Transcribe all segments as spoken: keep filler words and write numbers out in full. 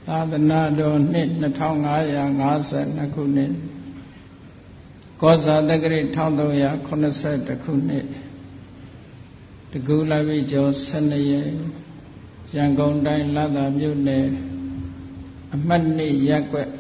သာသနာတော်နှစ်နှစ်ထောင်ငါးရာငါးဆယ်နှစ်ခုနှစ်ကောဇာတက္ကရာတစ်ထောင်သုံးရာခုနှစ်ဆယ်တစ်ခုနှစ်တကူလာပြီကျော်ဆယ်နှစ်ရက်ရန်ကုန်တိုင်းလသာမြို့နယ်အမှတ်နှစ်ရပ်ကွက်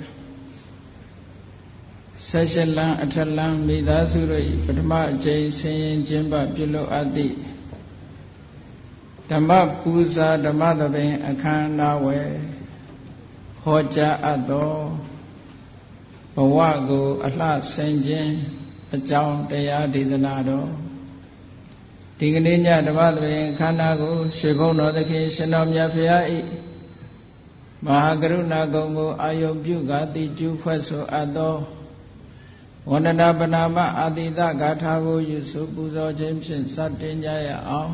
ဆယ်ရှစ်လမ်းအထက်လမ်းမိသားစုတို့ပထမအကြိမ်ဆင်းရင်ကျင်းပပြုလုပ်အပ်သည့်ဓမ္မပူဇာဓမ္မသဘင်အခမ်းအနားဝယ်ဟောကြားအပ်သောဘဝကိုအလှဆင်ခြင်းအကြောင်းတရားဒေသနာတော်ဒီကနေ့ညဓမ္မသဘင်အခမ်းအနားကိုရွှေဘုန်းတော်သခင်ရှင်တော်မြတ်ဖရာ၏မဟာကရုဏာကုံကိုအာယုပြုကာတိကျူးဖွဲ့ဆိုအပ်သောဝန္ဒနာပနာမအာတိတဂါထာကိုယူဆပူဇော်ခြင်းဖြင့်စတင်ကြရအောင်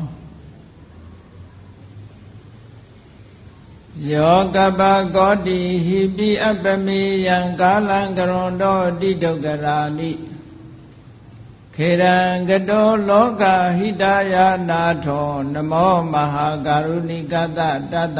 ယောကပကောတိဟိပိအပ္ပမေယံကာလံကရွန်တောတိဒုက္ခရာနိခေရံကတောလောကဟိတယနာထောနမောမဟာကရုဏိကတတတ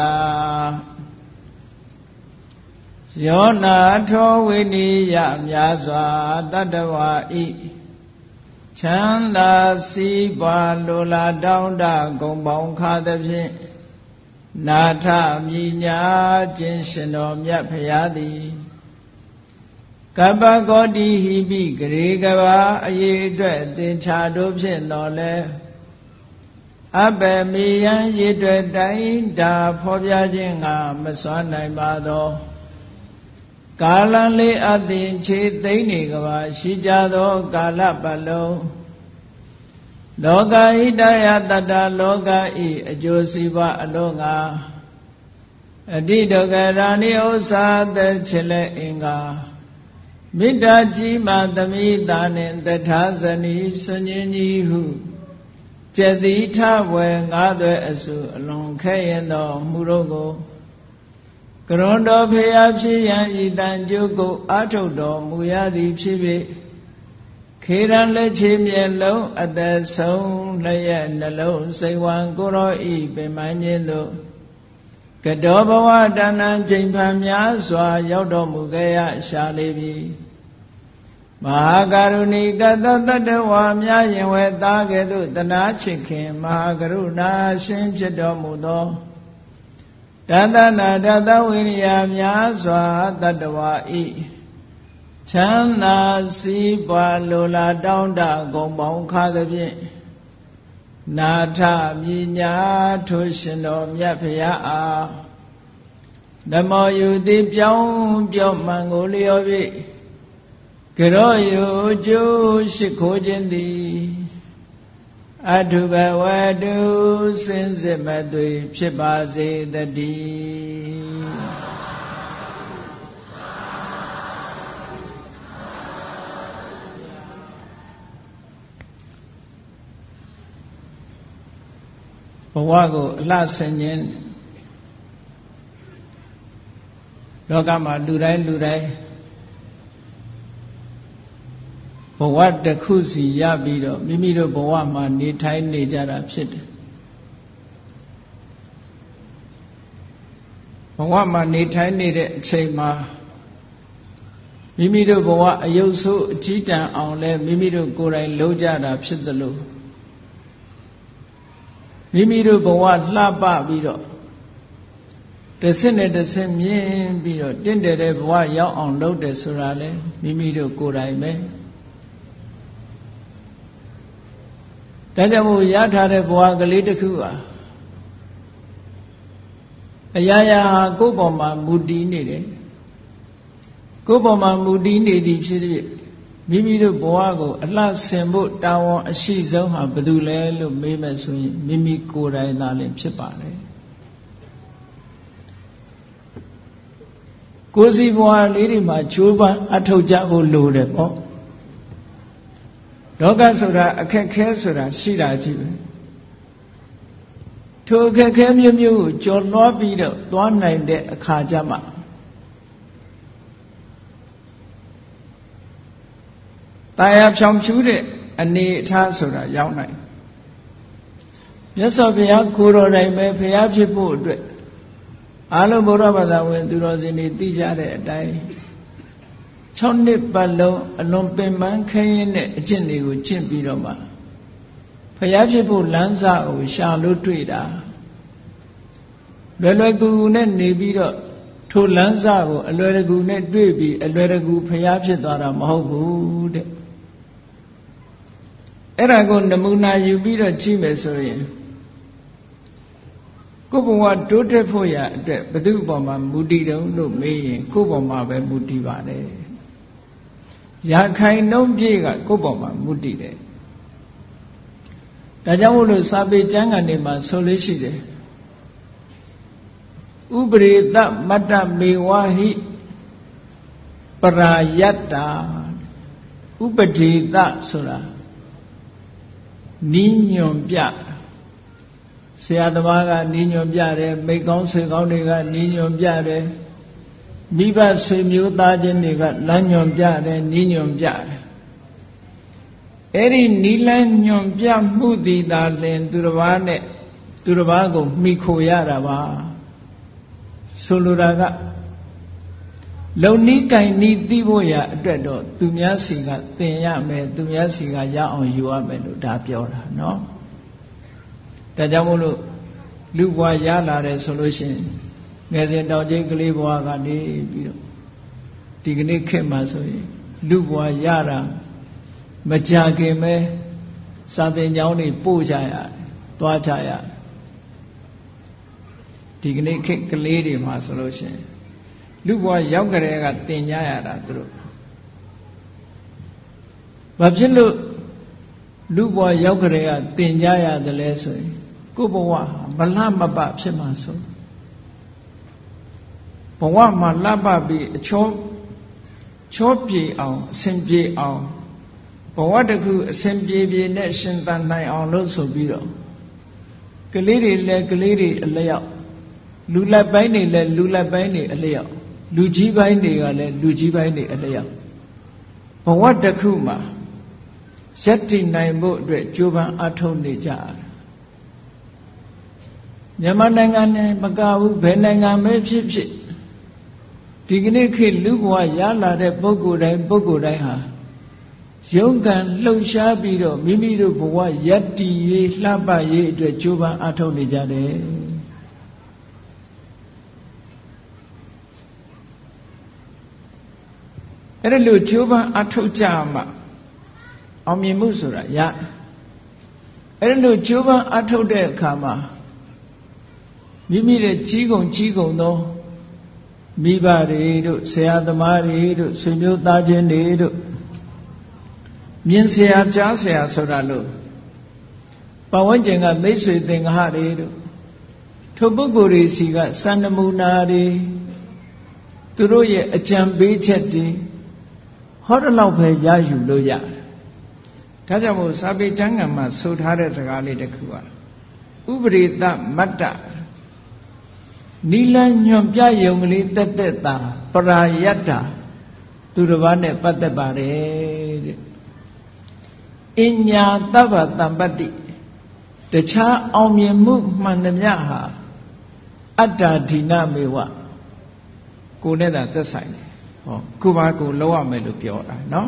ယောနာထောဝိနိယမြာစွာတတဝါဤချမ်းသာစီးပွားလိုလားတောင်းတဂုံပေါင်းခါသဖြင့်နာထမြညာခြင်းရှင်တော်မြတ်ဖရာသည်ကပ္ပကောတိဟိပိဂရေကဘာအရေးအတွက်သင်္ချာတို့ဖြင့်တော်လဲအဘယ်မေယံရေအတွက်တိုင်းတာဖော်ပြခြင်းကမစွမ်းနိုင်ပါသောကာလလေးအသင်ခြေသိမ့်နေကဘာရှိကြသောကာလပတ်လုံးလောကဣတယတတ္တလောကဤအကျိုးစီးပွားအလုံးငါအတိဒုက္ခရာနိဥ္စာသက်ချစ်လက်အင်္ဂါမေတ္တာကြီးမှသမိတာနှင့်တထာဇနီဆွညင်းကြီးဟုကျက်တိထဝယ်ငါးသွဲအစုအလွန်ခဲရင်သောမှုတို့ကိုကရွန်တော်ဖေယဖြစ်ရန်ဤတန်ကျုပ်ကိုအာထုတ်တော်မူရသည်ဖြစ်၍ခေရန်လက်ချေမျက်လုံးအသက်ဆုံးလျက်နှလုံးစိတ်ဝံကိုရောဤပင်မခြင်းသို့ကတောဘဝတဏ္ဏချိန်ဖန်များစွာရောက်တော်မူခဲ့ရရှာလေပြီမဟာကရုဏီကတတတ္တဝါများရင်ဝဲသားကဲ့သို့တနာချစ်ခင်မဟာကရုဏာရှင်ဖြစ်တော်မူသောတသနာတသဝိရိယများစွာတတ္တဝါဤချမ်းသာစီးပွားလိုလားတောင်းတဂုံပေါင်းခါသဖြင့်နာထမြညာထိုရှင်တော်မြတ်ဖရာအားဓမ္မောယုတိပြောင်းပြောမှန်ကိုလျော်၍ကရောယုကျိုးရှိခိုးခြင်းသည်အထုဘဝတုစင်စစ်မသွေဖြစ်ပါစေတည်းဘဝကိုအလှဆင်ခြင်းလောကမှာလူတိုင်းလူတိုင်းဘဝတစ်ခုစီရပြီးတော့မိမိတို့ဘဝမှာနေထိုင်နေကြတာဖြစ်တယ်ဘဝမှာနေထိုင်နေတဲ့အချိန်မှာမိမိတို့ဘဝအယုတ်ဆိုးအကြီးတန်းအောင်လဲမိမိတို့ကိုယ်တိုင်လုပ်ကြတာဖြစ်သလိုမိမိတို့ဘဝလှပပြီးတော့တစ်ဆင့်နဲ့တစ်ဆင့်မြင်ပြီးတော့တင့်တယ်တဲ့ဘဝရောက်အောင်လုပ်တယ်ဆိုတာလေမိမိတို့ကိုယ်တိုင်ပဲဒါကြောင့်မို့ရထားတဲ့ဘဝကလေးတစ်ခုဟာအရာရာဟာကိုယ့်ပေါ်မှာမူတည်နေတယ်ကိုယ့်ပေါ်မှာမူတည်နေသည်ဖြစ်ဖြစ်မိမိတို့ဘဝကိုအလှဆင်ဖို့တာဝန်အရှိဆုံးဟာဘယ်သူလဲလို့မေးမယ်ဆိုရင်မိမိကိုယ်တိုင်သာလျှင်ဖြစ်ပါတယ်ကိုယ်စီဘဝလေးတွေမှာချိုးပန်းအထောက်ကြဖို့လိုတယ်ပေါ့လောကဆိုတာအခက်ခဲဆိုတာရှိတာကြီးပဲထိုအခက်ခဲမျိုးမျိုးကိုကျော်လွှားပြီးတော့သွားနိုင်တဲ့အခါကျမှတာယာဖြောင်ဖြူးတဲ့အနေအထားဆိုတာရောက်နိုင်မြတ်စွာဘုရားကိုယ်တော်တိုင်ပဲဘုရားဖြစ်ဖို့အတွက်ဘဝအားလုံးဗုဒ္ဓဘာသာဝင်သူတော်စင်တွေသိကြတဲ့အတိုင်း၆နှစ်ပတ်လုံးအလွန်ပင်ပန်းခဲရင်တဲ့အကျင့်တွေကိုကျင့်ပြီးတော့မှဖျားဖြစ်ဖို့လမ်းစာကိုရှာလို့တွေ့တာလွယ်လွယ်ကူကူနဲ့နေပြီးတော့ထိုလမ်းစာကိုအလွယ်တကူနဲ့တွေ့ပြီးအလွယ်တကူဖျားဖြစ်သွားတာမဟုတ်ဘူးတဲ့အဲ့ဒါကိုနမူနာယူပြီးတော့ကြည့်မယ်ဆိုရင်ကိုယ်ဘဝတိုးတက်ဖို့ရအတွက်ဘု து အပေါ်မှာမူတည်တုံးလို့မေးရင်ကိုယ်ပေါ်မှာပဲမူတည်ပါတယ်ရာခိုင်နှုန်းပြည့်ကကိုယ်ပေါ်မှာမူတည်တယ်ဒါကြောင့်မို့လို့စာပေကျမ်းဂန်တွေမှာဆိုလို့ရှိတယ်ဥပရိတမတ္တမေဝဟိပရာယတ္တာဥပဒေတဆိုတာနီးညွန်ပြဆရာသမားကနီးညွန်ပြတယ်မိကောင်းဆွေကောင်းတွေကနီးညွန်ပြတယ်မိဘဆွေမျိုးသားချင်းတွေကလမ်းညွန်ပြတယ်နီးညွန်ပြတယ်အဲ့ဒီနီးလန်းညွန်ပြမှုသည်သာလင်သူတစ်ပါးနဲ့သူတစ်ပါးကိုမှီခိုရတာပါဆိုလိုတာကလုံနီးကင်နီးသိဖို့ရအတွက်တော့သူများစီကသင်ရမယ်သူများစီကရအောင်ယူရမယ်လို့ဒါပြောတာเนาะဒါကြောင့်မို့လို့လူဘဝရလာတယ်ဆိုလို့ရှိရင်ငယ်စဉ်တောင်ကျိတ်ကလေးဘဝကနေပြီးတော့ဒီကနေ့ခေတ်မှာဆိုရင်လူဘဝရတာမကြခင်ပဲစာသင်ကျောင်းတွေပို့ကြရတယ်တွားကြရတယ်ဒီကနေ့ခေတ်ကလေးတွေမှာဆိုလို့ရှိရင်လူဘဝရောက်ကြတဲ့ကသင်ကြရတာသူတို့ဘာဖြစ်လို့လူဘဝရောက်ကြတဲ့ကသင်ကြရတယ်လဲဆိုရင်ကိုယ်ဘဝမလှမပဖြစ်မှာဆိုဘဝမှာလှပပြီးအချောချောပြေအောင်အစဉ်ပြေအောင်ဘဝတစ်ခုအစဉ်ပြေပြေနဲ့ရှင်သန်နိုင်အောင်လို့ဆိုပြီးတော့ကလေးတွေလည်းကလေးတွေအလျောက်လူလက်ပိုင်းတွေလည်းလူလက်ပိုင်းတွေအလျောက်လူကြီးပိုင်းတွေကလည်းလူကြီးပိုင်းတွေအလျောက်ဘဝတစ်ခုမှာယက်တည်နိုင်ဖို့အတွက်ကြိုးပမ်းအားထုတ်နေကြတယ်မြန်မာနိုင်ငံနဲ့မကဘူးဘယ်နိုင်ငံပဲဖြစ်ဖြစ်ဒီကနေ့ခေတ်လူဘဝရလာတဲ့ပုဂ္ဂိုလ်တိုင်းပုဂ္ဂိုလ်တိုင်းဟာရုန်းကန်လှုပ်ရှားပြီးတော့မိမိတို့ဘဝယက်တည်ရေးလှပရေးအတွက်ကြိုးပမ်းအားထုတ်နေကြတယ်အဲ့ဒါလို့ကြိုးပမ်းအားထုတ်ကြမှာအောင်မြင်မှုဆိုတာရအဲ့ဒါလို့ကြိုးပမ်းအားထုတ်တဲ့အခါမှာမိမိရဲ့ကြီးကုန်ကြီးကုန်သောမိဘတွေတို့ဆရာသမားတွေတို့ဆွေမျိုးသားချင်းတွေတို့မြင်ဆရာကြားဆရာဆိုတာလို့ပတ်ဝန်းကျင်ကမိတ်ဆွေသင်္ဃာတွေတို့ထိုပုဂ္ဂိုလ်တွေစီကစံနမူနာတွေသူတို့ရဲ့အကြံပေးချက်တွေဟောတဲ့လောက်ပဲရယူလို့ရတယ်ဒါကြောင့်မို့စာပေကျမ်းဂန်မှာဆိုထားတဲ့စကားလေးတစ်ခုကဥပရိတမတ္တနီလန်းညွန်ပြယုံကလေးတက်တက်တာပရာယတ္တာသူတစ်ပါးနဲ့ပတ်သက်ပါတယ်တဲ့အညာတဗ္ဗတံပတ္တိတခြားအောင်မြင်မှုမှန်သမျှဟာအတ္တာဓိနမေဝကိုယ်နဲ့သာသက်ဆိုင်တယ်ဟောကိုယ်ပါကိုယ်လောက်ရမယ်လို့ပြောတာနော်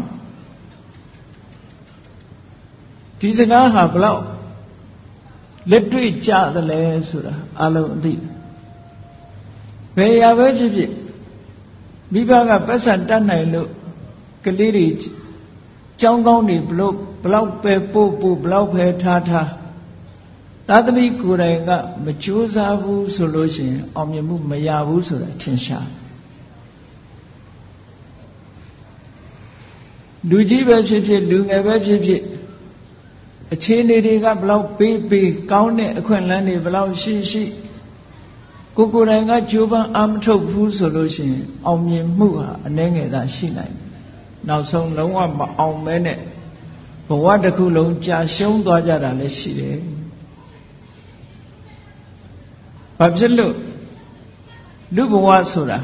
ဒီစကားဟာဘလောက်လက်တွေ့ကြသလဲဆိုတာအလုံးအသိဘယ်ရာပဲဖြစ်ဖြစ်မိဘကပတ်စံတတ်နိုင်လို့ကလေးတွေကြောင်းကောင်းတွေဘလို့ဘလောက်ပဲပို့ပို့ဘလောက်ပဲထားထားသာသမီကိုယ်တိုင်ကမကြိုးစားဘူးဆိုလို့ရှိရင်အောင်မြင်မှုမရဘူးဆိုတာထင်ရှားလူကြီးပဲဖြစ်ဖြစ်လူငယ်ပဲဖြစ်ဖြစ်အခြေအနေတွေကဘလောက်ပေးပေးကောင်းတဲ့အခွင့်အလမ်းတွေဘလောက်ရှိရှိကိုကိုယ်တိုင်ကကြိုးပမ်းအားမထုတ်ဘူးဆိုလို့ရှိရင်အောင်မြင်မှုဟာအနည်းငယ်သာရှိနိုင်တယ်နောက်ဆုံးလုံးဝမအောင်မဲနဲ့ဘဝတစ်ခုလုံးကြာရှုံးသွားကြတာလည်းရှိတယ်ဘာဖြစ်လို့လူဘဝဆိုတာ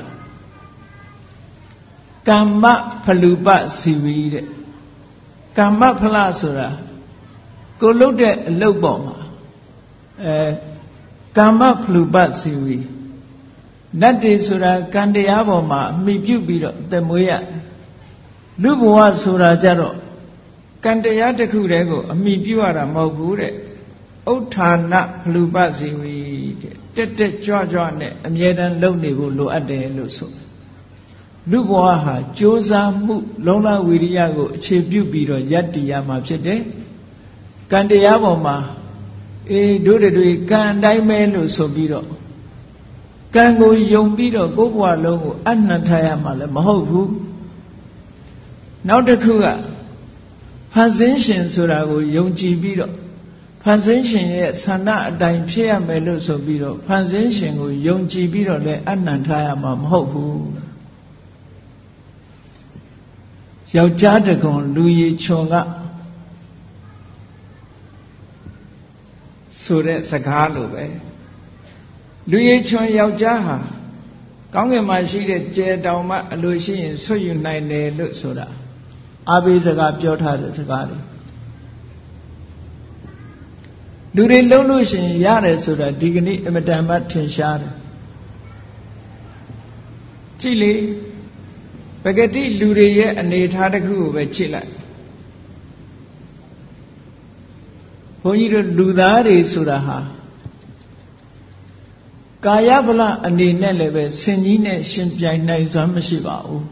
ကမ္မဖလူပစီဝီတဲ့ကမ္မဖလဆိုတာကိုလုပ်တဲ့အလုပ်ပေါ်မှာအဲကမ္မဖလူပစီဝီနတ်တွေဆိုတာကံတရားပေါ်မှာအမိပြုပြီးတော့သက်မွေးရလူဘဝဆိုတာကြတော့ကံတရားတစ်ခုတည်းကိုအမိပြုရတာမဟုတ်ဘူးတဲ့ဥဋ္ဌာဏဖလူပဇီဝီတဲ့တက်တက်ကြွကြွနဲ့အမြဲတမ်းလုပ်နေဖို့လိုအပ်တယ်လို့ဆိုလူဘဝဟာကြိုးစားမှုလုံလဝိရိယကိုအခြေပြုပြီးတော့ယတ္တိရမှာဖြစ်တယ်ကံတရားပေါ်မှာအေးတို့တွေကံအတိုင်းပဲလို့ဆိုပြီးတော့ကံကိုယုံပြီးတော့ကိုယ်ဘဝလုံးကိုအနှံထားရမှာလည်းမဟုတ်ဘူးနောက်တစ်ခုကဖန်ဆင်းရှင်ဆိုတာကိုယုံကြည်ပြီးတော့ဖန်ဆင်းရှင်ရဲ့ဆန္ဒအတိုင်းဖြစ်ရမယ်လို့ဆိုပြီးတော့ဖန်ဆင်းရှင်ကိုယုံကြည်ပြီးတော့လည်းအနှံထားရမှာမဟုတ်ဘူးယောက်ျားတကွန်လူရည်ချွန်ကဆိုတဲ့စကားလိုပဲလူရည်ချွန်ယောက်ျားဟာကောင်းကင်မှာရှိတဲ့ကြယ်တောင်မှအလိုရှိရင်ဆွတ်ယူနိုင်တယ်လို့ဆိုတာအာဘိစကားပြောထားတဲ့စကားတွေလူတွေလုံးလို့ရှိရင်ရတယ်ဆိုတာဒီကနေ့အမတန်မှထင်ရှားတယ်ကြည့်လေပဂတိလူတွေရဲ့အနေထားတစ်ခုကိုပဲကြည့်လိုက်ဘုန်းကြီးတို့လူသားတွေဆိုတာဟာကာယဗလအနေနဲ့လည်းပဲဆင်ကြီးနဲ့ရှင်ပြိုင်နိုင်စွမ်းမရှိပါဘူး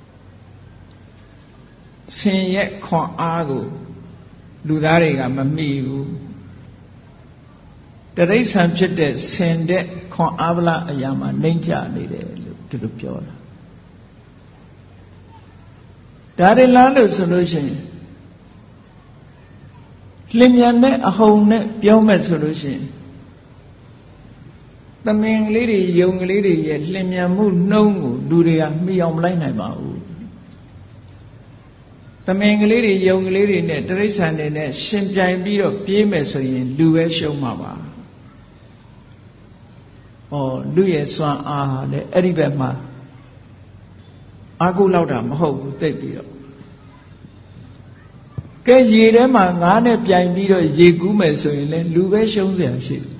ဆင်ရဲ့ခွန်အားကိုလူသားတွေကမမီဘူးတရိစ္ဆာန်ဖြစ်တဲ့ဆင်တဲ့ခွန်အားဗလအရာမှာနှိမ့်ချနေတယ်လို့ဒီလိုပြောတာဒါတွေလားလို့ဆိုလို့ရှိရင်လင်မြန်တဲ့အဟုန်နဲ့ပြောမဲ့ဆိုလို့ရှိရင်သမင်ကလေးတွေယုံကလေးတွေရဲ့လင်မြန်မှုနှုံးကိုလူတွေကမှီအောင်မလိုက်နိုင်ပါဘူးသမင်ကလေးတွေယုံကလေးတွေနဲ့တိရစ္ဆာန်တွေနဲ့ရှင်ပြိုင်ပြီးတော့ပြေးမယ်ဆိုရင်လူပဲရှုံးမှာပါဩလူရဲ့စွမ်းအားဟာလည်းအဲ့ဒီဘက်မှာအာကုလောက်တာမဟုတ်ဘူးသိပြီးတော့ကဲရေထဲမှာငါးနဲ့ပြိုင်ပြီးတော့ရေကူးမယ်ဆိုရင်လည်းလူပဲရှုံးเสียရှိတယ်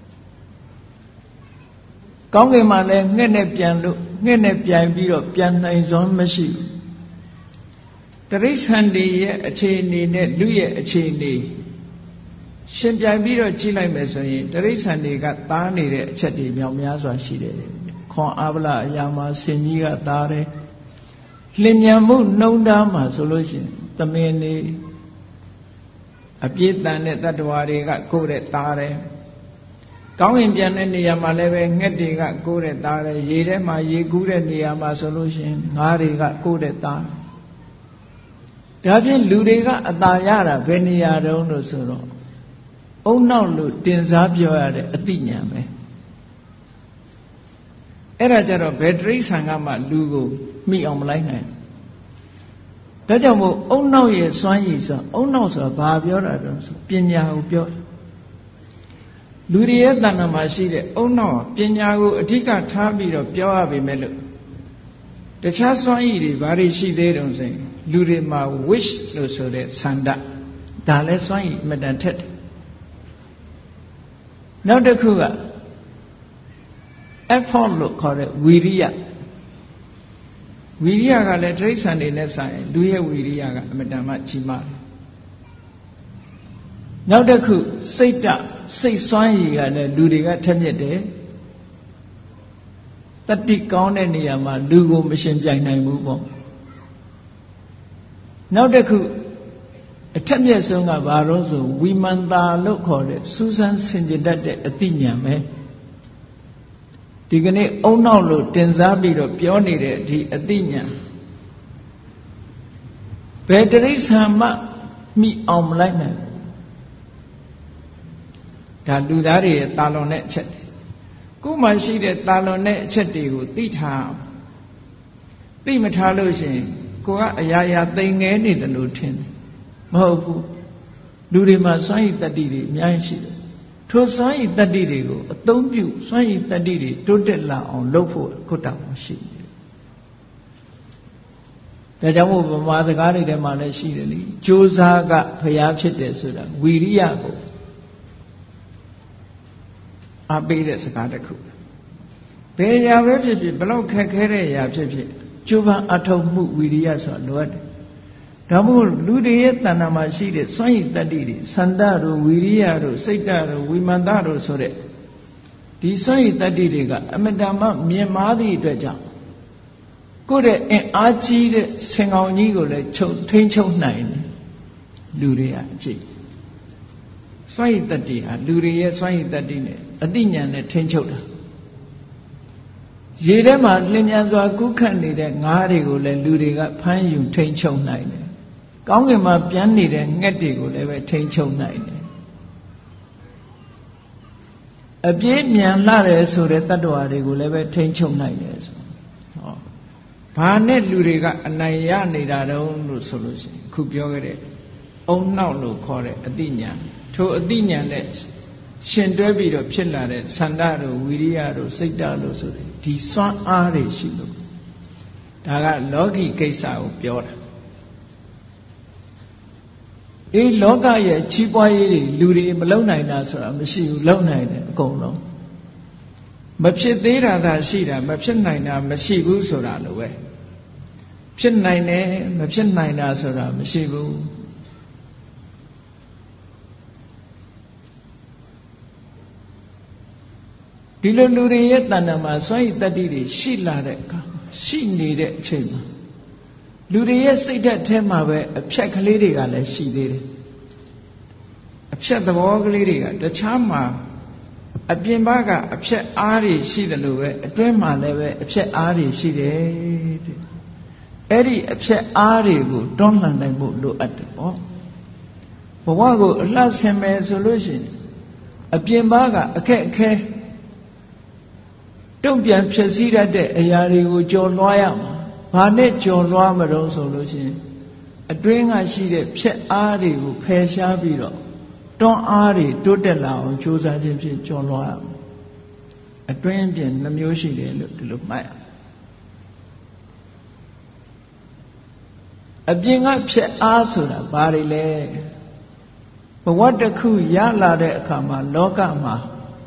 ကောင်းကင်မှာလည်းငှက်နဲ့ပြန်လို့ငှက်နဲ့ပြိုင်ပြီးတော့ပြန်နိုင်စွမ်းမရှိဘူးတရိစ္ဆာန်တွေရဲ့အခြေအနေနဲ့လူရဲ့အခြေအနေရှင်ပြိုင်ပြီးတော့ကြည့်လိုက်မယ်ဆိုရင်တရိစ္ဆာန်တွေကသားနေတဲ့အချက်တွေမြောက်များစွာရှိတယ်ခွန်အားဗလအရာမှာဆင်ကြီးကသားတယ်လင်မြန်မှုနှုံးသားမှာဆိုလို့ရှိရင်သမင်နေအပြည့်တန်တဲ့တတ္တဝါတွေကကိုယ်တဲ့သားတယ်ကောင်းကင်ပြန်တဲ့နေရာမှာလည်းပဲငှက်တွေကကိုယ်တဲ့သားတယ်ရေထဲမှာရေကူးတဲ့နေရာမှာဆိုလို့ရှိရင်ငါးတွေကကိုယ်တဲ့သားဒါဖြင့်လူတွေကအသာရတာဘယ်နေရာတုန်းလို့ဆိုတော့အုံနောက်လို့တင်စားပြောရတဲ့အသိဉာဏ်ပဲအဲ့ဒါကြတော့ဘယ်တိရစ္ဆာန်ကမှလူကိုမိအောင်မလိုက်နိုင်ဒါကြောင့်မို့အုံနောက်ရဲ့စွမ်းရည်ဆိုအုံနောက်ဆိုတာဘာပြောတာတုန်းဆိုပညာကိုပြောလူတွေရဲ့တဏ္ဍာမှာရှိတဲ့အုံနောက်ပညာကိုအဓိကထားပြီးတော့ပြောရပေမဲ့လို့တခြားစွမ်းရည်တွေဘာတွေရှိသေးတုန်းဆိုရင်လူတွေမှာ wish လို့ဆိုတဲ့ဆန္ဒဒါလည်းစွမ်းရည်အမတန်ထက်တယ်နောက်တစ်ခုက effort လို့ခေါ်တဲ့ဝီရိယဝီရိယကလည်းတိရစ္ဆာန်တွေနဲ့ဆိုင်လူရဲ့ဝီရိယကအမတန်မှကြီးမားတယ်နောက်တစ်ခုစိတ်တစိတ်စွမ်းရည်ကလည်းလူတွေကထက်မြက်တယ်တတိကောင်းတဲ့နေရာမှာလူကိုမရှင်ပြိုင်နိုင်ဘူးပေါ့နောက်တစ်ခုအထက်မြက်ဆုံးကဘာလို့ဆိုဝိမန္တာလို့ခေါ်တဲ့စူးစမ်းဆင်ခြင်တတ်တဲ့အသိဉာဏ်ပဲဒီကနေ့အုံနောက်လို့တင်စားပြီးတော့ပြောနေတဲ့ဒီအသိဉာဏ်ဘယ်တိရစ္ဆာန်မှမိအောင်မလိုက်နိုင်ဒါလူသားတွေရဲ့တာလွန်တဲ့အချက်ကိုယ်မှရှိတဲ့တာလွန်တဲ့အချက်တွေကိုသိထားသိမထားလို့ရှိရင်ကိုကအရာရာသိငဲနေတယ်လို့ထင်တယ်မဟုတ်ဘူးလူတွေမှာစွမ်းရည်တတ္တိတွေအများကြီးရှိတယ်ထိုစွမ်းရည်တတ္တိတွေကိုအသုံးပြုစွမ်းရည်တတ္တိတွေတိုးတက်လာအောင်လုပ်ဖို့ခုတောင်ရှိတယ်ဒါကြောင့်မို့ဗမာစကားတွေထဲမှာလည်းရှိတယ်လေကြိုးစားကဖျားဖြစ်တယ်ဆိုတာဝီရိယကိုအပေးတဲ့စကားတစ်ခုဘယ်ရာပဲဖြစ်ဖြစ်ဘလောက်ခက်ခဲတဲ့ရာဖြစ်ဖြစ်ကျိုးပန်းအထောက်မှုဝိရိယဆိုတာလိုအပ်တယ်ဒါမို့လူတွေရဲ့တဏ္ဍာမှာရှိတဲ့စွမ်းရည်တတ္တိတွေစန္ဒတို့ဝိရိယတို့စိတ်တတို့ဝိမာန်တတို့ဆိုတဲ့ဒီစွမ်းရည်တတ္တိတွေကအမတ္တမမြင်မာသည့်အတွက်ကြောင့်ကိုယ့်ရဲ့အင်အားကြီးတဲ့ဆင်ကောင်ကြီးကိုလည်းချုပ်ထိန်းချုပ်နိုင်တယ်လူတွေကအကြည့်စွမ်းရည်တတ္တိဟာလူတွေရဲ့စွမ်းရည်တတ္တိနဲ့အသိဉာဏ်နဲ့ထိန်းချုပ်တာရေထဲမှာလျင်မြန်စွာကူးခတ်နေတဲ့ငါးတွေကိုလည်းလူတွေကဖမ်းယူထိန်းချုပ်နိုင်တယ်။ကောင်းကင်မှာပြန်နေတဲ့ငှက်တွေကိုလည်းပဲထိန်းချုပ်နိုင်တယ်။အပြည့်မြန်လာတယ်ဆိုတဲ့တတ္တဝါတွေကိုလည်းပဲထိန်းချုပ်နိုင်တယ်ဆို။ဟောဘာနဲ့လူတွေကအနိုင်ရနေတာတုံးလို့ဆိုလို့ရှိရင်ခုပြောခဲ့တဲ့အုံနောက်လို့ခေါ်တဲ့အတိညာထိုအတိညာနဲ့ရှင်တွဲပြီးတော့ဖြစ်လာတဲ့ဆန္ဒတို့ဝိရိယတို့စိတ်ဓာတ်တို့ဆိုတဲ့ဒီစွမ်းအားတွေရှိလို့ဒါကလောကီကိစ္စကိုပြောတာအေးလောကရဲ့ချီးပွားရေးတွေလူတွေမလုံနိုင်တာဆိုတာမရှိဘူးလုံနိုင်တယ်အကုန်လုံးမဖြစ်သေးတာသာရှိတာမဖြစ်နိုင်တာမရှိဘူးဆိုတာလိုပဲဖြစ်နိုင်တယ်မဖြစ်နိုင်တာဆိုတာမရှိဘူးဒီလိုလူတွေရဲ့တဏ္ဍာမှာစွန့်ရည်တတ္တိတွေရှိလာတဲ့အခါရှိနေတဲ့အချိန်မှာလူတွေရဲ့စိတ်ဓာတ်ထဲမှာပဲအဖြက်ကလေးတွေကလည်းရှိသေးတယ်အဖြက်သဘောကလေးတွေကတခြားမှာအပြင်ဘက်ကအဖြက်အားတွေရှိတယ်လို့ပဲအတွင်းမှာလည်းပဲအဖြက်အားတွေရှိတယ်တဲ့အဲ့ဒီအဖြက်အားတွေကိုတွန်းလှန်နိုင်ဖို့လိုအပ်တယ်ပေါ့ဘဝကိုအလှဆင်မယ်ဆိုလို့ရှိရင်အပြင်ဘက်ကအခက်အခဲတုံ့ပြန်ဖြစ်စည်းတတ်တဲ့အရာတွေကိုကြော်လွှားရမှာဘာနဲ့ကြော်လွှားမလို့ဆိုလို့ရှိရင်အတွင်းကရှိတဲ့ဖြက်အားတွေကိုဖယ်ရှားပြီးတော့တွန်းအားတွေတိုးတက်လာအောင်ကြိုးစားခြင်းဖြင့်ကြော်လွှားရမှာအတွင်းပြင်နှမျိုးရှိတယ်လို့ဒီလိုမှတ်ရအပြင်ကဖြက်အားဆိုတာဘာတွေလဲဘဝတစ်ခုရလာတဲ့အခါမှာလောကမှာ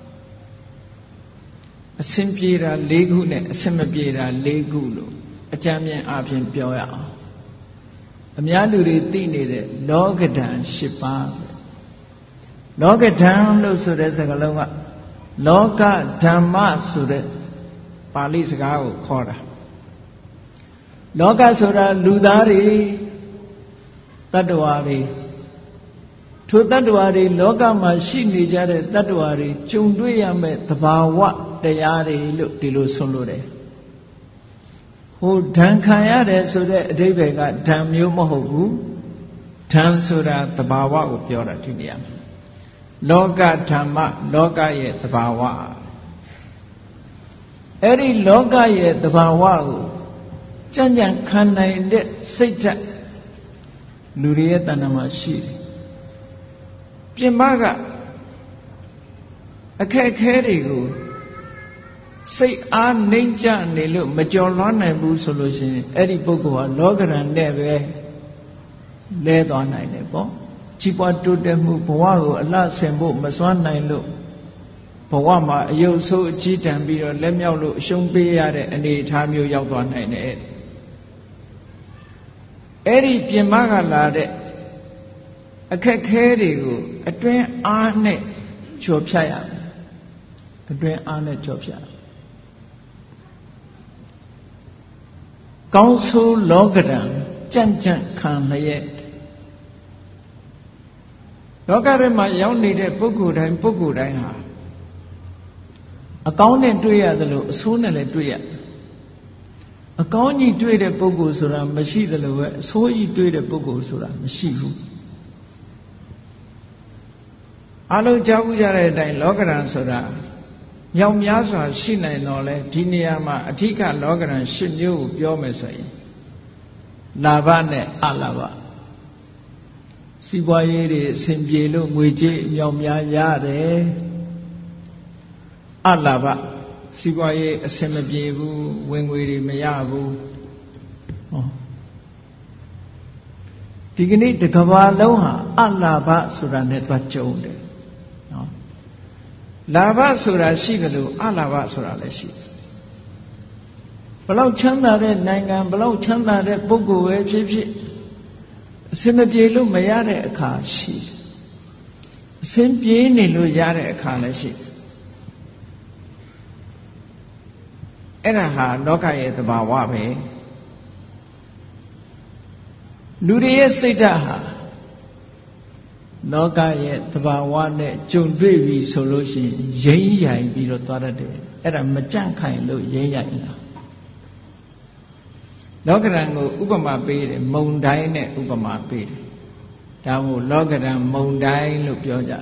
အစင်ပြေတာ၄ခုနဲ့အစင်မပြေတာ၄ခုလို့အကြမ်းမြင်အပြင်ပြောရအောင်အများလူတွေသိနေတဲ့လောကဓာတ်၈ပါးလောကဓာတ်လို့ဆိုတဲ့စကားလုံးကလောကဓမ္မဆိုတဲ့ပါဠိစကားကိုခေါ်တာလောကဆိုတာလူသားတွေတတ္တဝါတွေထိုတတ္တဝါတွေလောကမှာရှိနေကြတဲ့တတ္တဝါတွေကြုံတွေ့ရမယ့်သဘာဝတရားတွေလို့ဒီလိုဆိုလို့တယ်ဟိုဓာန်ခံရတယ်ဆိုတဲ့အဓိပ္ပာယ်ကဓာန်မျိုးမဟုတ်ဘူးဓာန်ဆိုတာသဘာဝကိုပြောတာဒီနေရာမှာလောကဓမ္မလောကရဲ့သဘာဝအဲ့ဒီလောကရဲ့သဘာဝကိုကြံ့ကြံ့ခံနိုင်တဲ့စိတ်ဓာတ်လူတွေရဲ့တဏ္ဍာမှာရှိတယ်ပြင်ပကအခက်အခဲတွေကိုစိတ်အားနှိမ့်ချနေလို့မကြော်လွှမ်းနိုင်ဘူးဆိုလို့ရှိရင်အဲ့ဒီပုဂ္ဂိုလ်ဟာလောကရန်နဲ့ပဲလဲသွားနိုင်တယ်ပေါ့ကြီးပွားတိုးတက်မှုဘဝကိုအလှဆင်ဖို့မစွမ်းနိုင်လို့ဘဝမှာအယုတ်ဆိုးအကြီးတန်းပြီးတော့လက်မြောက်လို့အရှုံးပေးရတဲ့အနေအထားမျိုးရောက်သွားနိုင်တယ်အဲ့ဒီပြင်ပကလာတဲ့အခက်ခဲတွေကိုအတွင်းအားနဲ့ကျော်ဖြတ်ရမယ်အတွင်းအားနဲ့ကျော်ဖြတ်ကောင်းဆိုးလောကဓာတ်ကြံ့ကြံ့ခံလျက်လောကထဲမှာရောက်နေတဲ့ပုဂ္ဂိုလ်တိုင်းပုဂ္ဂိုလ်တိုင်းဟာအကောင်းနဲ့တွေ့ရတယ်လို့အဆိုးနဲ့လည်းတွေ့ရအကောင်းကြီးတွေ့တဲ့ပုဂ္ဂိုလ်ဆိုတာမရှိသလိုပဲအဆိုးကြီးတွေ့တဲ့ပုဂ္ဂိုလ်ဆိုတာမရှိဘူးအလုံးကြောက်ကြတဲ့အတိုင်းလောကရန်ဆိုတာမြောက်များစွာရှိနိုင်တော့လဲဒီနေရာမှာအဓိကလောကရန်၈မျိုးကိုပြောမယ်ဆိုရင်လာဘနဲ့အလာဘစီးပွားရေးတွေအဆင်ပြေလို့ငွေကြေးမြောက်များရတယ်အလာဘစီးပွားရေးအဆင်မပြေဘူးဝင်ငွေတွေမရဘူးဟောဒီကနေ့တစ်ကမ္ဘာလုံးဟာအလာဘဆိုတာနဲ့သွားကြုံတယ်နော်လာဘဆိုတာရှိတယ်လို့အလာဘဆိုတာလည်းရှိတယ်ဘလောက်ချမ်းသာတဲ့နိုင်ငံဘလောက်ချမ်းသာတဲ့ပုဂ္ဂိုလ်ပဲဖြစ်ဖြစ်အစင်မပြေလို့မရတဲ့အခါရှိအစင်ပြေနေလို့ရတဲ့အခါလည်းရှိအဲ့ဒါဟာလောကရဲ့သဘာဝပဲလူတွေရဲ့စိတ်ဓာတ်ဟာလောကရဲ့သဘာဝနဲ့ကြုံတွေ့ပြီဆိုလို့ရှိရင်ရိမ့်ရိုင်ပြီးတော့သွားတတ်တယ်အဲ့ဒါမကြန့်ခိုင်လို့ရိမ့်ရိုင်လာလောကရန်ကိုဥပမာပေးတယ်မုန်တိုင်းနဲ့ဥပမာပေးတယ်ဒါမို့လောကရန်မုန်တိုင်းလို့ပြောကြတယ်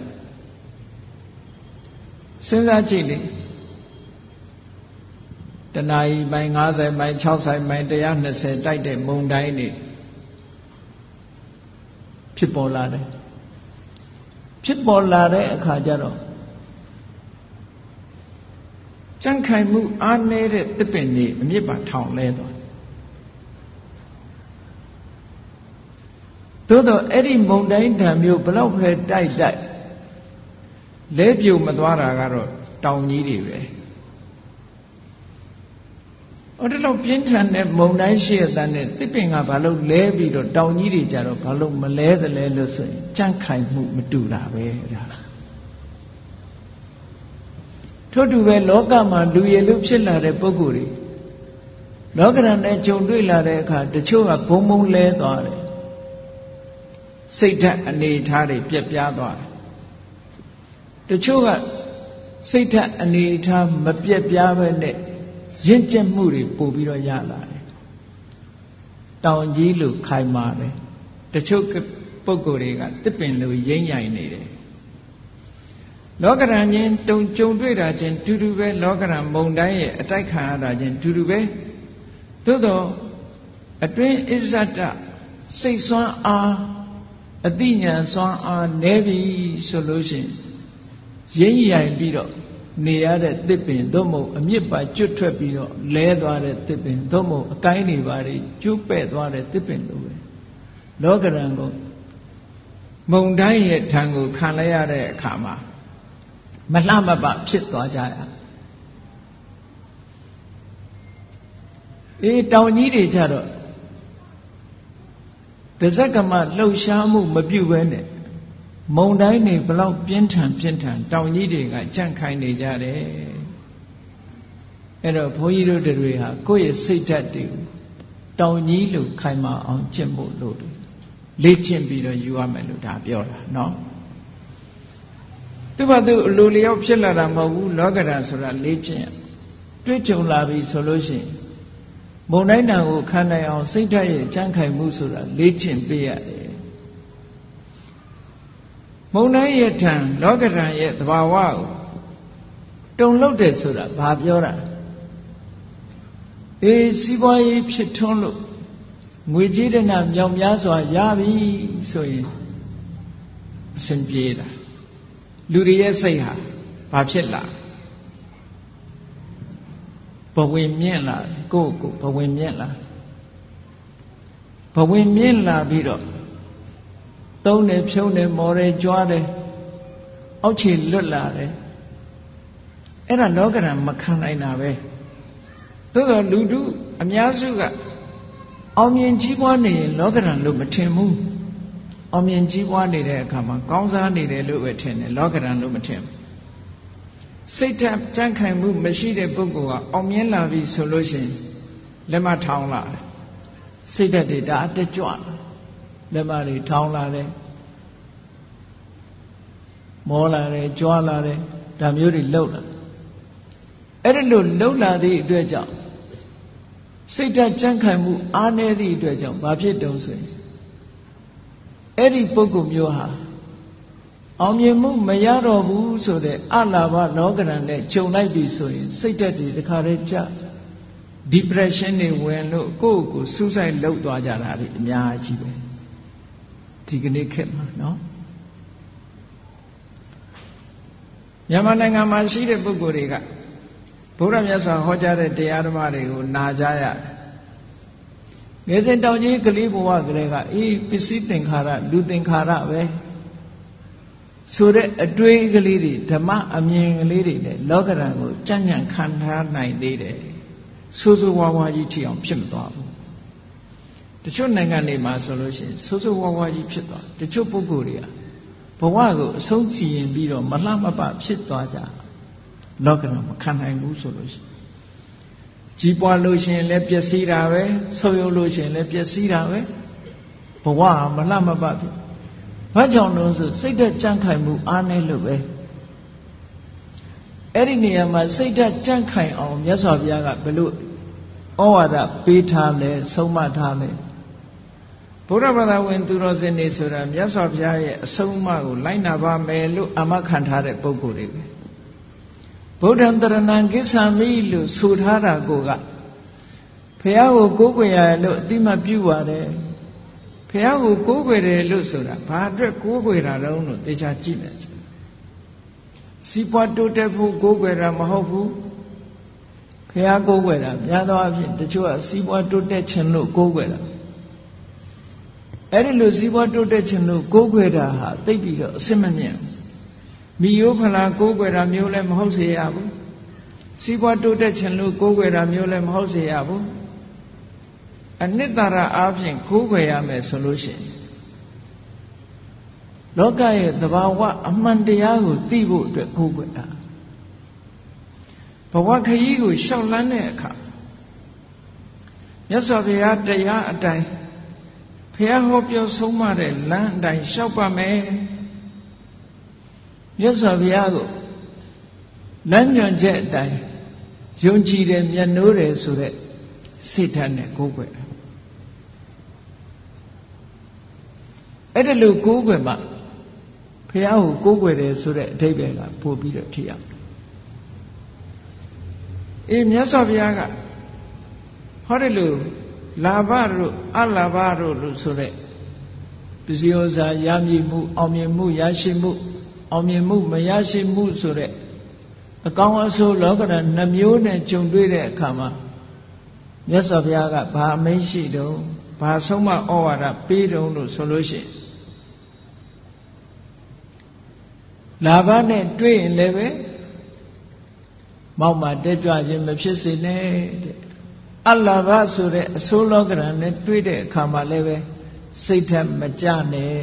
စဉ်းစားကြည့်လေတနာရီပိုင်း၅၀မိုင်၆၀မိုင်၁၂၀တိုက်တဲ့မုန်တိုင်းတွေဖြစ်ပေါ်လာတယ်ဖြစ်ပေါ်လာတဲ့အခါကျတော့ကြန့်ခိုင်မှုအားနည်းတဲ့တစ်ပင်တွေအမြစ်ပါထောင်လဲသွားသို့တော့အဲ့ဒီမုန်တိုင်းဓာတ်မျိုးဘလောက်ပဲတိုက်တိုက်လဲပြိုမသွားတာကတော့တောင်ကြီးတွေပဲအဲ့ဒါတော့ပြင်းထန်တဲ့မုန်တိုင်းရှိရတဲ့တစ်ပင်ကဘာလို့လဲပြီးတော့တောင်ကြီးတွေကြတော့ဘာလို့မလဲသလဲလို့ဆိုရင်ကြန့်ခိုင်မှုမတူတာပဲဒါထို့တူပဲလောကမှာလူရည်လူဖြစ်လာတဲ့ပုဂ္ဂိုလ်တွေလောကရန်နဲ့ကြုံတွေ့လာတဲ့အခါတချို့ကဘုံဘုံလဲသွားတယ်စိတ်ဓာတ်အနေထားတွေပြက်ပြားသွားတယ်တချို့ကစိတ်ဓာတ်အနေထားမပြက်ပြားပဲနဲ့ရင့်ကျက်မှုတွေပို့ပြီးတော့ရလာတယ်တောင်ကြီးလိုခိုင်မာတယ်တချို့ပုဂ္ဂိုလ်တွေကတစ်ပင်လိုရိမ့်ရိုင်နေတယ်လောကရန်ချင်းတုံကြုံတွေ့တာချင်းတူတူပဲလောကရန်မုန်တိုင်းရဲ့အတိုက်ခံရတာချင်းတူတူပဲသို့တော့အတွင်းအစ္ဆဒစိတ်ဆွမ်းအားအတိညာစွမ်းအားနည်းပြီဆိုလို့ရှိရင်ရိမ့်ရိုင်ပြီးတော့နေရတဲ့တစ်ပင်သို့မဟုတ်အမြစ်ပါကျွတ်ထွက်ပြီးတော့လဲသွားတဲ့တစ်ပင်သို့မဟုတ်အကိုင်းတွေပါတွေကျိုးပဲ့သွားတဲ့တစ်ပင်လိုပဲလောကရန်ကိုမုန်တိုင်းရဲ့ထံကိုခံလိုက်ရတဲ့အခါမှာမလှမပဖြစ်သွားကြရအေးတောင်ကြီးတွေကြတော့တဇက်ကမလှုပ်ရှားမှုမပြုတ်ဘဲနဲ့မုန်တိုင်းတွေဘလောက်ပြင်းထန်ပြင်းထန်တောင်ကြီးတွေကကြန့်ခိုင်နေကြတယ်အဲ့တော့ဘုန်းကြီးတို့တွေဟာကိုယ့်ရဲ့စိတ်ဓာတ်တွေကိုတောင်ကြီးလိုခိုင်မာအောင်ကျင့်ဖို့လို့လေ့ကျင့်ပြီးတော့ယူရမယ်လို့ဒါပြောတာနော်သူ့ဘာသူအလိုလျောက်ဖြစ်လာတာမဟုတ်ဘူးလောကဓာတ်ဆိုတာလေ့ကျင့်တွေ့ကြုံလာပြီဆိုလို့ရှိရင်မုန်တိုင်းတန်ကိုခံနိုင်အောင်စိတ်ဓာတ်ရဲ့ကြန့်ခိုင်မှုဆိုတာလေ့ကျင့်ပေးရတယ်မုန်တိုင်းရဲ့ထံလောကဓာတ်ရဲ့သဘာဝကိုတုံ့လောက်တယ်ဆိုတာဘာပြောတာအေးစီးပွားရေးဖြစ်ထွန်းလို့ငွေကြေးတနာမြောင်များစွာရပြီဆိုရင်အစဉ်ပြေတာလူတွေရဲ့စိတ်ဟာဘာဖြစ်လာဘဝင်မြင့်လာကိုယ့်ကိုဘဝင်မြင့်လာဘဝင်မြင့်လာပြီးတော့သုံးတယ်ဖြုံးတယ်မော်တယ်ကြွားတယ်အောက်ခြေလွတ်လာတယ်အဲ့ဒါလောကဓာတ်မခံနိုင်တာပဲသို့တော်လူတို့အများစုကအောင်မြင်ကြီးပွားနေရင်လောကဓာတ်လို့မထင်ဘူးအောင်မြင်ကြီးပွားနေတဲ့အခါမှာကောင်းစားနေတယ်လို့ပဲထင်တယ်လောကဓာတ်လို့မထင်ဘူးစိတ်ဓာတ်ကြံ့ခိုင်မှုမရှိတဲ့ပုဂ္ဂိုလ်ကအောင်မြင်လာပြီဆိုလို့ရှိရင်လက်မထောင်လာတယ်စိတ်ဓာတ်တွေဒါအတက်ကြွလက်မတွေထောင်လာတယ်မောလာတယ်ကြွားလာတယ်ဒါမျိုးတွေလှုပ်လာအဲ့ဒီလိုလှုပ်လာသည့်အတွက်ကြောင့်စိတ်ဓာတ်ကြံ့ခိုင်မှုအားနည်းသည့်အတွက်ကြောင့်ဘာဖြစ်တုံးဆိုရင်အဲ့ဒီပုဂ္ဂိုလ်မျိုးဟာအောင်မြင်မှုမရတော့ဘူးဆိုတဲ့အလာဘလောကဓာတ်နဲ့ခြုံလိုက်ပြီဆိုရင်စိတ်ဓာတ်တွေတခါတည်းကျ depression တွေဝင်လို့ကိုယ့်ကိုယ်စူးစိုက်လှုပ်သွားကြတာတွေအများကြီးပဲဒီကနေ့ခေတ်မှာနော်မြန်မာနိုင်ငံမှာရှိတဲ့ပုဂ္ဂိုလ်တွေကဘုရားမြတ်စွာဟောကြားတဲ့တရားဓမ္မတွေကိုနာကြရတယ်ငယ်စဉ်တောင်ကြီးကလေးဘဝကလေးကအေးပစ္စည်းသင်္ခါရလူသင်္ခါရပဲဆိုတဲ့အတွေးကလေးတွေဓမ္မအမြင်ကလေးတွေနဲ့လောကဓာတ်ကိုကြံ့ကြံ့ခံထားနိုင်သေးတယ်ဆိုးဆိုးဝါးဝါးကြီးထီအောင်ဖြစ်မသွားဘူးတချို့နိုင်ငံတွေမှာဆိုလို့ရှိရင်ဆိုးဆိုးဝါးဝါးကြီးဖြစ်သွားတချို့ပုဂ္ဂိုလ်တွေကဘဝကိုအဆုံးစီရင်ပြီးတော့မလှမပဖြစ်သွားကြလောကဓာတ်မခံနိုင်ဘူးဆိုလို့ရှိရင်ကြီးပွားလို့ရှိရင်လည်းပျက်စီးတာပဲဆုပ်ယုပ်လို့ရှိရင်လည်းပျက်စီးတာပဲဘဝမလှမပဖြစ်ဘာကြောင့်လို့ဆိုစိတ်ဓာတ်ကြံ့ခိုင်မှုအားနည်းလို့ပဲအဲ့ဒီနေရာမှာစိတ်ဓာတ်ကြံ့ခိုင်အောင်မြတ်စွာဘုရားကဘယ်လိုဩဝါဒပေးထားလဲဆုံးမထားလဲဘုရားဘာသာဝင်သူတော်စင်တွေဆိုတာမြတ်စွာဘုရားရဲ့အဆုံးအမကိုလိုက်နာပါမယ်လို့အာမခံထားတဲ့ပုဂ္ဂိုလ်တွေပဲဗုဒ္ဓံတရဏံကိစ္ဆာမိလို့ဆိုထားတာကိုကဘုရားကိုကိုးကွယ်ရလို့အတိမပြုပါတယ်ဘုရားကိုကိုးကွယ်တယ်လို့ဆိုတာဘာအတွက်ကိုးကွယ်တာတုံးလို့သေချာကြည့်မယ်စီးပွားတိုးတက်ဖို့ကိုးကွယ်တာမဟုတ်ဘူးဘုရားကိုးကွယ်တာများသောအားဖြင့်တချို့ကစီးပွားတိုးတက်ခြင်းလို့ကိုးကွယ်တာအဲ့ဒီလိုစီးပွားတိုးတက်ခြင်းလို့ကိုးကွယ်တာဟာသိပ်ပြီးတော့အစစ်မမြင်မိယိုးဖလားကိုးကွယ်တာမျိုးလည်းမဟုတ်စေရဘူးစီးပွားတိုးတက်ခြင်းလို့ကိုးကွယ်တာမျိုးလည်းမဟုတ်စေရဘူးအနှစ်သာရအားဖြင့်ကိုးကွယ်ရမယ်ဆိုလို့ရှိရင်လောကရဲ့သဘာဝအမှန်တရားကိုသိဖို့အတွက်ကိုးကွယ်တာဘဝခရီးကိုရှောက်လန်းတဲ့အခါမြတ်စွာဘုရားတရားအတိုင်းဘုရားဟောပြောဆုံးမတဲ့လမ်းအတိုင်းရှောက်ပါမယ်မြတ်စွာဘုရားကိုလမ်းညွှန်ချက်အတိုင်းယုံကြည်တယ်မျက်နှိုးတယ်ဆိုတဲ့စိတ်ဓာတ်နဲ့ကိုးကွယ်တယ်အဲ့ဒါလို့ကိုးကွယ်မှဘုရားကိုကိုးကွယ်တယ်ဆိုတဲ့အဓိပ္ပာယ်ကပို့ပြီးတော့ထိရောက်အေးမြတ်စွာဘုရားကဟောတယ်လို့လာဘတို့အလာဘတို့လို့ဆိုတဲ့ပစ္စည်းဥစ္စာရမည်မှုအောင်မြင်မှုရရှိမှုအောင်မြင်မှုမရရှိမှုဆိုတဲ့အကောင်းအဆိုးလောကဓာတ်နှမျိုးနဲ့ကြုံတွေ့တဲ့အခါမှာမြတ်စွာဘုရားကဘာအမိန့်ရှိတုံးဘာဆုံးမဩဝါဒပေးတုံးလို့ဆိုလို့ရှိရင်လာဘနဲ့တွေ့ရင်လည်းပဲမောက်မှတက်ကြွခြင်းမဖြစ်စေနဲ့တဲ့အလာဘဆိုတဲ့အဆိုးလောကဓာတ်နဲ့တွေ့တဲ့အခါမှာလည်းပဲစိတ်ထက်မကြနဲ့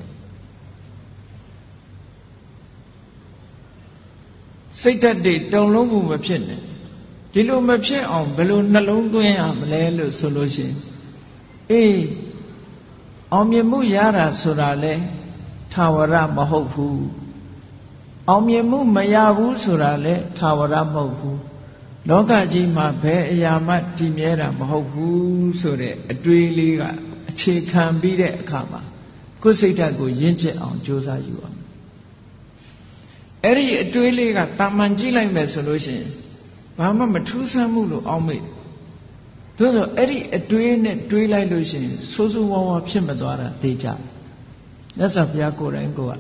စိတ်ဓာတ်တွေတုန်လုံးမှုမဖြစ်နဲ့ဒီလိုမဖြစ်အောင်ဘယ်လိုနှလုံးသွင်းရမလဲလို့ဆိုလို့ရှိရင်အေးအောင်မြင်မှုရတာဆိုတာလေထာဝရမဟုတ်ဘူးအောင်မြင်မှုမရဘူးဆိုတာလေထာဝရမဟုတ်ဘူးလောကကြီးမှာဘယ်အရာမှတည်မြဲတာမဟုတ်ဘူးဆိုတဲ့အတွေးလေးကအခြေခံပြီးတဲ့အခါမှာကိုယ်စိတ်ဓာတ်ကိုရင့်ကျက်အောင်ကြိုးစားယူအောင်အဲ့ဒီအတွေးလေးကတာမန်ကြည့်လိုက်မယ်ဆိုလို့ရှိရင်ဘာမှမထူးဆန်းမှုလို့အောက်မေ့သို့သောအဲ့ဒီအတွေးနဲ့တွေးလိုက်လို့ရှိရင်ဆိုးဆိုးဝါးဝါးဖြစ်မသွားတာသိကြမြတ်စွာဘုရားကိုယ်တိုင်ကိုယ်က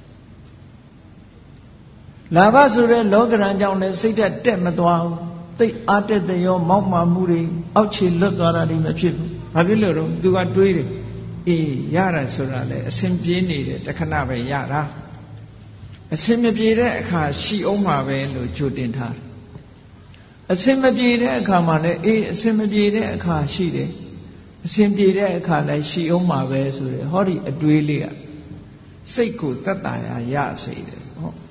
လာဘဆိုတဲ့လောကရန်ကြောင့်လည်းစိတ်ဓာတ်တက်မသွားဘူးသိအားတက်တဲ့ရောမောက်မာမှုတွေအောက်ခြေလွတ်သွားတာတွေမဖြစ်ဘူးဘာဖြစ်လို့တော့သူကတွေးတယ်အေးရတာဆိုတာလေအစဉ်ပြေးနေတယ်တခဏပဲရတာအစင်မပြေတဲ့အခါရှိအောင်မှာပဲလို့ကြိုတင်ထားတယ်အစင်မပြေတဲ့အခါမှာလည်းအေးအစင်မပြေတဲ့အခါရှိတယ်အစင်ပြေတဲ့အခါလည်းရှိအောင်မှာပဲဆိုရယ်ဟောဒီအတွေးလေးကစိတ်ကိုသက်သာရာရစေတယ်ဟော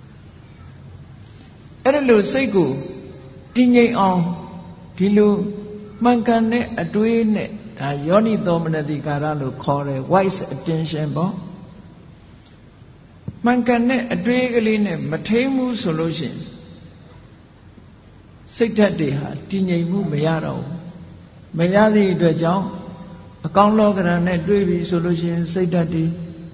အဲ့ဒါလို့စိတ်ကိုတည်ငြိမ်အောင်ဒီလိုမှန်ကန်တဲ့အတွေးနဲ့ဒါယောနိသောမနတိကာရလို့ခေါ်တယ် wise attention ပေါ့မှန်ကန်တဲ့အတွေးကလေးနဲ့မထိန်ဘူးဆိုလို့ရှိရင်စိတ်ဓာတ်တွေဟာတည်ငြိမ်မှုမရတော့ဘူးမရသည့်အတွက်ကြောင့်အကောင်းလောကဓာတ်နဲ့တွေးပြီးဆိုလို့ရှိရင်စိတ်ဓာတ်တွေ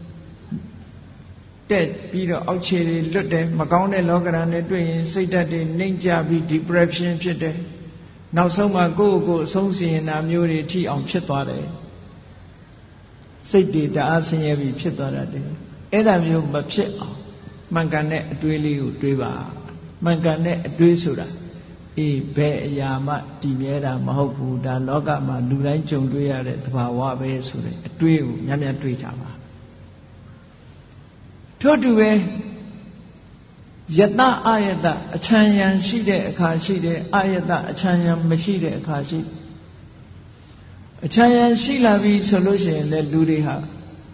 တက်ပြီးတော့အောက်ခြေတွေလွတ်တယ်မကောင်းတဲ့လောကဓာတ်နဲ့တွေ့ရင်စိတ်ဓာတ်တွေနှိမ့်ကျပြီး depression ဖြစ်တယ်နောက်ဆုံးမှကိုယ့်ကိုယ်အဆုံးစီရင်တာမျိုးတွေထိအောင်ဖြစ်သွားတယ်စိတ်တွေတအားဆင်းရဲပြီးဖြစ်သွားတတ်တယ်အဲ့ဒါမျိုးမဖြစ်အောင်မှန်ကန်တဲ့အတွေးလေးကိုတွေးပါမှန်ကန်တဲ့အတွေးဆိုတာအေးဘယ်အရာမှတည်မြဲတာမဟုတ်ဘူးဒါလောကမှာလူတိုင်းကြုံတွေ့ရတဲ့သဘာဝပဲဆိုတဲ့အတွေးကိုများများတွေးကြပါထို့တူပဲ Yata ayata achanyan shide akashide ayata achanyan mashide akashide achanyan shila bi solution le lu de ha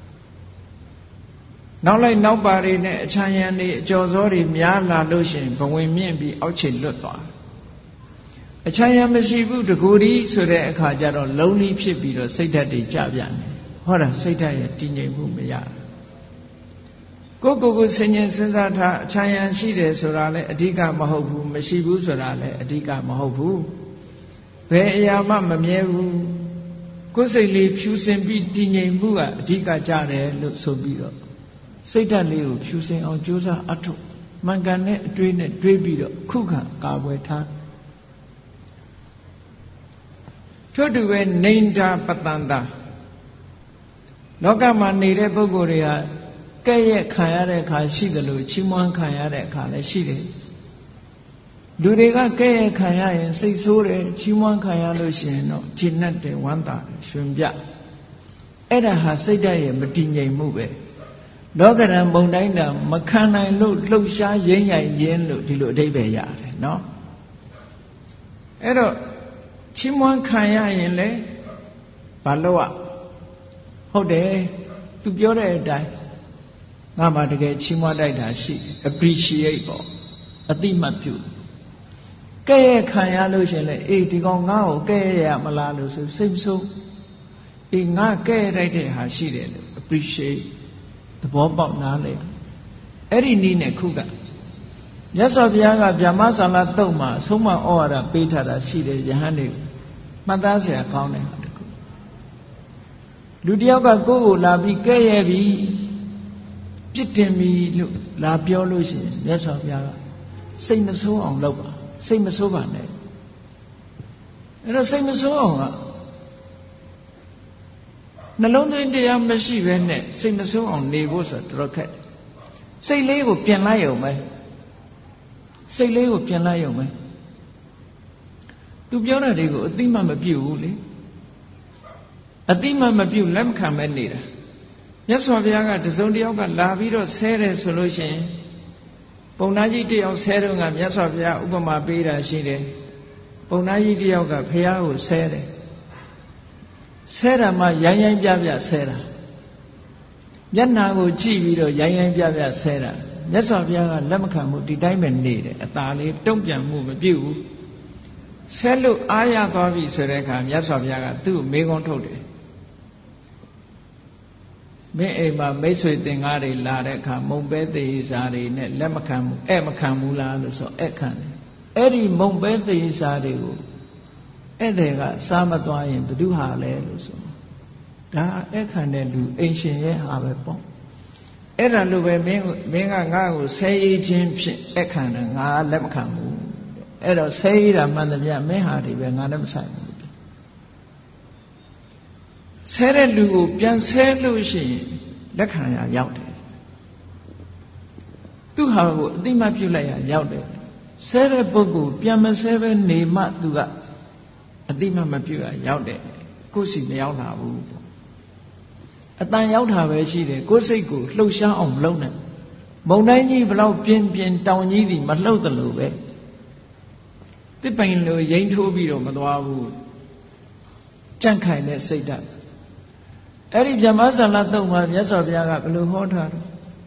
နောက်လိုက်နောက်ပါတွေနဲ့အချမ်းရံတွေအကျော်စောတွေများလာလို့ရှိရင်ဘဝင်မြင့်ပြီးအောက်ခြေလွတ်သွားအချမ်းရံမရှိဘူးတကူဒီဆိုတဲ့အခါကျတော့လုံးလေးဖြစ်ပြီးတော့စိတ်ဓာတ်တွေကြပြန်တယ်ဟောတာစိတ်ဓာတ်ရဲ့တည်ငြိမ်မှုမရကိုကိုကိုစဉ်းကျင်စဉ်းစားထားအချမ်းရံရှိတယ်ဆိုတာလည်းအဓိကမဟုတ်ဘူးမရှိဘူးဆိုတာလည်းအဓိကမဟုတ်ဘူးဘယ်အရာမှမမြဲဘူးကိုယ်စိတ်လေးဖြူစင်ပြီးတည်ငြိမ်မှုကအဓိကကြတယ်လို့ဆိုပြီးတော့စိတ်ဓာတ်လေးကိုဖြူစင်အောင်ကြိုးစားအထုတ်မှန်ကန်တဲ့အတွေးနဲ့တွေးပြီးတော့ခုခံကာကွယ်ထားထို့တူပဲနေန္ဒာပတန္တာလောကမှာနေတဲ့ပုဂ္ဂိုလ်တွေကကဲ့ရဲ့ခံရတဲ့အခါရှိတယ်လို့ချီးမွမ်းခံရတဲ့အခါလည်းရှိတယ်လူတွေကကဲ့ရဲ့ခံရရင်စိတ်ဆိုးတယ်ချီးမွမ်းခံရလို့ရှိရင်တော့ဂျင်းနဲ့တယ်ဝမ်းသာတယ်ရှင်ပြအဲ့ဒါဟာစိတ်ဓာတ်ရဲ့မတည်ငြိမ်မှုပဲလောကရန်ပုံတိုင်းတာမခံနိုင်လို့လှုပ်ရှားရင်းရိုင်ရင်းလို့ဒီလိုအဓိပ္ပာယ်ရတယ်နော်အဲ့တော့ချီးမွမ်းခံရရင်လေဘာလို့อ่ะဟုတ်တယ်သူပြောတဲ့အတိုင်းငါမှတကယ်ချီးမွမ်းတိုက်တာရှိ appreciate ပေါ့အတိမတ်ပြုကဲ့ရဲ့ခံရလို့ရှင်လေအေးဒီကောင်ငါ့ကိုကဲ့ရဲ့ရမလားလို့ဆိုစိတ်မဆိုးအေးငါကဲ့ရဲ့တိုက်တဲ့ဟာရှိတယ်လို့ appreciateသဘောပေါက်နားလေအဲ့ဒီနည်းနဲ့ခုကမြတ်စွာဘုရားကဗျာမဆာလတုတ်မှာအဆုံးမဩဝါဒပေးထားတာရှိတယ်ယဟန်တွေမှတ်သားเสียကောင်းတယ်ဟာတခုလူတယောက်ကကိုယ့်ကိုလာပြီးကဲ့ရဲ့ပြီးပြစ်တင်ပြီးလို့လာပြောလို့ရှိရင်မြတ်စွာဘုရားကစိတ်မဆိုးအောင်လုပ်ပါစိတ်မဆိုးပါနဲ့အဲ့တော့စိတ်မဆိုးအောင်ကနှလုံးသွင်းတရားမရှိဘဲနဲ့စိတ်မဆိုးအောင်နေဖို့ဆိုတော့တော်ခက်စိတ်လေးကိုပြင်လိုက်ရုံပဲစိတ်လေးကိုပြင်လိုက်ရုံပဲသူပြောတဲ့တွေကိုအတိမမပြုတ်ဘူးလေအတိမမပြုတ်လက်မခံပဲနေတာမြတ်စွာဘုရားကတစုံတစ်ယောက်ကလာပြီးတော့ဆဲတယ်ဆိုလို့ရှိရင်ပုံနာကြီးတစ်ယောက်ဆဲတော့ကမြတ်စွာဘုရားဥပမာပေးတာရှိတယ်ပုံနာကြီးတစ်ယောက်ကဘုရားကိုဆဲတယ်ဆဲတာမှရိုင်းရိုင်းပြပြဆဲတာမျက်နာကိုကြည့်ပြီးတော့ရိုင်းရိုင်းပြပြဆဲတာမြတ်စွာဘုရားကလက်မခံဘူးဒီတိုင်းပဲနေတယ်အသာလေးတုံ့ပြန်မှုမပြုတ်ဘူးဆဲလို့အားရသွားပြီဆိုတဲ့အခါမြတ်စွာဘုရားကသူ့ကိုမေးခွန်းထုတ်တယ်မင်းအိမ်မှာမိတ်ဆွေသင်္ကားတွေလာတဲ့အခါမုံပဲသေးစားတွေနဲ့လက်မခံဘူးအဲ့မခံဘူးလားလို့ဆိုအဲ့ခံတယ်အဲ့ဒီမုံပဲသေးစားတွေကိုအဲ့တဲ့ကစားမသွားရင်ဘယ်သူဟာလဲလို့ဆိုဒါအဲ့ခံတဲ့လူအိမ်ရှင်ရဲ့ဟာပဲပေါ့အဲ့ဒါလိုပဲမင်းမင်းကငါ့ကိုဆဲရေးခြင်းဖြင့်အဲ့ခံတယ်ငါလက်မခံဘူးအဲ့တော့ဆဲရေးတာမှန်တယ်ဗျမင်းဟာတွေပဲငါလည်းမဆိုင်ဘူးဆဲတဲ့လူကိုပြန်ဆဲလို့ရှိရင်လက်ခံရရောက်တယ်သူဟာကိုအတိမတ်ပြုလိုက်ရရောက်တယ်ဆဲတဲ့ပုဂ္ဂိုလ်ပြန်မဆဲပဲနေမှသူကအတိမတ်မပြုရရောက်တယ်ကိုယ်စီမရောက်လာဘူးပေါ့အတန်ရောက်တာပဲရှိတယ်ကိုယ်စိတ်ကိုလှုပ်ရှားအောင်မလုပ်နဲ့မုံတိုင်းကြီးဘလောက်ပြင်းပြင်းတောင်ကြီးသည်မလှုပ်တယ်လို့ပဲတစ်ပိုင်လိုရိမ့်ထိုးပြီးတော့မသွားဘူးကြန့်ခိုင်တဲ့စိတ်ဓာတ်အဲ့ဒီဗြဟ္မဇာလတုံမှာမြတ်စွာဘုရားကဘယ်လိုဟောထားတယ်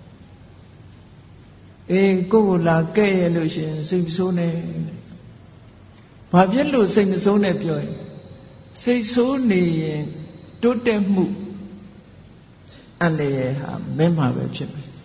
အေးကိုယ်ကိုလာကဲ့ရဲ့လို့ရှိရင်စိတ်မဆိုးနဲ့ဘာဖြစ်လို့စိတ်မဆိုးနဲ့ပြောရင်စိတ်ဆိုးနေရင်တိုးတက်မှုအန္တရာယ်ဟာမင်းမှာပဲဖြစ်မယ်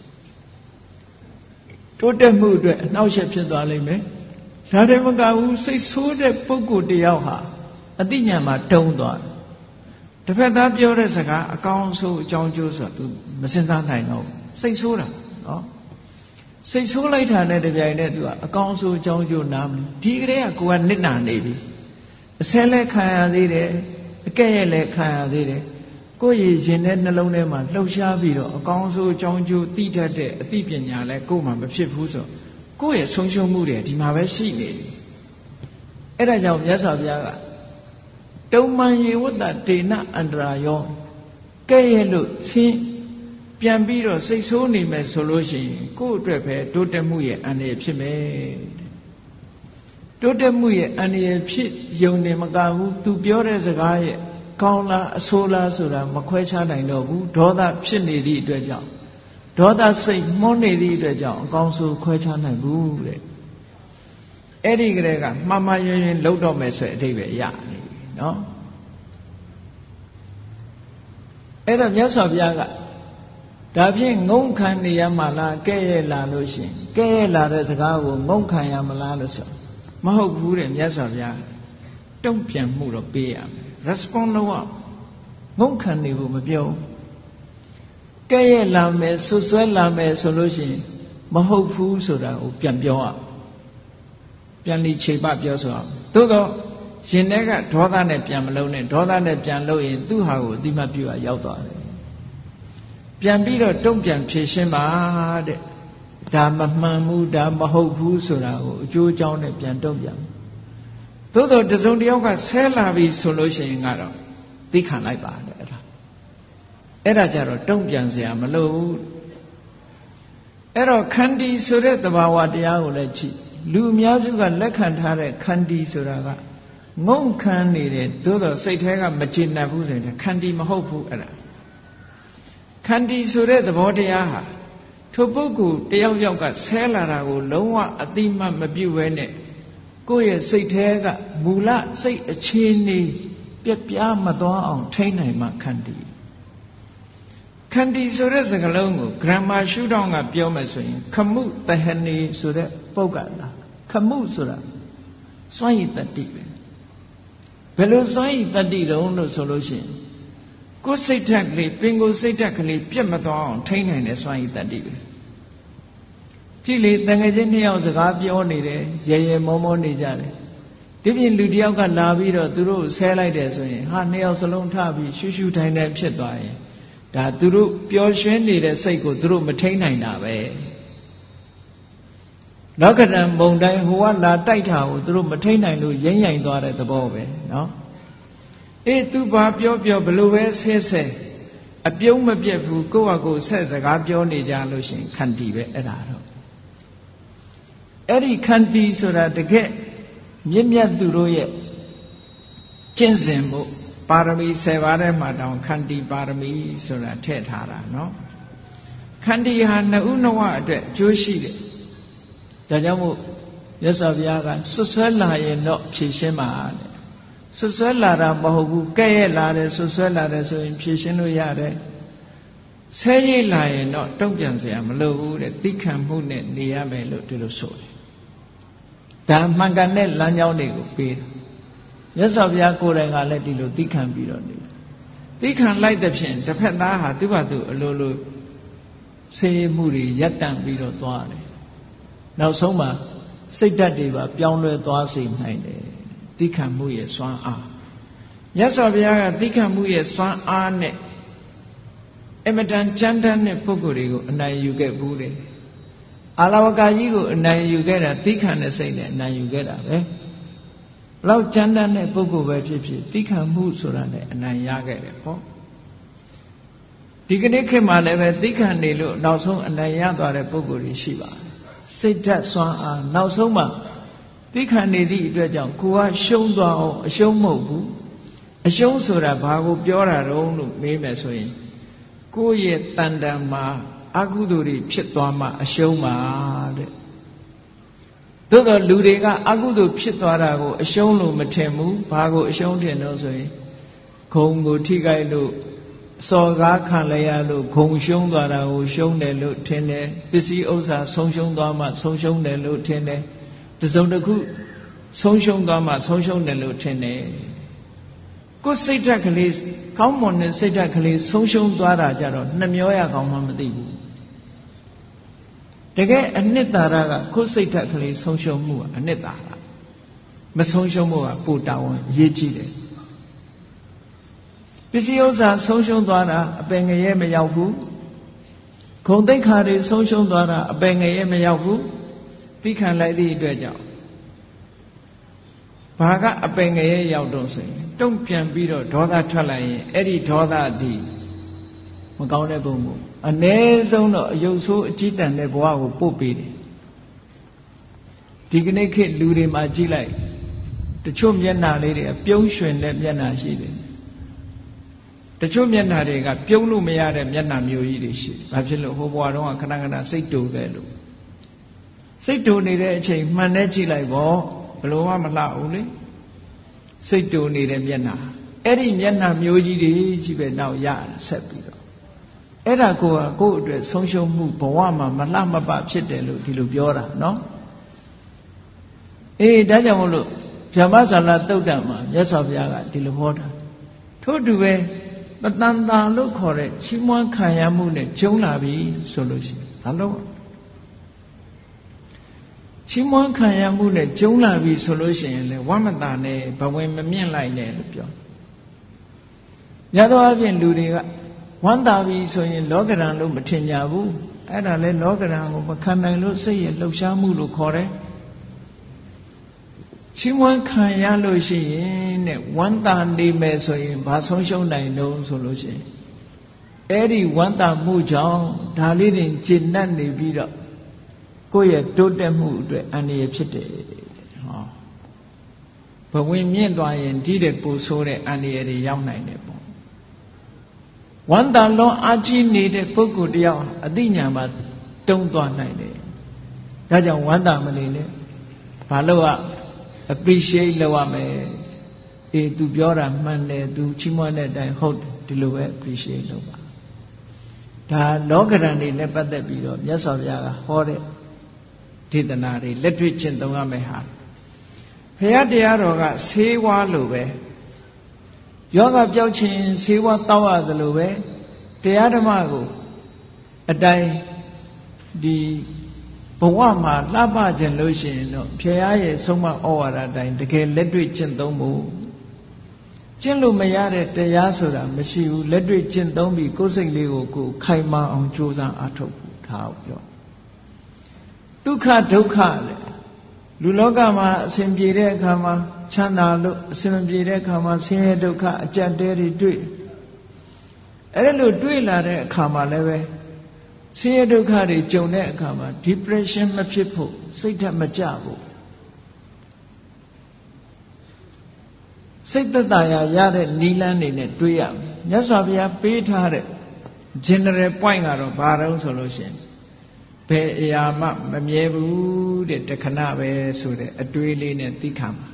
တိုးတက်မှုအတွက်အနှောက်အယှက်ဖြစ်သွားလိမ့်မယ်ဒါတည်းမကဘူးစိတ်ဆိုးတဲ့ပုဂ္ဂိုလ်တယောက်ဟာအတိညာမှာတုံးသွားတယ်တစ်ဖက်သားပြောတဲ့စကားအကောင်းဆုံးအကြောင်းကျိုးဆိုတာ तू မစင်စားနိုင်တော့စိတ်ဆိုးတာနော်စိတ်ဆိုးလိုက်တာနဲ့တပြိုင်တည်း तू ကအကောင်းဆုံးအကြောင်းကျိုးနားမလဲဒီကလေးကကိုယ်ကနစ်နာနေပြီအဆဲလဲခံရသေးတယ်အကဲ့ရဲ့လဲခံရသေးတယ်ကိုယ့်ရည်ရှင်တဲ့နှလုံးထဲမှာလှုပ်ရှားပြီးတော့အကောင်းဆုံးအကြောင်းကျိုးသိတတ်တဲ့အသိပညာလဲကိုယ်မှမဖြစ်ဘူးဆိုကိုယ့်ရဲ့ဆုံးရှုံးမှုတွေဒီမှာပဲရှိနေတယ်အဲ့ဒါကြောင့်မြတ်စွာဘုရားကတုံမန်ယေဝတ္တဒေနအန္တရာယောကဲ့ရဲ့လို့ဆင်းပြန်ပြီးတော့စိတ်ဆိုးနေမယ်ဆိုလို့ရှိရင်ကိုယ့်အတွက်ပဲတိုးတက်မှုရဲ့အန္တရာယ်ဖြစ်မယ်တိုးတက်မှုရဲ့အန္တရာယ်ဖြစ်ယုံနေမကဘူးသူပြောတဲ့စကားရဲ့ကောင်းလားအဆိုးလားဆိုတာမခွဲခြားနိုင်တော့ဘူးဒေါသဖြစ်နေသည့်အတွက်ကြောင့်ဒေါသစိတ်မှုန်းနေသည့်အတွက်ကြောင့်အကောင်းဆိုးခွဲခြားနိုင်ဘူးတဲ့အဲ့ဒီကလေးကမှားမှားယွင်းယွင်းလုပ်တော့မယ်ဆိုတဲ့အဓိပ္ပာယ်ရနေပြီနော်အဲ့တော့မြတ်စွာဘုရားကဒါဖြင့်ငုံခံနေရမှာလားကဲ့ရဲ့လာလို့ရှိရင်ကဲ့ရဲ့လာတဲ့စကားကိုငုံခံရမလားလို့ဆိုမဟုတ်ဘူးတဲ့မြတ်စွာဘုရားတုံ့ပြန်မှုတော့ပေးရမယ် respond လုပ်အောင်ငုံခံနေဖို့မပြောကဲ့ရဲ့လာမယ်ဆွဆွဲလာမယ်ဆိုလို့ရှိရင်မဟုတ်ဘူးဆိုတာကိုပြန်ပြောအောင်ပြန်လိခြေပပြောဆိုအောင်သို့တော့ရှင်တဲ့ကဒေါသနဲ့ပြန်မလုံးနဲ့ဒေါသနဲ့ပြန်လို့ရင်သူ့ဟာကိုအတိမတ်ပြုရရောက်သွားတယ်ပြန်ပြီးတော့တုံ့ပြန်ဖြေရှင်းပါတဲ့ဒါမမှန်ဘူးဒါမဟုတ်ဘူးဆိုတာကိုအကျိုးအကြောင်းနဲ့ပြန်တုံ့ပြန်သို့တော့တစုံတစ်ယောက်ကဆဲလာပြီဆိုလို့ရှိရင်ကတော့သိခံလိုက်ပါတယ်အဲ့ဒါအဲ့ဒါကြတော့တုံ့ပြန်เสียမလို့ဘူးအဲ့တော့ခန္တီဆိုတဲ့သဘာဝတရားကိုလည်းကြည့်လူအများစုကလက်ခံထားတဲ့ခန္တီဆိုတာကငုံခံနေတယ်သို့တော့စိတ်ထဲကမကျေနပ်ဘူးဆိုရင်ခန္တီမဟုတ်ဘူးအဲ့ဒါခန္တီဆိုတဲ့သဘောတရားဟာထိုပုဂ္ဂိုလ်တယောက်ယောက်ကဆဲလာတာကိုလုံးဝအတိမတ်မပြုတ်ဘဲနဲ့ကိုယ့်ရဲ့စိတ်ထဲကမူလစိတ်အခြေအနေပြက်ပြားမသွားအောင်ထိန်းနိုင်မှခန္တီခန္တီဆိုတဲ့စကားလုံးကို grammar ရှုထောင့်ကပြောမယ်ဆိုရင်ခမှုတဟဏီဆိုတဲ့ပုဂ္ဂလာခမှုဆိုတာစွန့်ရည်တတ္တိပဲဘယ်လိုစွန့်ရည်တတ္တိတုံးလို့ဆိုလို့ရှိရင်ကိုယ်စိတ်ဓာတ်ကလေးပင်ကိုယ်စိတ်ဓာတ်ကလေးပြတ်မသွားအောင်ထိန်းနိုင်တဲ့စွမ်းရည်တတ္တိပဲကြည့်လေတန်ငယ်ချင်းနှစ်ယောက်စကားပြောနေတယ်ရဲရဲမောမောနေကြတယ်ဒီပြင်လူတစ်ယောက်ကလာပြီးတော့သူတို့ဆဲလိုက်တယ်ဆိုရင်ဟာနှစ်ယောက်စလုံးထပြီးရှူးရှူးထိုင်ထိုင်ဖြစ်သွားရင်ဒါသူတို့ပျော်ရွှင်နေတဲ့စိတ်ကိုသူတို့မထိန်းနိုင်တာပဲနောက်ကတံမုံတိုင်းဟိုကလာတိုက်တာကိုသူတို့မထိန်းနိုင်လို့ရိမ့်ရိုင်သွားတဲ့သဘောပဲနော်အေးသူဘာပြောပြောဘလို့ပဲဆဲဆဲအပြုံးမပြတ်ဘူးကိုယ့်ဟာကိုယ်ဆက်စကားပြောနေကြလို့ရှင်ခန္တီပဲအဲ့ဒါတော့အဲ့ဒီခန္တီဆိုတာတကယ်မြင့်မြတ်သူတို့ရဲ့ကျင့်စဉ်မှုပါရမီ၁၀ပါးထဲမှာတောင်ခန္တီပါရမီဆိုတာထည့်ထားတာနော်ခန္တီဟာနှစ်ဦးနှစ်ဝအတွက်အကျိုးရှိတယ်ဒါကြောင့်မို့မြတ်စွာဘုရားကဆွဆွဲလာရင်တော့ဖြေရှင်းပါတဲ့ဆွဆွဲလာတာမဟုတ်ဘူးကဲ့ရဲ့လာတယ်ဆွဆွဲလာတယ်ဆိုရင်ဖြေရှင်းလို့ရတယ်ဆဲရိပ်လာရင်တော့တုံ့ပြန်เสียမလိုဘူးတဲ့သိခံမှုနဲ့နေရမယ်လို့ဒီလိုဆိုတယ်ဒါမှန်ကန်တဲ့လမ်းကြောင်းတွေကိုပေးတယ်မြတ်စွာဘုရားကိုယ်တိုင်ကလည်းဒီလိုသိခံပြီးတော့နေတယ်သိခံလိုက်တဲ့ဖြင့်တစ်ဖက်သားဟာသူ့ဘာသူအလိုလိုဆေးမှုတွေရပ်တန့်ပြီးတော့သွားတယ်နောက်ဆုံးမှာစိတ်ဓာတ်တွေပါပြောင်းလဲသွားစေနိုင်တယ်သိခံမှုရဲ့စွမ်းအားမြတ်စွာဘုရားကသိခံမှုရဲ့စွမ်းအားနဲ့အမတန်ကြမ်းတမ်းတဲ့ပုဂ္ဂိုလ်တွေကိုအနိုင်ယူခဲ့ဘူးတယ်အာလဝကကြီးကိုအနိုင်ယူခဲ့တာသိခံတဲ့စိတ်နဲ့အနိုင်ယူခဲ့တာပဲလောက်ကြမ်းတမ်းတဲ့ပုဂ္ဂိုလ်ပဲဖြစ်ဖြစ်သိခံမှုဆိုတာနဲ့အနိုင်ရခဲ့တယ်ပေါ့ဒီကနေ့ခေတ်မှာလည်းပဲသိခံနေလို့နောက်ဆုံးအနိုင်ရသွားတဲ့ပုဂ္ဂိုလ်တွေရှိပါတယ်စိတ်ဓာတ်စွမ်းအားနောက်ဆုံးမှသိခံနေသည့်အတွက်ကြောင့်ကိုကရှုံးသွားအောင်အရှုံးမဟုတ်ဘူးအရှုံးဆိုတာဘာကိုပြောတာတုံးလို့မေးမယ်ဆိုရင်ကိုယ့်ရဲ့တန်တန်မှာအကုသိုလ်တွေဖြစ်သွားမှအရှုံးပါတဲ့သို့တော့လူတွေကအကုသိုလ်ဖြစ်သွားတာကိုအရှုံးလို့မထင်ဘူးဘာကိုအရှုံးထင်တော့ဆိုရင်ဂုံကိုထိခိုက်လို့စော်ကားခံရရလို့ဂုံရှုံးသွားတာကိုရှုံးတယ်လို့ထင်တယ်ပစ္စည်းဥစ္စာဆုံးရှုံးသွားမှဆုံးရှုံးတယ်လို့ထင်တယ်တစုံတစ်ခုဆုံးရှုံးသွားမှဆုံးရှုံးတယ်လို့ထင်တယ်ကိုယ်စိတ်ဓာတ်ကလေးကောင်းမွန်တဲ့စိတ်ဓာတ်ကလေးဆုံးရှုံးသွားတာကြတော့နှမျောရကောင်းမှမသိဘူးတကယ်အနှစ်သာရကကိုယ်စိတ်ဓာတ်ကလေးဆုံးရှုံးမှုကအနှစ်သာရမဆုံးရှုံးမှုကပိုတာဝန်အရေးကြီးတယ်ပစ္စည်းဥစ္စာဆုံးရှုံးသွားတာအပင်ငရဲမရောက်ဘူးဂုဏ်သိက္ခာတွေဆုံးရှုံးသွားတာအပင်ငရဲမရောက်ဘူးသိခံလိုက်သည့်အတွက်ကြောင့်ဘာကအပင်ငရဲရောက်တော့ဆိုရင်တုံ့ပြန်ပြီးတော့ဒေါသထွက်လာရင်အဲ့ဒီဒေါသသည်မကောင်းတဲ့ပုံကိုအ ਨੇ ဆုံးတော့အယုတ်ဆိုးအကြည့်တန်တဲ့ဘဝကိုပို့ပေးတယ်ဒီကနေ့ခေတ်လူတွေမှာကြည့်လိုက်တချို့မျက်နှာလေးတွေပြုံးရွှင်တဲ့မျက်နှာရှိတယ်တချို့မျက်နှာတွေကပြုံးလို့မရတဲ့မျက်နှာမျိုးကြီးတွေရှိတယ်ဘာဖြစ်လို့ဟိုဘဝတုန်းကခဏခဏစိတ်တူခဲ့လို့စိတ်တူနေတဲ့အချိန်မှန်နဲ့ကြည့်လိုက်ပေါ့ဘယ်လိုမှမလှဘူးလေစိတ်တူနေတဲ့မျက်နှာအဲ့ဒီမျက်နှာမျိုးကြီးတွေကြီးပဲနောက်ရဆက်ပြီးတော့အဲ့ဒါကိုကကိုယ့်အတွက်ဆုံးရှုံးမှုဘဝမှာမလှမပဖြစ်တယ်လို့ဒီလိုပြောတာနော်အေးဒါကြောင့်မို့လို့ဗျမဇာလသုတ်တံမှာမြတ်စွာဘုရားကဒီလိုဟောတာထို့တူပဲပတန်တာလို့ခေါ်တဲ့ချီးမွမ်းခံရမှုနဲ့ကျုံလာပြီဆိုလို့ရှိရင်ဘာလို့ချီးမွမ်းခံရမှုနဲ့ကျုံလာပြီဆိုလို့ရှိရင်လေဝမတာနဲ့ဘဝင်မမြင့်လိုက်နဲ့လို့ပြောညသောအပြင်လူတွေကဝမ်းသာပြီဆိုရင်လောကရန်လို့မထင်ကြဘူးအဲ့ဒါလဲလောကရန်ကိုမခံနိုင်လို့စိတ်ရဲ့လှုပ်ရှားမှုလို့ခေါ်တယ်ချီးမွမ်းခံရလို့ရှိရင်တဲ့ဝမ်းသာနေမယ်ဆိုရင်ဘာဆုံးရှုံးနိုင်တော့ဆိုလို့ရှိရင်အဲ့ဒီဝမ်းသာမှုကြောင့်ဒါလေးတွေကျင့်တတ်နေပြီးတော့ကိုယ့်ရဲ့တိုးတက်မှုအတွက်အန္တရာယ်ဖြစ်တယ်ဟောဘဝင်မြင့်သွားရင်ဒီတဲ့ပူဆိုးတဲ့အန္တရာယ်တွေရောက်နိုင်တယ်ပေါ့ဝမ်းသာလွန်အားကြီးနေတဲ့ပုဂ္ဂိုလ်တယောက်အသိဉာဏ်မှာတုံးသွားနိုင်တယ်ဒါကြောင့်ဝမ်းသာမနေနဲ့ဘာလို့ကappreciate လုပ်ရမယ်အေး तू ပြောတာမှန်တယ် तू ချီးမွမ်းတဲ့အတိုင်းဟုတ်တယ်ဒီလိုပဲ appreciate လုပ်ပါဒါလောကရန်တွေနဲ့ပတ်သက်ပြီးတော့မြတ်စွာဘုရားကဟောတဲ့ဒေသနာတွေလက်တွေ့ကျင့်သုံးရမယ်ဟာဘုရားတရားတော်ကဆေးဝါးလိုပဲယောဂပျောက်ခြင်းဆေးဝါးတောက်ရသလိုပဲတရားဓမ္မကိုအတိုင်းဒီဘဝမှာလှပခြင်းလို့ရှိရင်တော့ဖရာရဲ့ဆုံးမဩဝါဒအတိုင်းတကယ်လက်တွေ့ကျင့်သုံးဖို့ကျင့်လို့မရတဲ့တရားဆိုတာမရှိဘူးလက်တွေ့ကျင့်သုံးပြီးကိုယ်စိတ်လေးကိုကိုယ်ခိုင်မာအောင်ကြိုးစားအားထုတ်ဖို့ဒါကိုပြောဒုက္ခဒုက္ခလေလူလောကမှာအစဉ်ပြေတဲ့အခါမှာချမ်းသာလို့အစဉ်မပြေတဲ့အခါမှာဆင်းရဲဒုက္ခအကြက်တဲတွေတွေ့အဲ့လိုတွေ့လာတဲ့အခါမှာလည်းပဲဆင်းရဲဒုက္ခတွေကြုံတဲ့အခါမှာ depression မဖြစ်ဖို့စိတ်ဓာတ်မကျဖို့စိတ်သက်သာရာရတဲ့နိလန်းနေနဲ့တွေးရမယ်မြတ်စွာဘုရားပေးထားတဲ့ general point ကတော့ဘာတုံးဆိုလို့ရှိရင်ဘယ်အရာမှမမြဲဘူးတဲ့တခဏပဲဆိုတဲ့အတွေးလေးနဲ့သိခံပါ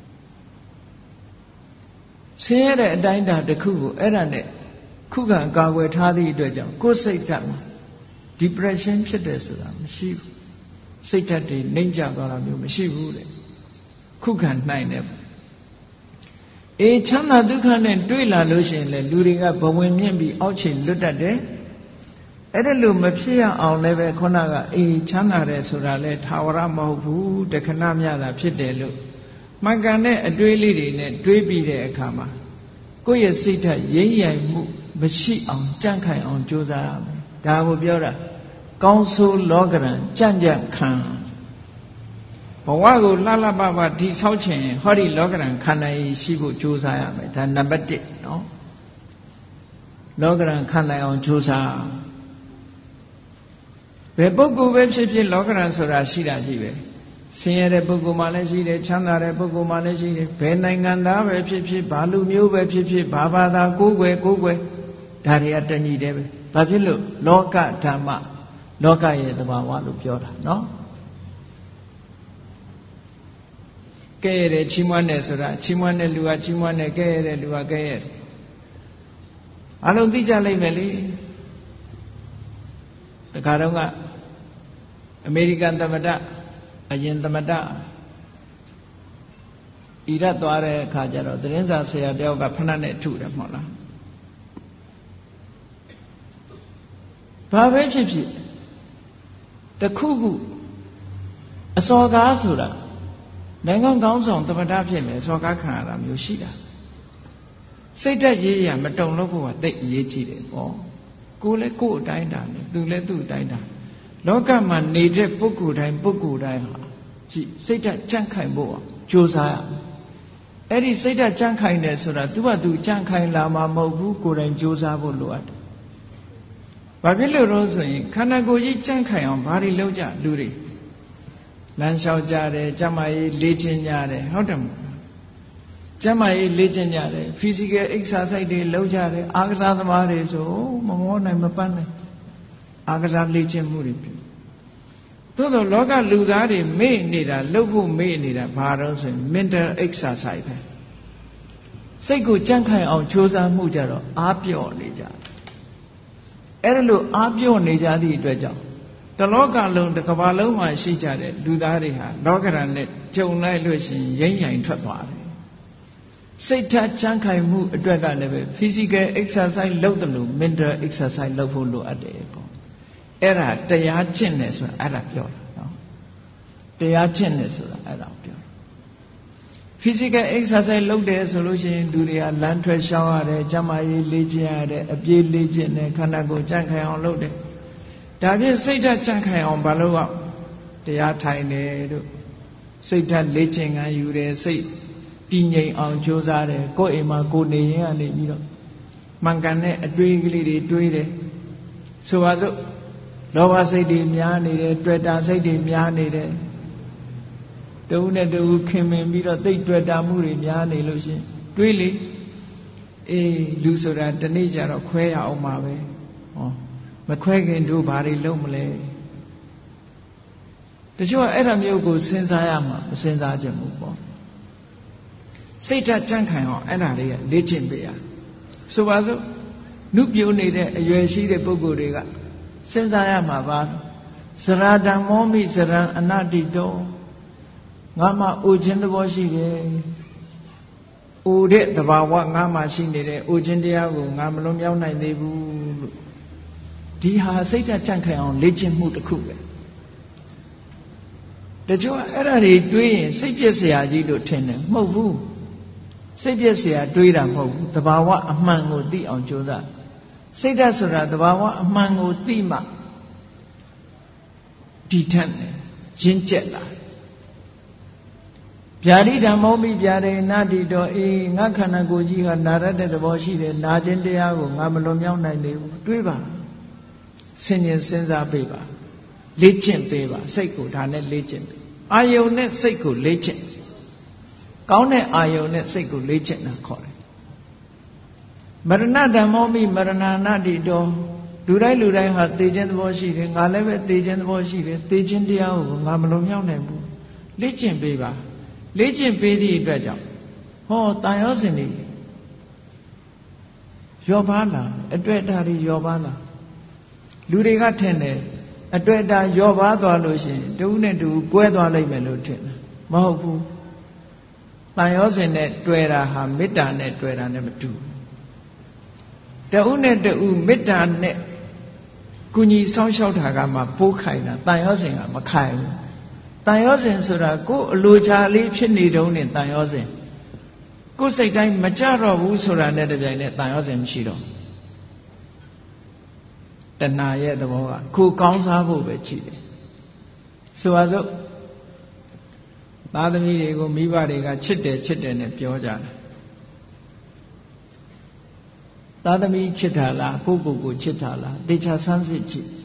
ဆင်းရဲတဲ့အတိုင်းအတာတစ်ခုကိုအဲ့ဒါနဲ့ခုခံကာကွယ်ထားသည့်အတွက်ကြောင့်ကိုယ်စိတ်ဓာတ်မှာdepression ဖြစ်တယ်ဆိုတာမရှိဘူးစိတ်ဓာတ်တွေနှိမ့်ကျသွားတာမျိုးမရှိဘူးတဲ့ခုခံနိုင်တယ်အေးချမ်းသာဒုက္ခနဲ့တွေ့လာလို့ရှိရင်လေလူတွေကဘဝင်မြင့်ပြီးအောက်ခြေလွတ်တတ်တယ်အဲ့ဒါလို့မဖြစ်ရအောင်လည်းပဲခုနကအေးချမ်းသာတယ်ဆိုတာလဲထာဝရမဟုတ်ဘူးတခဏမျှတာဖြစ်တယ်လို့မှန်ကန်တဲ့အတွေးလေးတွေနဲ့တွေးပြီးတဲ့အခါမှာကိုယ့်ရဲ့စိတ်ဓာတ်ရိမ့်ရိုင်မှုမရှိအောင်ကြန့်ခိုင်အောင်ကြိုးစားရမယ်ဒါကိုပြောတာကောင်းဆိုးလောကရန်ကြံ့ကြံ့ခံဘဝကိုလှလှပပဒီဆောက်ခြင်းဟောဒီလောကရန်ခန္ဓာကြီးရှိဖို့ကြိုးစားရမယ်ဒါနံပါတ်တစ်နော်လောကရန်ခန္ဓာအောင်ကြိုးစားဘယ်ပုဂ္ဂိုလ်ပဲဖြစ်ဖြစ်လောကရန်ဆိုတာရှိတာကြီးပဲဆင်းရဲတဲ့ပုဂ္ဂိုလ်မှလည်းရှိတယ်ချမ်းသာတဲ့ပုဂ္ဂိုလ်မှလည်းရှိတယ်ဘယ်နိုင်ငံသားပဲဖြစ်ဖြစ်ဘာလူမျိုးပဲဖြစ်ဖြစ်ဘာဘာသာကိုယ်ွယ်ကိုယ်ွယ်ဒါတွေကတညီတယ်ပဲဘာဖြစ်လို့လောကဓမ္မလောကရဲ့သဘာဝလို့ပြောတာနော်ကဲရတယ်ချီးမွမ်းတယ်ဆိုတာချီးမွမ်းတဲ့လူကချီးမွမ်းတယ်ကဲရတဲ့လူကကဲရတယ်အလုံးသိကြလိမ့်မယ်လေတခါတော့ကအမေရိကန်သမ္မတအရင်သမ္မတအီရတ်သွားတဲ့အခါကျတော့သတင်းစာဆရာတယောက်ကဖဏနဲ့ထုတယ်မဟုတ်လားဘာပဲဖြစ်ဖြစ်တခုခုအစော်ကားဆိုတာနိုင်ငံကောင်းဆောင်သမ္မတဖြစ်မယ်စော်ကားခံရတာမျိုးရှိတာစိတ်ဓာတ်ရေးရမတုံလို့ဖို့ကတိတ်အရေးကြီးတယ်ပေါ့ကိုယ်လည်းကိုယ်အတိုင်းတာနဲ့သူလည်းသူ့အတိုင်းတာလောကမှာနေတဲ့ပုဂ္ဂိုလ်တိုင်းပုဂ္ဂိုလ်တိုင်းဟာကြည့်စိတ်ဓာတ်ကြန့်ခိုင်ဖို့ကြိုးစားရမယ်အဲ့ဒီစိတ်ဓာတ်ကြန့်ခိုင်တယ်ဆိုတာသူကသူကြန့်ခိုင်လာမှာမဟုတ်ဘူးကိုယ်တိုင်ကြိုးစားဖို့လိုအပ်တယ်ဘာဖြစ်လို့လဲဆိုရင်ခန္ဓာကိုယ်ကြီးကြန့်ခိုင်အောင်ဘာတွေလုပ်ကြလူတွေလမ်းလျှောက်ကြတယ်ကျမကြီးလေ့ကျင့်ကြတယ်ဟုတ်တယ်မဟုတ်လားကျမကြီးလေ့ကျင့်ကြတယ် physical exercise တွေလုပ်ကြတယ်အားကစားသမားတွေဆိုမမောနိုင်မပန်းနိုင်အားကစားလေ့ကျင့်မှုတွေပြုသို့သောလောကလူသားတွေမေ့နေတာလုပ်ဖို့မေ့နေတာဘာလို့ဆိုရင် mental exercise ပဲစိတ်ကိုကြန့်ခိုင်အောင်ကြိုးစားမှုကြတော့အားပြော့နေကြတယ်အဲ့ဒါလို့အားပြော့နေကြသည့်အတွက်ကြောင့်တလောကလုံးတစ်ကမ္ဘာလုံးမှာရှိကြတဲ့လူသားတွေဟာလောကရန်နဲ့ကြုံလိုက်လို့ရှိရင်ရိမ့်ရိုင်ထွက်သွားတယ်စိတ်ဓာတ်ကြန့်ခိုင်မှုအတွက်ကလည်းပဲ physical exercise လုပ်တယ်လို့ mental exercise လုပ်ဖို့လိုအပ်တယ်ပေါ့အဲ့ဒါတရားကျင့်တယ်ဆိုတာအဲ့ဒါပြောတာနော်တရားကျင့်တယ်ဆိုတာအဲ့ဒါပြော physical exercise လုပ်တယ်ဆိုလို့ရှိရင်လူတွေကလမ်းထွက်ရှောင်းရတယ်ကျန်းမာရေးလေ့ကျင့်ရတယ်အပြေးလေ့ကျင့်တယ်ခန္ဓာကိုယ်ကြန့်ခိုင်အောင်လုပ်တယ်ဒါဖြင့်စိတ်ဓာတ်ကြန့်ခိုင်အောင်ဘာလို့အောင်တရားထိုင်တယ်တို့စိတ်ဓာတ်လေ့ကျင့်ခံယူတယ်စိတ်တည်ငြိမ်အောင်ကြိုးစားတယ်ကိုယ်အိမ်မှာကိုယ်နေရင်ကနေပြီးတော့မှန်ကန်တဲ့အတွေးကလေးတွေတွေးတယ်ဆိုပါစို့လောဘစိတ်တွေများနေတယ်တွေ့တာစိတ်တွေများနေတယ်တူနဲ့တူခင်မင်ပြီးတော့သိတွေ့တာမှုတွေများနေလို့ရှင်တွေးလေအေးလူဆိုတာတနေ့ကျတော့ခွဲရအောင်ပါပဲဟောမခွဲခင်တို့ဘာတွေလုပ်မလဲတချို့ကအဲ့ဒါမျိုးကိုစဉ်းစားရမှာမစဉ်းစားကြဘူးပေါ့စိတ်ဓာတ်ကြန့်ခိုင်အောင်အဲ့ဒါတွေကလေ့ကျင့်ပေးရဆိုပါစို့နုပြိုးနေတဲ့အရွယ်ရှိတဲ့ပုဂ္ဂိုလ်တွေကစဉ်းစားရမှာပါဇရာတံမောမိဇရံအနတ္တိတောငါမှအိုခြင်းသဘောရှိတယ်အိုတဲ့သဘာဝငါမှရှိနေတယ်အိုခြင်းတရားကိုငါမလွန်မြောက်နိုင်သေးဘူးလို့ဒီဟာစိတ်ဓာတ်ကြန့်ခိုင်အောင်လေ့ကျင့်မှုတစ်ခုပဲတချို့အဲ့ဒါတွေတွေးရင်စိတ်ပြည့်စရာကြီးလို့ထင်တယ်မဟုတ်ဘူးစိတ်ပြည့်စရာတွေးတာမဟုတ်ဘူးသဘာဝအမှန်ကိုသိအောင်ကြိုးစားစိတ်ဓာတ်ဆိုတာသဘာဝအမှန်ကိုသိမှဒီထက်တယ်ရင့်ကျက်လာဗျာဒိဓမ္မောမိဗျာဒိနာတိတောအေးငါခန္ဓာကိုယ်ကြီးဟာနာရတဲ့သဘောရှိတယ်နာခြင်းတရားကိုငါမလွန်မြောက်နိုင်သေးဘူးတွေးပါဆင်ញင်စဉ်းစားပေးပါလေ့ကျင့်ပေးပါစိတ်ကိုဒါနဲ့လေ့ကျင့်ပေးအာယုန်နဲ့စိတ်ကိုလေ့ကျင့်ကောင်းတဲ့အာယုန်နဲ့စိတ်ကိုလေ့ကျင့်တာခေါ်တယ်မရဏဓမ္မောမိမရဏနာတိတောလူတိုင်းလူတိုင်းဟာသိခြင်းသဘောရှိတယ်ငါလည်းပဲသိခြင်းသဘောရှိတယ်သိခြင်းတရားကိုငါမလွန်မြောက်နိုင်ဘူးလေ့ကျင့်ပေးပါလေ့ကျင့်ပေးသည့်အတွက်ကြောင့်ဟောတန်ရောစင်တွေရောပါလားအတွက်အတားတွေရောပါလားလူတွေကထင်တယ်အတွက်အတားရောပါသွားလို့ရှိရင်တူနဲ့တူကွဲသွားလိမ့်မယ်လို့ထင်တယ်မဟုတ်ဘူးတန်ရောစင်နဲ့တွေ့တာဟာမေတ္တာနဲ့တွေ့တာနဲ့မတူတဦးနဲ့တဦးမေတ္တာနဲ့ကုညီဆောင်းလျှောက်တာကမှပိုးခိုင်တာတန်ရောစင်ကမခိုင်ဘူးတန်ရောစဉ်ဆိုတာကိုယ်အလိုချလေးဖြစ်နေတုံးနဲ့တန်ရောစဉ်ကိုယ်စိတ်တိုင်းမကြတော့ဘူးဆိုတာနဲ့တပြိုင်နက်တန်ရောစဉ်မရှိတော့တဏှာရဲ့သဘောကကိုယ်ကောင်းစားဖို့ပဲရှိတယ်ဆိုပါစို့သားသမီးတွေကိုမိဘတွေကချစ်တယ်ချစ်တယ်နဲ့ပြောကြတယ်သားသမီးချစ်တာလားကိုယ့်ကိုယ်ကိုချစ်တာလားတေချာဆန်းစစ်ကြည့်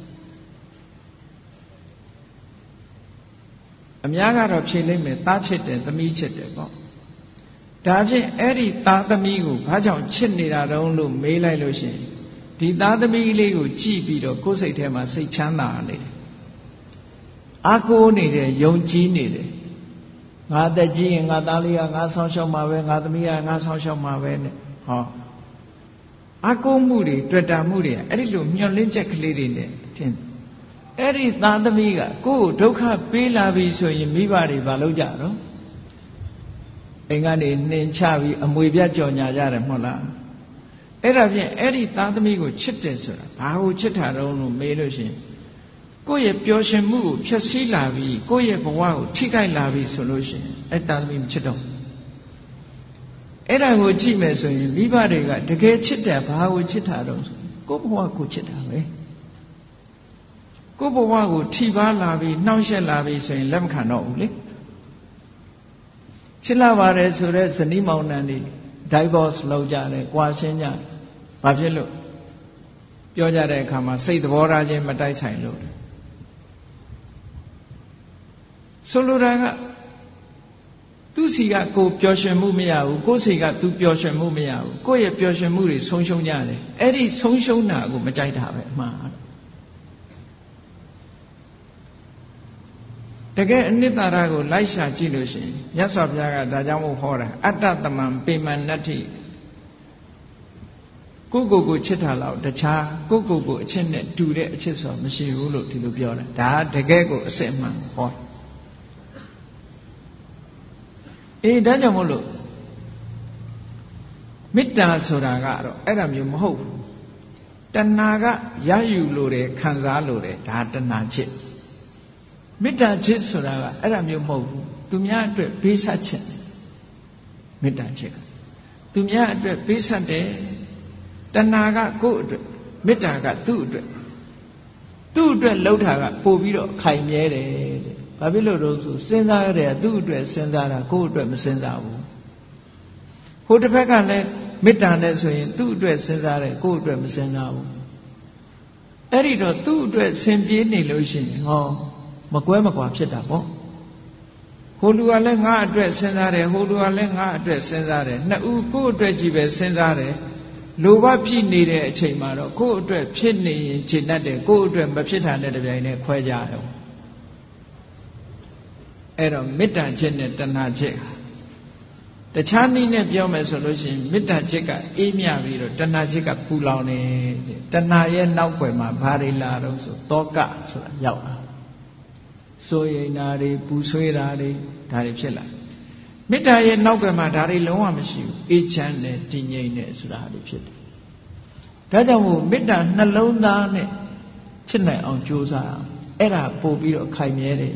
အများကတော့ဖြေလိုက်မယ်သားချစ်တယ်သမီးချစ်တယ်ပေါ့ဒါဖြင့်အဲ့ဒီသားသမီးကိုဘာကြောင့်ချစ်နေတာတုံးလို့မေးလိုက်လို့ရှိရင်ဒီသားသမီးလေးကိုကြည့်ပြီးတော့ကိုယ်စိတ်ထဲမှာစိတ်ချမ်းသာနေတယ်အားကိုးနေတယ်ယုံကြည်နေတယ်ငါတက်ကြီးရင်ငါသားလေးကငါဆောင်းရှောက်မှာပဲငါသမီးကငါဆောင်းရှောက်မှာပဲနဲ့ဟောအားကိုးမှုတွေတွေ့တာမှုတွေအဲ့ဒီလိုမျှော်လင့်ချက်ကလေးတွေနဲ့ထင်အဲ့ဒီသားသမီးကကိုယ့်ကိုဒုက္ခပေးလာပြီဆိုရင်မိဘတွေဘာလုပ်ကြတော့အိမ်ကနေနှင်ချပြီးအမွေပြတ်ကြော်ညာကြတယ်မဟုတ်လားအဲ့ဒါဖြင့်အဲ့ဒီသားသမီးကိုချစ်တယ်ဆိုတာဘာကိုချစ်တာတုံးလို့မေးလို့ရှိရင်ကိုယ့်ရဲ့ပျော်ရွှင်မှုကိုဖျက်ဆီးလာပြီးကိုယ့်ရဲ့ဘဝကိုထိခိုက်လာပြီးဆိုလို့ရှိရင်အဲ့သားသမီးမချစ်တော့အဲ့ဒါကိုကြည့်မယ်ဆိုရင်မိဘတွေကတကယ်ချစ်တယ်ဘာကိုချစ်တာတုံးဆိုကိုယ့်ဘဝကိုချစ်တာပဲကိုယ့်ဘဝကိုထိပါလာပြီးနှောင့်ယှက်လာပြီးဆိုရင်လက်မခံတော့ဘူးလေချစ်လာပါတယ်ဆိုတော့ဇနီးမောင်နှံတွေ divorce လုပ်ကြတယ်၊ကွာရှင်းကြတယ်။ဘာဖြစ်လို့ပပြောကြတဲ့အခါမှာစိတ်သဘောထားချင်းမတိုက်ဆိုင်လို့ဆိုလိုတာကသူ့စီကကိုပျော်ရွှင်မှုမရဘူးကိုယ်စီကသူပျော်ရွှင်မှုမရဘူးကိုယ့်ရဲ့ပျော်ရွှင်မှုတွေဆုံးရှုံးကြတယ်အဲ့ဒီဆုံးရှုံးတာကိုမကြိုက်တာပဲအမှားတကယ်အနိတ္တရာကိုလိုက်ရှာကြည့်လို့ရှိရင်မြတ်စွာဘုရားကဒါကြောင့်မို့ဟောတာအတ္တတမံပေမနတ္ထိကိုကိုကိုချစ်တာလောက်တခြားကိုကိုကိုအချစ်နဲ့တူတဲ့အချစ်ဆိုမရှိဘူးလို့ဒီလိုပြောတာဒါတကယ်ကိုအစစ်အမှန်ဟောအေးဒါကြောင့်မို့လို့မေတ္တာဆိုတာကတော့အဲ့ဒါမျိုးမဟုတ်ဘူးတဏှာကရယူလို့တယ်ခံစားလို့တယ်ဒါတဏှာချစ်မေတ္တာချစ်ဆိုတာကအဲ့ဒါမျိုးမဟုတ်ဘူးသူများအတွက်ပေးဆက်ခြင်းမေတ္တာချစ်ကသူများအတွက်ပေးဆက်တယ်တဏှာကကိုယ့်အတွက်မေတ္တာကသူ့အတွက်သူ့အတွက်လှုပ်တာကပို့ပြီးတော့ခိုင်မြဲတယ်တဲ့ဘာဖြစ်လို့တော့ဆိုစဉ်းစားရတဲ့သူ့အတွက်စဉ်းစားတာကိုယ့်အတွက်မစဉ်းစားဘူးဟိုတစ်ဖက်ကလည်းမေတ္တာနဲ့ဆိုရင်သူ့အတွက်စဉ်းစားတယ်ကိုယ့်အတွက်မစဉ်းစားဘူးအဲ့ဒီတော့သူ့အတွက်ဆင်ပြေးနေလို့ရှိရင်ဟောမကွဲမကွာဖြစ်တာပေါ့ဟိုလူကလည်းငါအတွက်စဉ်းစားတယ်ဟိုလူကလည်းငါအတွက်စဉ်းစားတယ်နှစ်ဦးကိုယ့်အတွက်ကြီးပဲစဉ်းစားတယ်လိုဘဖြစ်နေတဲ့အချိန်မှာတော့ကိုယ့်အတွက်ဖြစ်နေရင်ခြေတတ်တယ်ကိုယ့်အတွက်မဖြစ်တာနဲ့တပြိုင်တည်းခွဲကြရောအဲ့တော့မေတ္တာချစ်နဲ့တဏှာချစ်တခြားနည်းနဲ့ပြောမယ်ဆိုလို့ရှိရင်မေတ္တာချစ်ကအေးမြပြီးတော့တဏှာချစ်ကပူလောင်နေတဏှာရဲ့နောက်ွယ်မှာဘာတွေလာတော့ဆိုတောကဆိုတာရောက်တာစိုးရိမ်တာတွေပူဆွေးတာတွေဒါတွေဖြစ်လာမေတ္တာရဲ့နောက်ကမှာဒါတွေလုံးဝမရှိဘူးအေးချမ်းတယ်တည်ငြိမ်တယ်ဆိုတာတွေဖြစ်တယ်ဒါကြောင့်မို့မေတ္တာနှလုံးသားနဲ့ချစ်နိုင်အောင်ကြိုးစားအဲ့ဒါပို့ပြီးတော့ခိုင်မြဲတယ်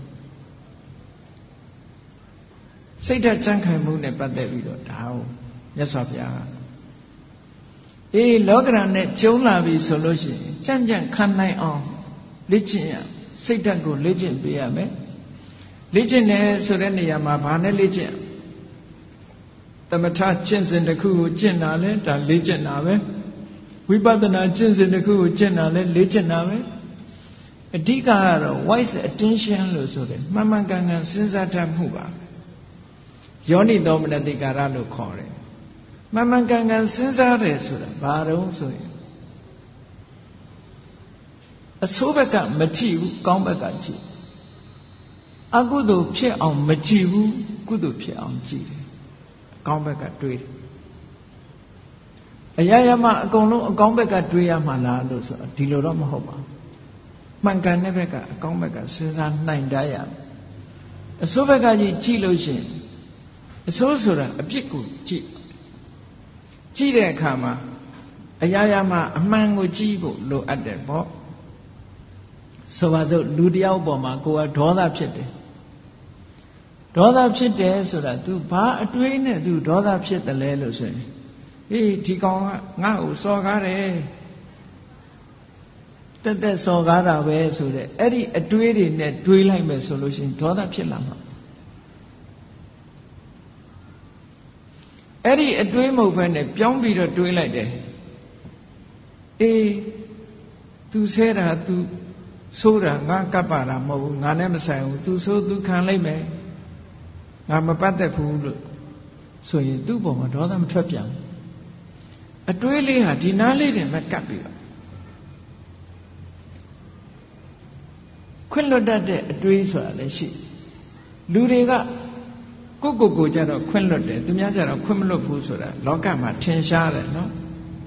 စိတ်ဓာတ်ကြံ့ခိုင်မှုနဲ့ပတ်သက်ပြီးတော့ဒါကိုမြတ်စွာဘုရားကအေးလောကဓာတ်နဲ့ကျုံလာပြီဆိုလို့ရှိရင်ကြံ့ကြံ့ခံနိုင်အောင်လေ့ကျင့်ရစိတ်ဓာတ်ကိုလေ့ကျင့်ပေးရမယ်လေ့ကျင့်တယ်ဆိုတဲ့နေရာမှာဘာနဲ့လေ့ကျင့်သမထကျင့်စဉ်တစ်ခုကိုကျင့်တာလဲဒါလေ့ကျင့်တာပဲဝိပဿနာကျင့်စဉ်တစ်ခုကိုကျင့်တာလဲလေ့ကျင့်တာပဲအဓိကကတော့ wise attention လို့ဆိုတယ်မှန်မှန်ကန်ကန်စဉ်းစားတတ်မှုပါယောနိသောမနတိကာရလို့ခေါ်တယ်မှန်မှန်ကန်ကန်စဉ်းစားတယ်ဆိုတာဘာတော့ဆိုရင်အဆိုးဘက်ကမကြည့်ဘူးကောင်းဘက်ကကြည့်အကုသိုလ်ဖြစ်အောင်မကြည့်ဘူးကုသိုလ်ဖြစ်အောင်ကြည့်တယ်အကောင်းဘက်ကတွေးတယ်အရာရာမှာအကုန်လုံးအကောင်းဘက်ကတွေးရမှာလားလို့ဆိုတော့ဒီလိုတော့မဟုတ်ပါဘူးမှန်ကန်တဲ့ဘက်ကအကောင်းဘက်ကစဉ်းစားနိုင်တတ်ရအဆိုးဘက်ကကြီးကြည့်လို့ရှိရင်အဆိုးဆိုတာအပြစ်ကိုကြည့်ကြည့်တဲ့အခါမှာအရာရာမှာအမှန်ကိုကြည့်ဖို့လိုအပ်တယ်ပေါ့ဆိုပါစို့လူတယောက်ပေါ်မှာကိုယ်ကဒေါသဖြစ်တယ်ဒေါသဖြစ်တယ်ဆိုတာ तू ဘာအတွေးနဲ့ तू ဒေါသဖြစ်တယ်လဲလို့ဆိုရင်ဟေးဒီကောင်ကငါ့ကိုစော်ကားတယ်တက်တက်စော်ကားတာပဲဆိုတဲ့အဲ့ဒီအတွေးတွေနဲ့တွေးလိုက်မယ်ဆိုလို့ရှိရင်ဒေါသဖြစ်လာမှာအဲ့ဒီအတွေးမဟုတ်ဘဲနဲ့ပြောင်းပြီးတော့တွေးလိုက်တယ်အေး तू ဆဲတာ तू ဆိုးတာငါကပ်ပါတာမဟုတ်ဘူးငါနဲ့မဆိုင်ဘူး तू ဆိုး तू ခံလိုက်မယ်ငါမပတ်သက်ဘူးလို့ဆိုရင်သူ့ပုံမှာဒေါသမထွက်ပြန်အတွေးလေးဟာဒီနားလေးတွေမှာကပ်ပြီးတော့ခွင့်လွတ်တတ်တဲ့အတွေးဆိုတာလည်းရှိလူတွေကကိုကိုကိုကြတော့ခွင့်လွတ်တယ်သူများကြတော့ခွင့်မလွတ်ဘူးဆိုတာလောကမှာထင်ရှားတယ်နော်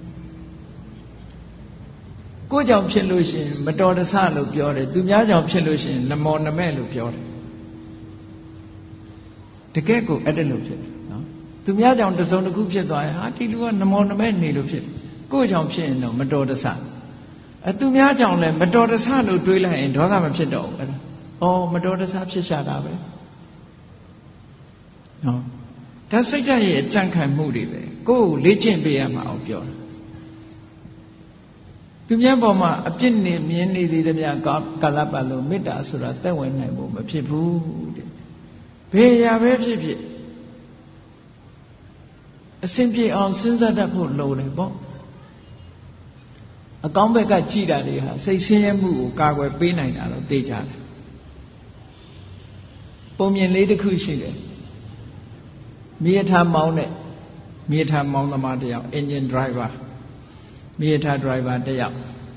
ကိုကြောင့်ဖြစ်လို့ရှိရင်မတော်တဆလို့ပြောတယ်သူများကြောင့်ဖြစ်လို့ရှိရင်နမောနမဲ့လို့ပြောတယ်တကယ်ကိုအဲ့ဒါလို့ဖြစ်တယ်နော်သူများကြောင့်တစုံတစ်ခုဖြစ်သွားရင်ဟာဒီလူကနမောနမဲ့နေလို့ဖြစ်တယ်ကိုကြောင့်ဖြစ်ရင်တော့မတော်တဆအဲသူများကြောင့်လည်းမတော်တဆလို့တွေးလိုက်ရင်ဒေါသမဖြစ်တော့ဘူးအဲ့ဒါအော်မတော်တဆဖြစ်ရှာတာပဲနော်ဒါစိတ်ဓာတ်ရဲ့အကြံခံမှုတွေပဲကိုယ်ကိုလေ့ကျင့်ပေးရမှာအောင်ပြောတာသူများပေါ်မှာအပြစ်နေမြင်နေသေးတယ်များကာလပတ်လုံးမေတ္တာဆိုတာသက်ဝင်နိုင်ဖို့မဖြစ်ဘူးတဲ့ဘယ်ရာပဲဖြစ်ဖြစ်အစဉ်ပြေအောင်စဉ်းစားတတ်ဖို့လိုတယ်ပေါ့အကောင်းဘက်ကကြည်တာတွေဟာစိတ်ဆင်းရဲမှုကိုကာကွယ်ပေးနိုင်တာတော့သိကြတယ်ပုံမြင်လေးတစ်ခုရှိတယ်မြေထားမောင်းတဲ့မြေထားမောင်းသမားတစ်ယောက် engine driver မြေထား driver တစ်ယောက်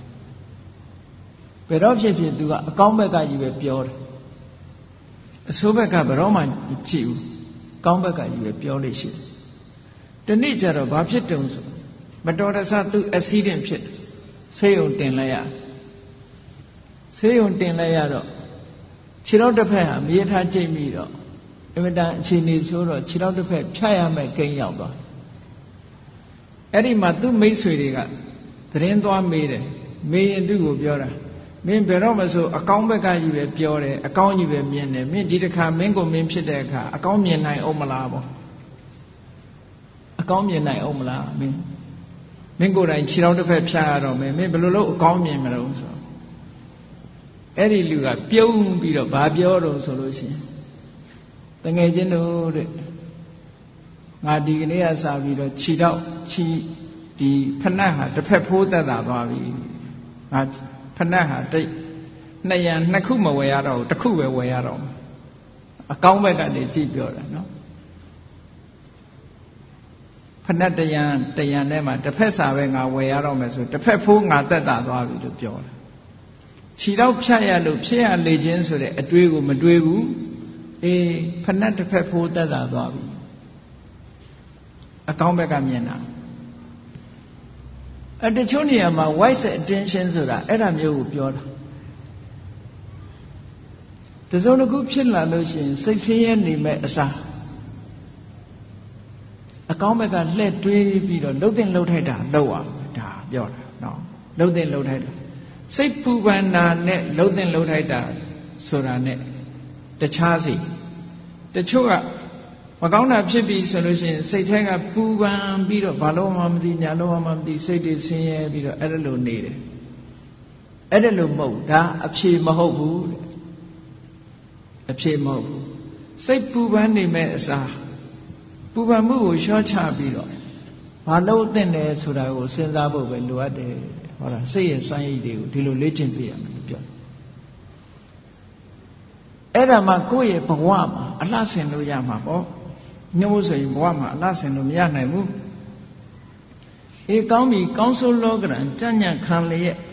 ဘယ်တော့ဖြစ်ဖြစ်သူကအကောင်းဘက်ကကြီးပဲပြောတယ်အဆိုးဘက်ကဘယ်တော့မှကြည့်ဘူးကောင်းဘက်ကကြီးပဲပြောလို့ရှိတယ်ဒီနေ့ကျတော့ဘာဖြစ်တုံဆိုမတော်တဆသူ accident ဖြစ်ဆေးရုံတင်လိုက်ရဆေးရုံတင်လိုက်ရတော့ခြေတော်တစ်ဖက်ဟာမြေထားကျိတ်ပြီးတော့အင်မတန်အခြေအနေဆိုတော့ခြေတော်တစ်ဖက်ဖြတ်ရမယ်ကိန်းရောက်သွားအဲ့ဒီမှာသူ့မိတ်ဆွေတွေကသတင်းသွားမေးတယ်မေးရင်သူ့ကိုပြောတာမင်းဘယ်တော့မှဆိုအကောင်းဘက်ကကြီးပဲပြောတယ်အကောင်းကြီးပဲမြင်တယ်မင်းဒီတစ်ခါမင်းကိုမင်းဖြစ်တဲ့အခါအကောင်းမြင်နိုင်အောင်မလားပေါ့အကောင်းမြင်နိုင်အောင်မလားမင်းမင်းကိုယ်တိုင်ခြေတော်တစ်ဖက်ဖြတ်ရတော့မင်းမင်းဘယ်လိုလုပ်အကောင်းမြင်မလို့ဆိုအဲ့ဒီလူကပြုံးပြီးတော့ဘာပြောတော့ဆိုလို့ရှိရင်တငယ်ချင်းတို့တဲ့ငါဒီကနေ့ကစပြီးတော့ခြေတော့ခြေဒီဖဏတ်ဟာတစ်ဖက်ဖိုးသက်သာသွားပြီငါဖဏတ်ဟာတိတ်နှစ်ရံနှစ်ခုမဝယ်ရတော့ဘူးတစ်ခုပဲဝယ်ရတော့အကောင်းဘက်ကနေကြည့်ပြောတာနော်ဖဏတ်တရံတရံထဲမှာတစ်ဖက်စာပဲငါဝယ်ရတော့မယ်ဆိုတစ်ဖက်ဖိုးငါသက်သာသွားပြီလို့ပြောတာခြေတော့ဖြတ်ရလို့ဖြစ်ရလေခြင်းဆိုတဲ့အတွေးကိုမတွေးဘူးအေးဖဏတ်တစ်ဖက်ဖိုးသက်သာသွားပြီအကောင်းဘက်ကမြင်တာအတချို့နေရာမှာ wise attention ဆိုတာအဲ့ဒါမျိုးကိုပြောတာတစုံတစ်ခုဖြစ်လာလို့ရှိရင်စိတ်ဆင်းရဲနေမဲ့အစားအကောင်းဘက်ကလှည့်တွေးပြီးတော့လှုပ်တင်လှုပ်ထိုက်တာလှုပ်အောင်ဒါပြောတာနော်လှုပ်တင်လှုပ်ထိုက်တာစိတ်ပူပန်တာနဲ့လှုပ်တင်လှုပ်ထိုက်တာဆိုတာနဲ့တခြားစီတချို့ကမကောင်းတာဖြစ်ပြီဆိုလို့ရှိရင်စိတ်ထဲကပူပန်ပြီးတော့ဘာလို့မှမသိညာလို့မှမသိစိတ်တွေဆင်းရဲပြီးတော့အဲ့ဒါလိုနေတယ်အဲ့ဒါလိုမဟုတ်ဒါအဖြေမဟုတ်ဘူးအဖြေမဟုတ်ဘူးစိတ်ပူပန်နေမဲ့အစားပူပန်မှုကိုလျှော့ချပြီးတော့ဘာလို့သင့်တယ်ဆိုတာကိုစဉ်းစားဖို့ပဲလိုအပ်တယ်ဟောတာစိတ်ရဲ့စွမ်းရည်တွေကိုဒီလိုလေ့ကျင့်ပြရမယ်ပြောအဲ့ဒါမှကိုယ့်ရဲ့ဘဝမှာအလှဆင်လို့ရမှာပေါ့ညို့ဆိုရင်ဘဝမှာအလှဆင်လို့မရနိုင်ဘူးအေးကောင်းပြီကောင်းဆိုးလောကရန်ကြညံ့ခံလျက်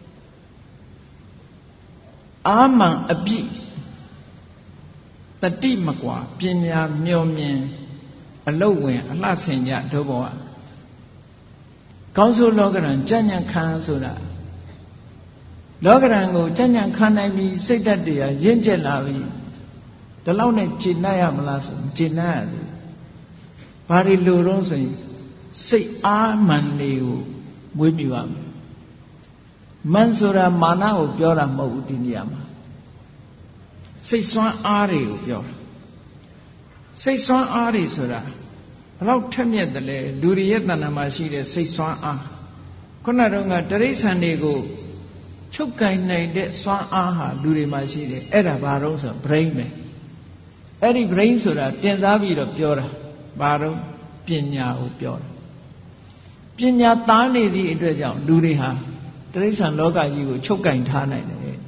အာမန်အပြည့်တတိမကွာပညာမျှော်မြင်အလုတ်ဝင်အလှဆင်ကြတို့ဘဝကောင်းဆိုးလောကရန်ကြညံ့ခံဆိုတာလောကရန်ကိုကြညံ့ခံနိုင်ပြီးစိတ်ဓာတ်တွေကရင့်ကျက်လာပြီဒီလောက်နဲ့ကျေနပ်ရမလားဆိုကျေနပ်ရတယ်ဘာတွေလိုတော့ဆိုရင်စိတ်အားမှန်လေးကိုမွေးမြူရမယ်မန်ဆိုတာမာနကိုပြောတာမဟုတ်ဘူးဒီနေရာမှာစိတ်ဆွမ်းအားတွေကိုပြောတာစိတ်ဆွမ်းအားတွေဆိုတာဘလောက်ထက်မြက်တယ်လဲလူတွေရဲ့တဏ္ဍာမှာရှိတဲ့စိတ်ဆွမ်းအားခုနတုန်းကတရိစ္ဆာန်တွေကိုချုပ်ကင်နိုင်တဲ့စွမ်းအားဟာလူတွေမှာရှိတယ်အဲ့ဒါဘာလို့ဆို brain ပဲအဲ့ဒီ brain ဆိုတာတင်စားပြီးတော့ပြောတာဘာလို့ပညာကိုပြောတာပညာသားနေသည့်အတွက်ကြောင့်လူတွေဟာတိရစ္ဆာန်လောကကြီးကိုချုပ်ကင်ထားနိုင်တယ်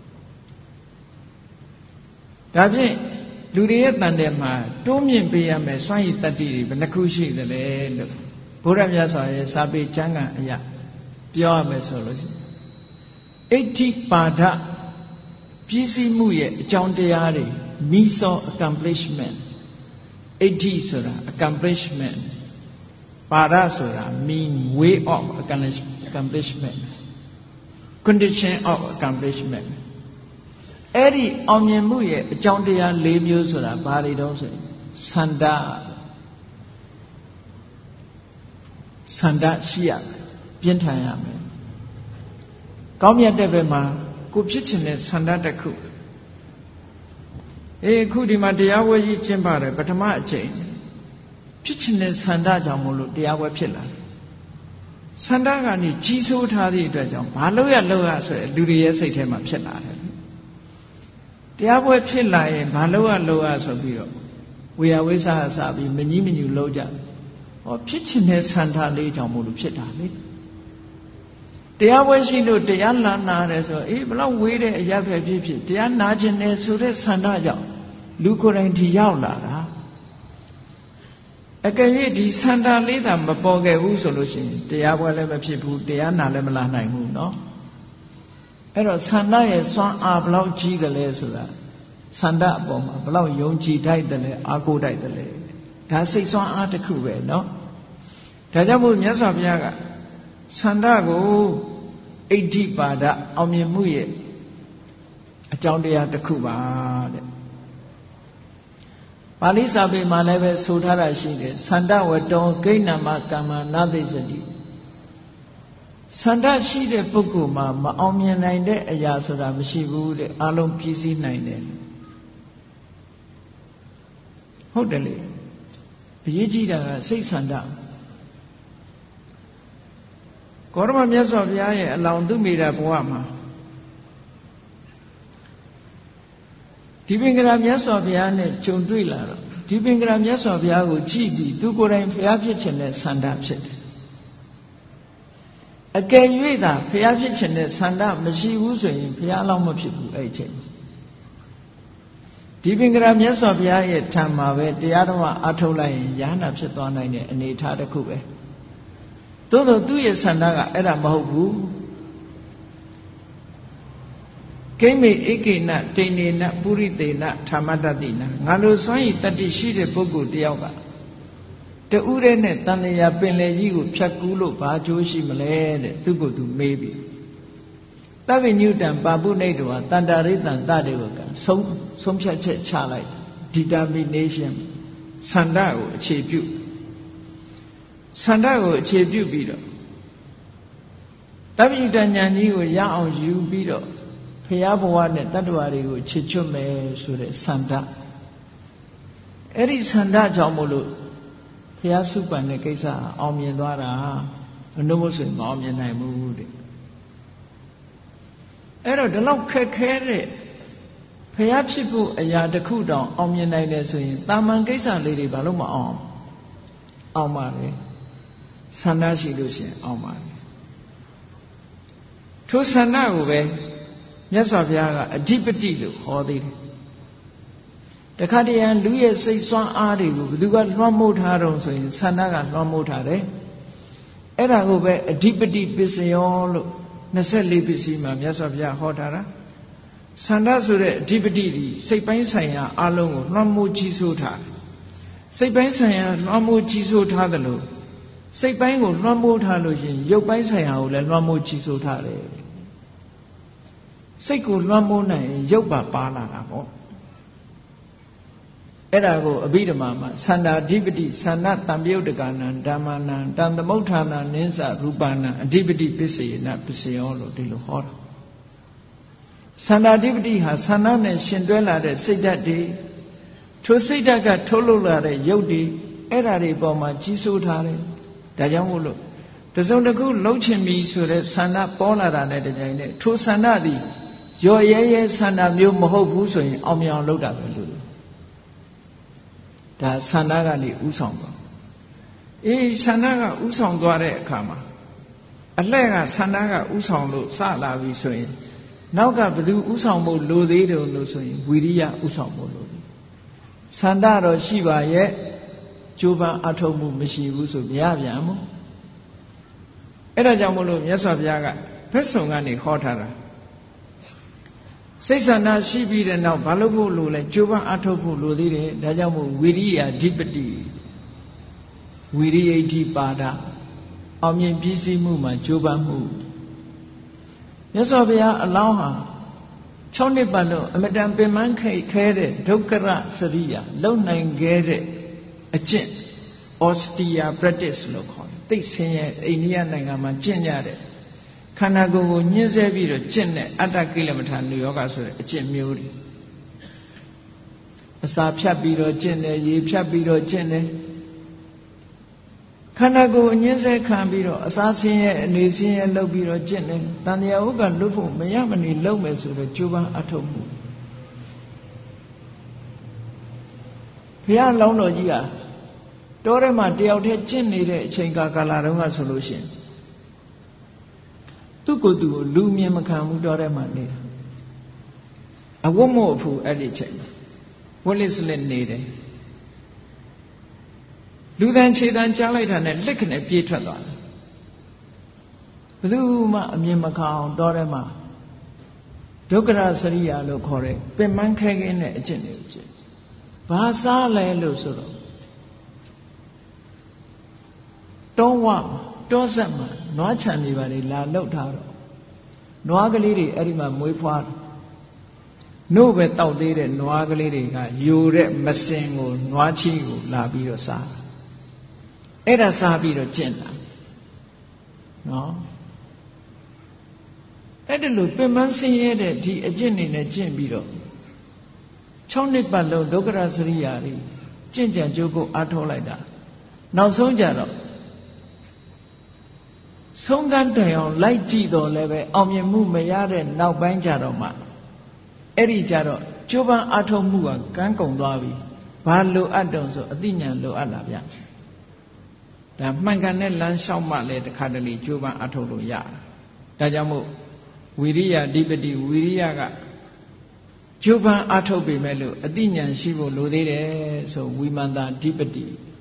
ဒါဖြင့်လူတွေရဲ့တန်တယ်မှာတိုးမြင့်ပေးရမယ်စွမ်းရည်တတ္တိတွေဘယ်နှခုရှိသလဲလို့ဘုရားမြတ်စွာရဲ့စာပေကျမ်းဂန်အရာပြောရမယ်ဆိုလို့ရှိရင်အဋ္ဌိပါဒပြည့်စည်မှုရဲ့အကြောင်းတရားတွေ means of accomplishment အဋ္ဌိဆိုတာ accomplishment ပါဒဆိုတာ mean way of accomplishment condition of accomplishment အဲ့ဒီအောင်မြင်မှုရဲ့အကြောင်းတရား၄မျိုးဆိုတာဘာတွေတုံးဆိုရင်ဆန္ဒဆန္ဒရှိရပြင်းထန်ရမယ်ကောင်းမြတ်တဲ့ဘက်မှာကိုဖြစ်ချင်တဲ့ဆန္ဒတစ်ခုအေးအခုဒီမှာတရားဝဲကြီးကျင်းပါတယ်ပထမအချိန်ဖြစ်ချင်တဲ့ဆန္ဒကြောင့်မို့လို့တရားဝဲဖြစ်လာတယ်ဆန္ဒကနေကြီးစိုးထားသည့်အတွက်ကြောင့်ဘာလို့ရလို့ရဆိုတဲ့လူတွေရဲ့စိတ်ထဲမှာဖြစ်လာတယ်တရားပွဲဖြစ်လာရင်ဘာလို့ရလို့ရဆိုပြီးတော့ဝေယဝိဆာအစပြီးမကြီးမညူလို့ကြဟောဖြစ်ချင်တဲ့ဆန္ဒလေးကြောင့်မို့လို့ဖြစ်တာလေတရားပွဲရှိလို့တရားလာနာတယ်ဆိုအေးဘလောက်ဝေးတဲ့အရာပဲဖြစ်ဖြစ်တရားနာခြင်းနဲ့ဆိုတဲ့ဆန္ဒကြောင့်လူကိုယ်တိုင်ဒီရောက်လာတာအကယ်၍ဒီဆန္ဒလေးသာမပေါ်ခဲ့ဘူးဆိုလို့ရှိရင်တရားပွဲလည်းမဖြစ်ဘူးတရားနာလည်းမလာနိုင်ဘူးเนาะအဲ့တော့ဆန္ဒရဲ့စွမ်းအားဘလောက်ကြီးကြလဲဆိုတာဆန္ဒအပေါ်မှာဘလောက်ယုံကြည်ထိုက်တယ်လဲအားကိုးထိုက်တယ်လဲဒါစိတ်စွမ်းအားတစ်ခုပဲเนาะဒါကြောင့်မို့မြတ်စွာဘုရားကဆန္ဒကိုအဋ္ဌိပါဒအောင်မြင်မှုရဲ့အကြောင်းတရားတစ်ခုပါတဲ့ပါဠိစာပေမှာလည်းပဲဆိုထားတာရှိတယ်ဆန္ဒဝတ္တောဂိဏ္ဏမကမ္မနာသိစတိဆန္ဒရှိတဲ့ပုဂ္ဂိုလ်မှာမအောင်မြင်နိုင်တဲ့အရာဆိုတာမရှိဘူးတဲ့အလုံးပြည့်စည်နိုင်တယ်ဟုတ်တယ်လေအရေးကြီးတာကစိတ်ဆန္ဒဂေါတမမြတ်စွာဘုရားရဲ့အလောင်းသူမိတာဘဝမှာဒီပင်ကရာမြတ်စွာဘုရားနဲ့ကြုံတွေ့လာတော့ဒီပင်ကရာမြတ်စွာဘုရားကိုကြည့်ပြီးသူကိုယ်တိုင်ဘုရားဖြစ်ခြင်းနဲ့ဆန္ဒဖြစ်တယ်အကယ်၍သာဘုရားဖြစ်ခြင်းနဲ့ဆန္ဒမရှိဘူးဆိုရင်ဘုရားအလောင်းမဖြစ်ဘူးအဲ့ဒီချိန်ဒီပင်ကရာမြတ်စွာဘုရားရဲ့ထံမှာပဲတရားတော်အထုတ်လိုက်ရင်ယ ahanan ဖြစ်သွားနိုင်တဲ့အနေအထားတစ်ခုပဲသို့တော့သူ့ရဲ့ဆန္ဒကအဲ့ဒါမဟုတ်ဘူးကိမေဧကေနတိန်နေနပုရိသေနဓမ္မတတိနငါလိုစွမ်းရည်တတ္တိရှိတဲ့ပုဂ္ဂိုလ်တယောက်ကတူးရဲနဲ့တန်လျာပင်လေကြီးကိုဖြတ်ကူးလို့ဘာကျိုးရှိမလဲတဲ့သူကိုယ်သူမေးပြီသဗ္ဗညုတံပါပုနိတောတန္တာရိတံတတေဝကဆုံးဆုံးဖြတ်ချက်ချလိုက် determination ဆန္ဒကိုအခြေပြုဆန္ဒကိုအခြေပြုပြီးတော့သဗ္ဗညုတဉာဏ်ကြီးကိုရအောင်ယူပြီးတော့ဖရာဘဝနဲ့တတ္တဝါတွေကိုချစ်ချွတ်မယ်ဆိုတဲ့ဆန္ဒအဲ့ဒီဆန္ဒကြောင့်မို့လို့ဖရာစုပန်တဲ့ကိစ္စအောင်မြင်သွားတာဘယ်လို့မို့ဆိုရင်မအောင်မြင်နိုင်ဘူးတဲ့အဲ့တော့ဒီလောက်ခက်ခဲတဲ့ဖရာဖြစ်ဖို့အရာတစ်ခုတောင်အောင်မြင်နိုင်တယ်ဆိုရင်တာမန်ကိစ္စလေးတွေဘာလို့မအောင်အောင်ပါလဲဆန္ဒရှိလို့ရှိရင်အောင်ပါလေထိုဆန္ဒကိုပဲမြတ်စွာဘုရားကအဓိပတိလို့ဟောသေးတယ်တခါတည်းရန်လူရဲ့စိတ်စွမ်းအားတွေကိုဘယ်သူကလွှမ်းမိုးထားတော့ဆိုရင်ဆန္ဒကလွှမ်းမိုးထားတယ်အဲ့ဒါကိုပဲအဓိပတိပစ္စယောလို့နှစ်ဆယ့်လေးပစ္စည်းမှာမြတ်စွာဘုရားဟောထားတာဆန္ဒဆိုတဲ့အဓိပတိဒီစိတ်ပိုင်းဆိုင်ရာအလုံးကိုလွှမ်းမိုးကြီးစိုးထားတယ်စိတ်ပိုင်းဆိုင်ရာလွှမ်းမိုးကြီးစိုးထားတယ်လို့စိတ်ပိုင်းကိုလွှမ်းမိုးထားလို့ရှိရင်ရုပ်ပိုင်းဆိုင်ရာကိုလည်းလွှမ်းမိုးကြီးစိုးထားတယ်စိတ်ကိုလွှမ်းမိုးနိုင်ရင်ရုပ်ပါပါလာတာပေါ့အဲ့ဒါကိုအဘိဓမ္မာမှာသန္တာဓိပတိသန္နတံပြုတ်တကနံဓမ္မနံတံသမုဋ္ဌာနံနိစ္စရူပနံအဓိပတိပစ္စေနပစ္စယောလို့ဒီလိုဟောတာသန္တာဓိပတိဟာသန္နနဲ့ရှင်တွဲလာတဲ့စိတ်ဓာတ်တွေထိုစိတ်ဓာတ်ကထုတ်လုပ်လာတဲ့ရုပ်တွေအဲ့ဓာတွေပေါ်မှာကြီးစိုးထားတယ်ဒါကြောင့်မို့လို့တစုံတစ်ခုလှုပ်ချင်ပြီဆိုတဲ့ဆန္ဒပေါ်လာတာနဲ့တကြိမ်နဲ့ထိုဆန္ဒသည်ရော်ရဲရဲဆန္ဒမျိုးမဟုတ်ဘူးဆိုရင်အောင်မြင်အောင်လုပ်တာပဲလို့ဒါဆန္ဒကနေဥဆောင်သွားအေးဆန္ဒကဥဆောင်သွားတဲ့အခါမှာအလှည့်ကဆန္ဒကဥဆောင်လို့စလာပြီဆိုရင်နောက်ကဘယ်သူဥဆောင်ဖို့လိုသေးတယ်လို့ဆိုရင်ဝိရိယဥဆောင်ဖို့လိုတယ်ဆန္ဒတော့ရှိပါရဲ့ကြိုးပမ်းအထောက်မှုမရှိဘူးဆိုမရပြန်ဘူးအဲ့ဒါကြောင့်မလို့မြတ်စွာဘုရားကဘက်ဆောင်ကနေဟောထားတာစိတ်ဆန္ဒရှိပြီးတဲ့နောက်ဘာလို့ဖို့လိုလဲကြိုးပမ်းအထောက်ဖို့လိုသေးတယ်ဒါကြောင့်မို့ဝိရိယဓိပတိဝိရိယဓိပါဒအောင်မြင်ပြည့်စုံမှုမှာကြိုးပမ်းမှုမြတ်စွာဘုရားအလောင်းဟာ၆နှစ်ပတ်လုံးအမတန်ပင်ပန်းခဲခဲတဲ့ဒုက္ခရစရိယလုံနိုင်ခဲ့တဲ့အကျင့် austere practice လို့ခေါ်တယ်သိဆင်းရဲအိန္ဒိယနိုင်ငံမှာကျင့်ကြတဲ့ခန္ဓာကိုယ်ကိုညှင်းဆဲပြီးတော့ကျင့်တဲ့အတ္တကိလမထာနုယောဂဆိုတဲ့အကျင့်မျိုးတွေအစာဖြတ်ပြီးတော့ကျင့်တယ်ရေဖြတ်ပြီးတော့ကျင့်တယ်ခန္ဓာကိုယ်အညှင်းဆဲခံပြီးတော့အစာဆင်းရဲအနေဆင်းရဲလုပ်ပြီးတော့ကျင့်တယ်တန်တရားဥက္ကလွတ်ဖို့မရမနေလုပ်မယ်ဆိုတော့ကြိုးပမ်းအထောက်မှုဘုရားလောင်းတော်ကြီးဟာတောထဲမှာတယောက်တည်းကျင့်နေတဲ့အချိန်ကာလတုန်းကဆိုလို့ရှိရင်သူကိုယ်သူကိုလူမြင်မခံဘူးတော့တဲ့မှနေတာအဝတ်မို့အဖူအဲ့ဒီချိန်ဝက်လစ်စလက်နေတယ်လူတန်းခြေတန်းကြားလိုက်တာနဲ့လက်ခနဲ့ပြေးထွက်သွားတယ်ဘယ်သူမှအမြင်မခံအောင်တော့တဲ့မှဒုက္ခရစရိယာလို့ခေါ်တဲ့ပင်ပန်းခဲခဲနဲ့အကျင့်တွေကိုကျင့်ဘာစားလဲလို့ဆိုတော့တောဝတောဆက်မှာနွားချံနေပါလေလာလောက်ထားတော့နွားကလေးတွေအဲ့ဒီမှာမွေးဖွားနို့ပဲတောက်သေးတဲ့နွားကလေးတွေကယိုတဲ့မစင်ကိုနွားချီကိုလာပြီးတော့စားအဲ့ဒါစားပြီးတော့ကျင့်တာနော်အဲ့ဒါလို့ပင်ပန်းဆင်းရဲတဲ့ဒီအကျင့်နေနဲ့ကျင့်ပြီးတော့၆နှစ်ပတ်လုံးဒုက္ခရစရိယာတွေကျင့်ကြံကြိုးကိုအားထုတ်လိုက်တာနောက်ဆုံးကြတော့ဆုံးကန်းတိုင်အောင်လိုက်ကြည့်တော့လည်းပဲအောင်မြင်မှုမရတဲ့နောက်ပိုင်းကြတော့မှအဲ့ဒီကြတော့ကျိုးပန်းအားထုတ်မှုကကန်းကုန်သွားပြီဘာလိုအပ်တုံဆိုအသိဉာဏ်လိုအပ်လာဗျဒါမှန်ကန်တဲ့လမ်းလျှောက်မှလည်းတခါတလေကျိုးပန်းအားထုတ်လို့ရတယ်ဒါကြောင့်မို့ဝိရိယအဓိပတိဝိရိယကကျိုးပန်းအားထုတ်ပေမဲ့လို့အသိဉာဏ်ရှိဖို့လိုသေးတယ်ဆိုဝိမာန်တာအဓိပတိ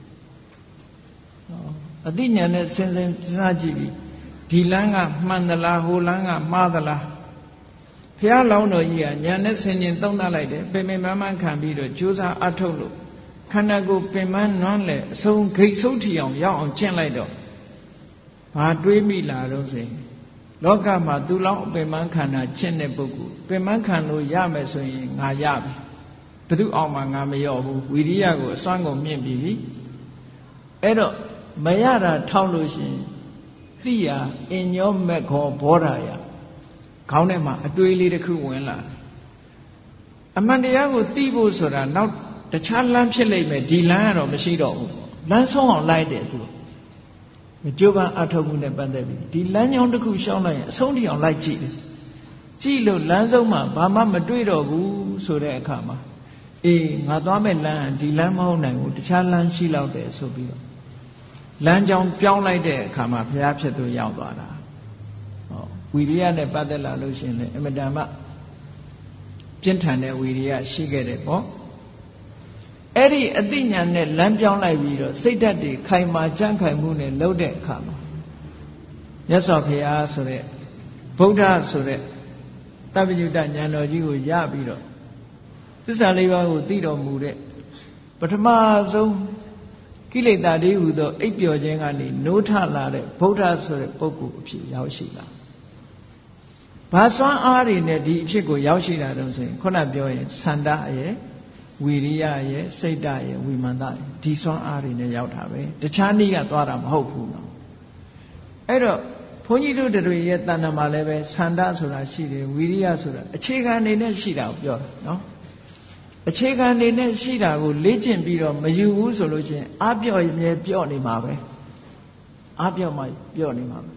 အသိဉာဏ်နဲ့စဉ်းစဉ်းစားကြည့်ပြီးဒီလမ်းကမှန်သလားဟိုလမ်းကမှားသလားဘုရားလောင်းတော်ကြီးကဉာဏ်နဲ့ဆင်ခြင်သုံးသပ်လိုက်တယ်ပင်ပင်ပန်းပန်းခံပြီးတော့ကြိုးစားအားထုတ်လို့ခန္ဓာကိုယ်ပင်ပန်းနွမ်းလဲအဆုံးဂိတ်ဆုပ်ထီအောင်ရောက်အောင်ကျင့်လိုက်တော့ဘာတွေးမိလာတော့ဆိုရင်လောကမှာသူလောင်းအပင်ပန်းခန္ဓာကျင့်တဲ့ပုဂ္ဂိုလ်ပင်ပန်းခံလို့ရမယ်ဆိုရင်ငါရပြီဘယ်သူအောင်မှငါမရော့ဘူးဝိရိယကိုအစွမ်းကုန်မြင့်ပြီအဲ့တော့မရတာထောက်လို့ရှိရင်သိရအင်ညောမက်ခောဘောဓာယခေါင်းထဲမှာအတွေးလေးတစ်ခုဝင်လာအမှန်တရားကိုသိဖို့ဆိုတာနောက်တခြားလမ်းဖြစ်လိမ့်မယ်ဒီလမ်းကတော့မရှိတော့ဘူးလမ်းဆုံးအောင်လိုက်တယ်သူကြိုးပမ်းအထောက်မှုနဲ့ပတ်သက်ပြီးဒီလမ်းကြောင်းတစ်ခုရှောင်းလိုက်ရင်အဆုံးထိအောင်လိုက်ကြည့်တယ်ကြည့်လို့လမ်းဆုံးမှာဘာမှမတွေ့တော့ဘူးဆိုတဲ့အခါမှာအေးငါသွားမဲ့လမ်းဒီလမ်းမဟုတ်နိုင်ဘူးတခြားလမ်းရှိတော့တယ်ဆိုပြီးတော့လမ်းကြောင်းပြောင်းလိုက်တဲ့အခါမှာဘုရားဖြစ်သူရောက်သွားတာဟောဝိရိယနဲ့ပတ်သက်လာလို့ရှိရင်လည်းအမတန်မှပြင်းထန်တဲ့ဝိရိယရှိခဲ့တယ်ပေါ့အဲ့ဒီအသိဉာဏ်နဲ့လမ်းပြောင်းလိုက်ပြီးတော့စိတ်ဓာတ်တွေခိုင်မာကြံ့ခိုင်မှုနဲ့လှုပ်တဲ့အခါမှာမြတ်စွာဘုရားဆိုတဲ့ဗုဒ္ဓဆိုတဲ့တပ္ပညုတဉာဏ်တော်ကြီးကိုရပြီးတော့သစ္စာလေးပါးကိုသိတော်မူတဲ့ပထမဆုံးကိလေသာတွေဟူသောအိပ်ပျော်ခြင်းကနေနိုးထလာတဲ့ဗုဒ္ဓဆိုတဲ့ပုဂ္ဂိုလ်အဖြစ်ရောက်ရှိလာဘာစွမ်းအားတွေနဲ့ဒီအဖြစ်ကိုရောက်ရှိလာတော့ဆိုရင်ခုနပြောရင်သန္တာရဲ့ဝီရိယရဲ့စိတ်ဓာတ်ရဲ့ဝိမာန်တရဲ့ဒီစွမ်းအားတွေနဲ့ရောက်တာပဲတခြားနည်းကသွားတာမဟုတ်ဘူးနော်အဲ့တော့ဘုန်းကြီးတို့တွေရဲ့တဏ္ဍာမှာလည်းပဲသန္တာဆိုတာရှိတယ်ဝီရိယဆိုတာအခြေခံအနေနဲ့ရှိတာကိုပြောတာနော်အခြေခံအနေနဲ့ရှိတာကိုလေ့ကျင့်ပြီးတော့မယူဘူးဆိုလို့ရှိရင်အပြော့မြဲပြော့နေမှာပဲအပြော့မှပြော့နေမှာပဲ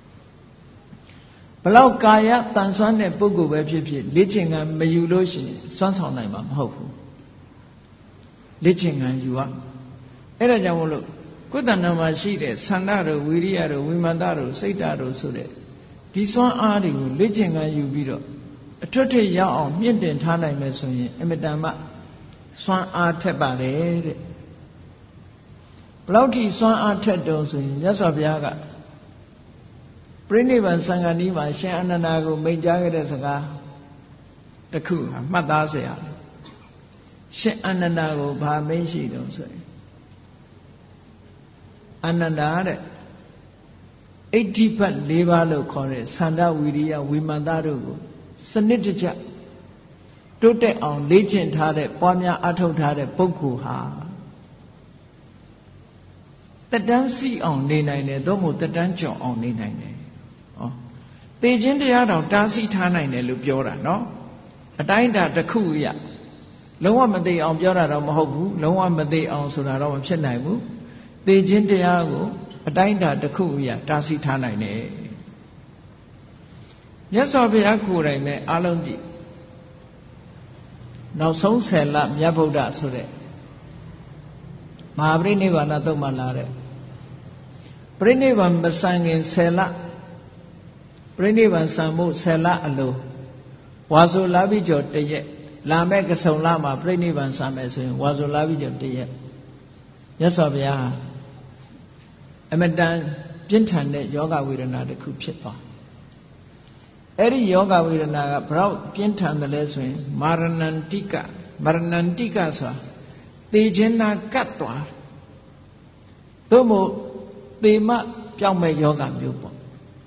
ဘလောက်ကာယတန်ဆွမ်းတဲ့ပုဂ္ဂိုလ်ပဲဖြစ်ဖြစ်လေ့ကျင့်ကမယူလို့ရှိရင်စွမ်းဆောင်နိုင်မှာမဟုတ်ဘူးလေ့ကျင့်ကယူရအဲ့ဒါကြောင့်မို့လို့ကိုယ်တဏ္ဍာမှာရှိတဲ့သန္တာတို့ဝိရိယတို့ဝိမာန်တတို့စိတ်ဓာတ်တို့ဆိုတဲ့ဒီစွမ်းအားတွေကိုလေ့ကျင့်ကယူပြီးတော့အထွတ်ထိပ်ရောက်အောင်မြင့်တင်ထားနိုင်မယ်ဆိုရင်အမတန်မှစွမ်းအားထက်ပါတယ်တဲ့ဘလောက်ထိစွမ်းအားထက်တုံးဆိုရင်မြတ်စွာဘုရားကပြိဋိဘံသံဃာနီးမှာရှင်အနန္ဒာကိုမိန့်ကြားခဲ့တဲ့စကားတစ်ခုဟာမှတ်သားစရာရှင်အနန္ဒာကိုဗာမိန့်ရှိတုံးဆိုရင်အနန္ဒာတဲ့အဋ္ဌိပတ်၄ပါးလို့ခေါ်တဲ့သန္တာဝိရိယဝိမာန်တတို့ကိုစနစ်တကျတိုးတက်အောင်လေ့ကျင့်ထားတဲ့ပွားများအထောက်ထားတဲ့ပုဂ္ဂိုလ်ဟာတက်တန်းစီအောင်နေနိုင်တယ်သို့မဟုတ်တက်တန်းကျော်အောင်နေနိုင်တယ်ဟောသေခြင်းတရားတော်တားဆီးထားနိုင်တယ်လို့ပြောတာနော်အတိုင်းအတာတစ်ခုရလုံးဝမသိအောင်ပြောတာတော့မဟုတ်ဘူးလုံးဝမသိအောင်ဆိုတာတော့မဖြစ်နိုင်ဘူးသေခြင်းတရားကိုအတိုင်းအတာတစ်ခုရတားဆီးထားနိုင်တယ်မြတ်စွာဘုရားကိုယ်တိုင်နဲ့အားလုံးကြည့်နောက်ဆုံးဆယ်လမြတ်ဗုဒ္ဓဆိုတဲ့မဟာပရိနိဗ္ဗာန်သုတ်မှလာတဲ့ပရိနိဗ္ဗာန်မဆံခင်ဆယ်လပြိဋိဘံစံမှုဆယ်လအလိုဝါဆိုလာပြီးကျော်တရက်လာမဲ့ကဆုံလမှာပြိဋိဘံစံမယ်ဆိုရင်ဝါဆိုလာပြီးကျော်တရက်မြတ်စွာဘုရားအမတန်ပြင်းထန်တဲ့ယောဂဝေဒနာတစ်ခုဖြစ်သွားအဲ့ဒီယောဂဝေဒနာကဘလောက်ပြင်းထန်တယ်လဲဆိုရင်မာရဏန္တိကမာရဏန္တိကဆိုတာသေခြင်းနာကတ်သွားသို့မဟုတ်သေမပြောင်းမဲ့ယောဂမျိုးပေါ့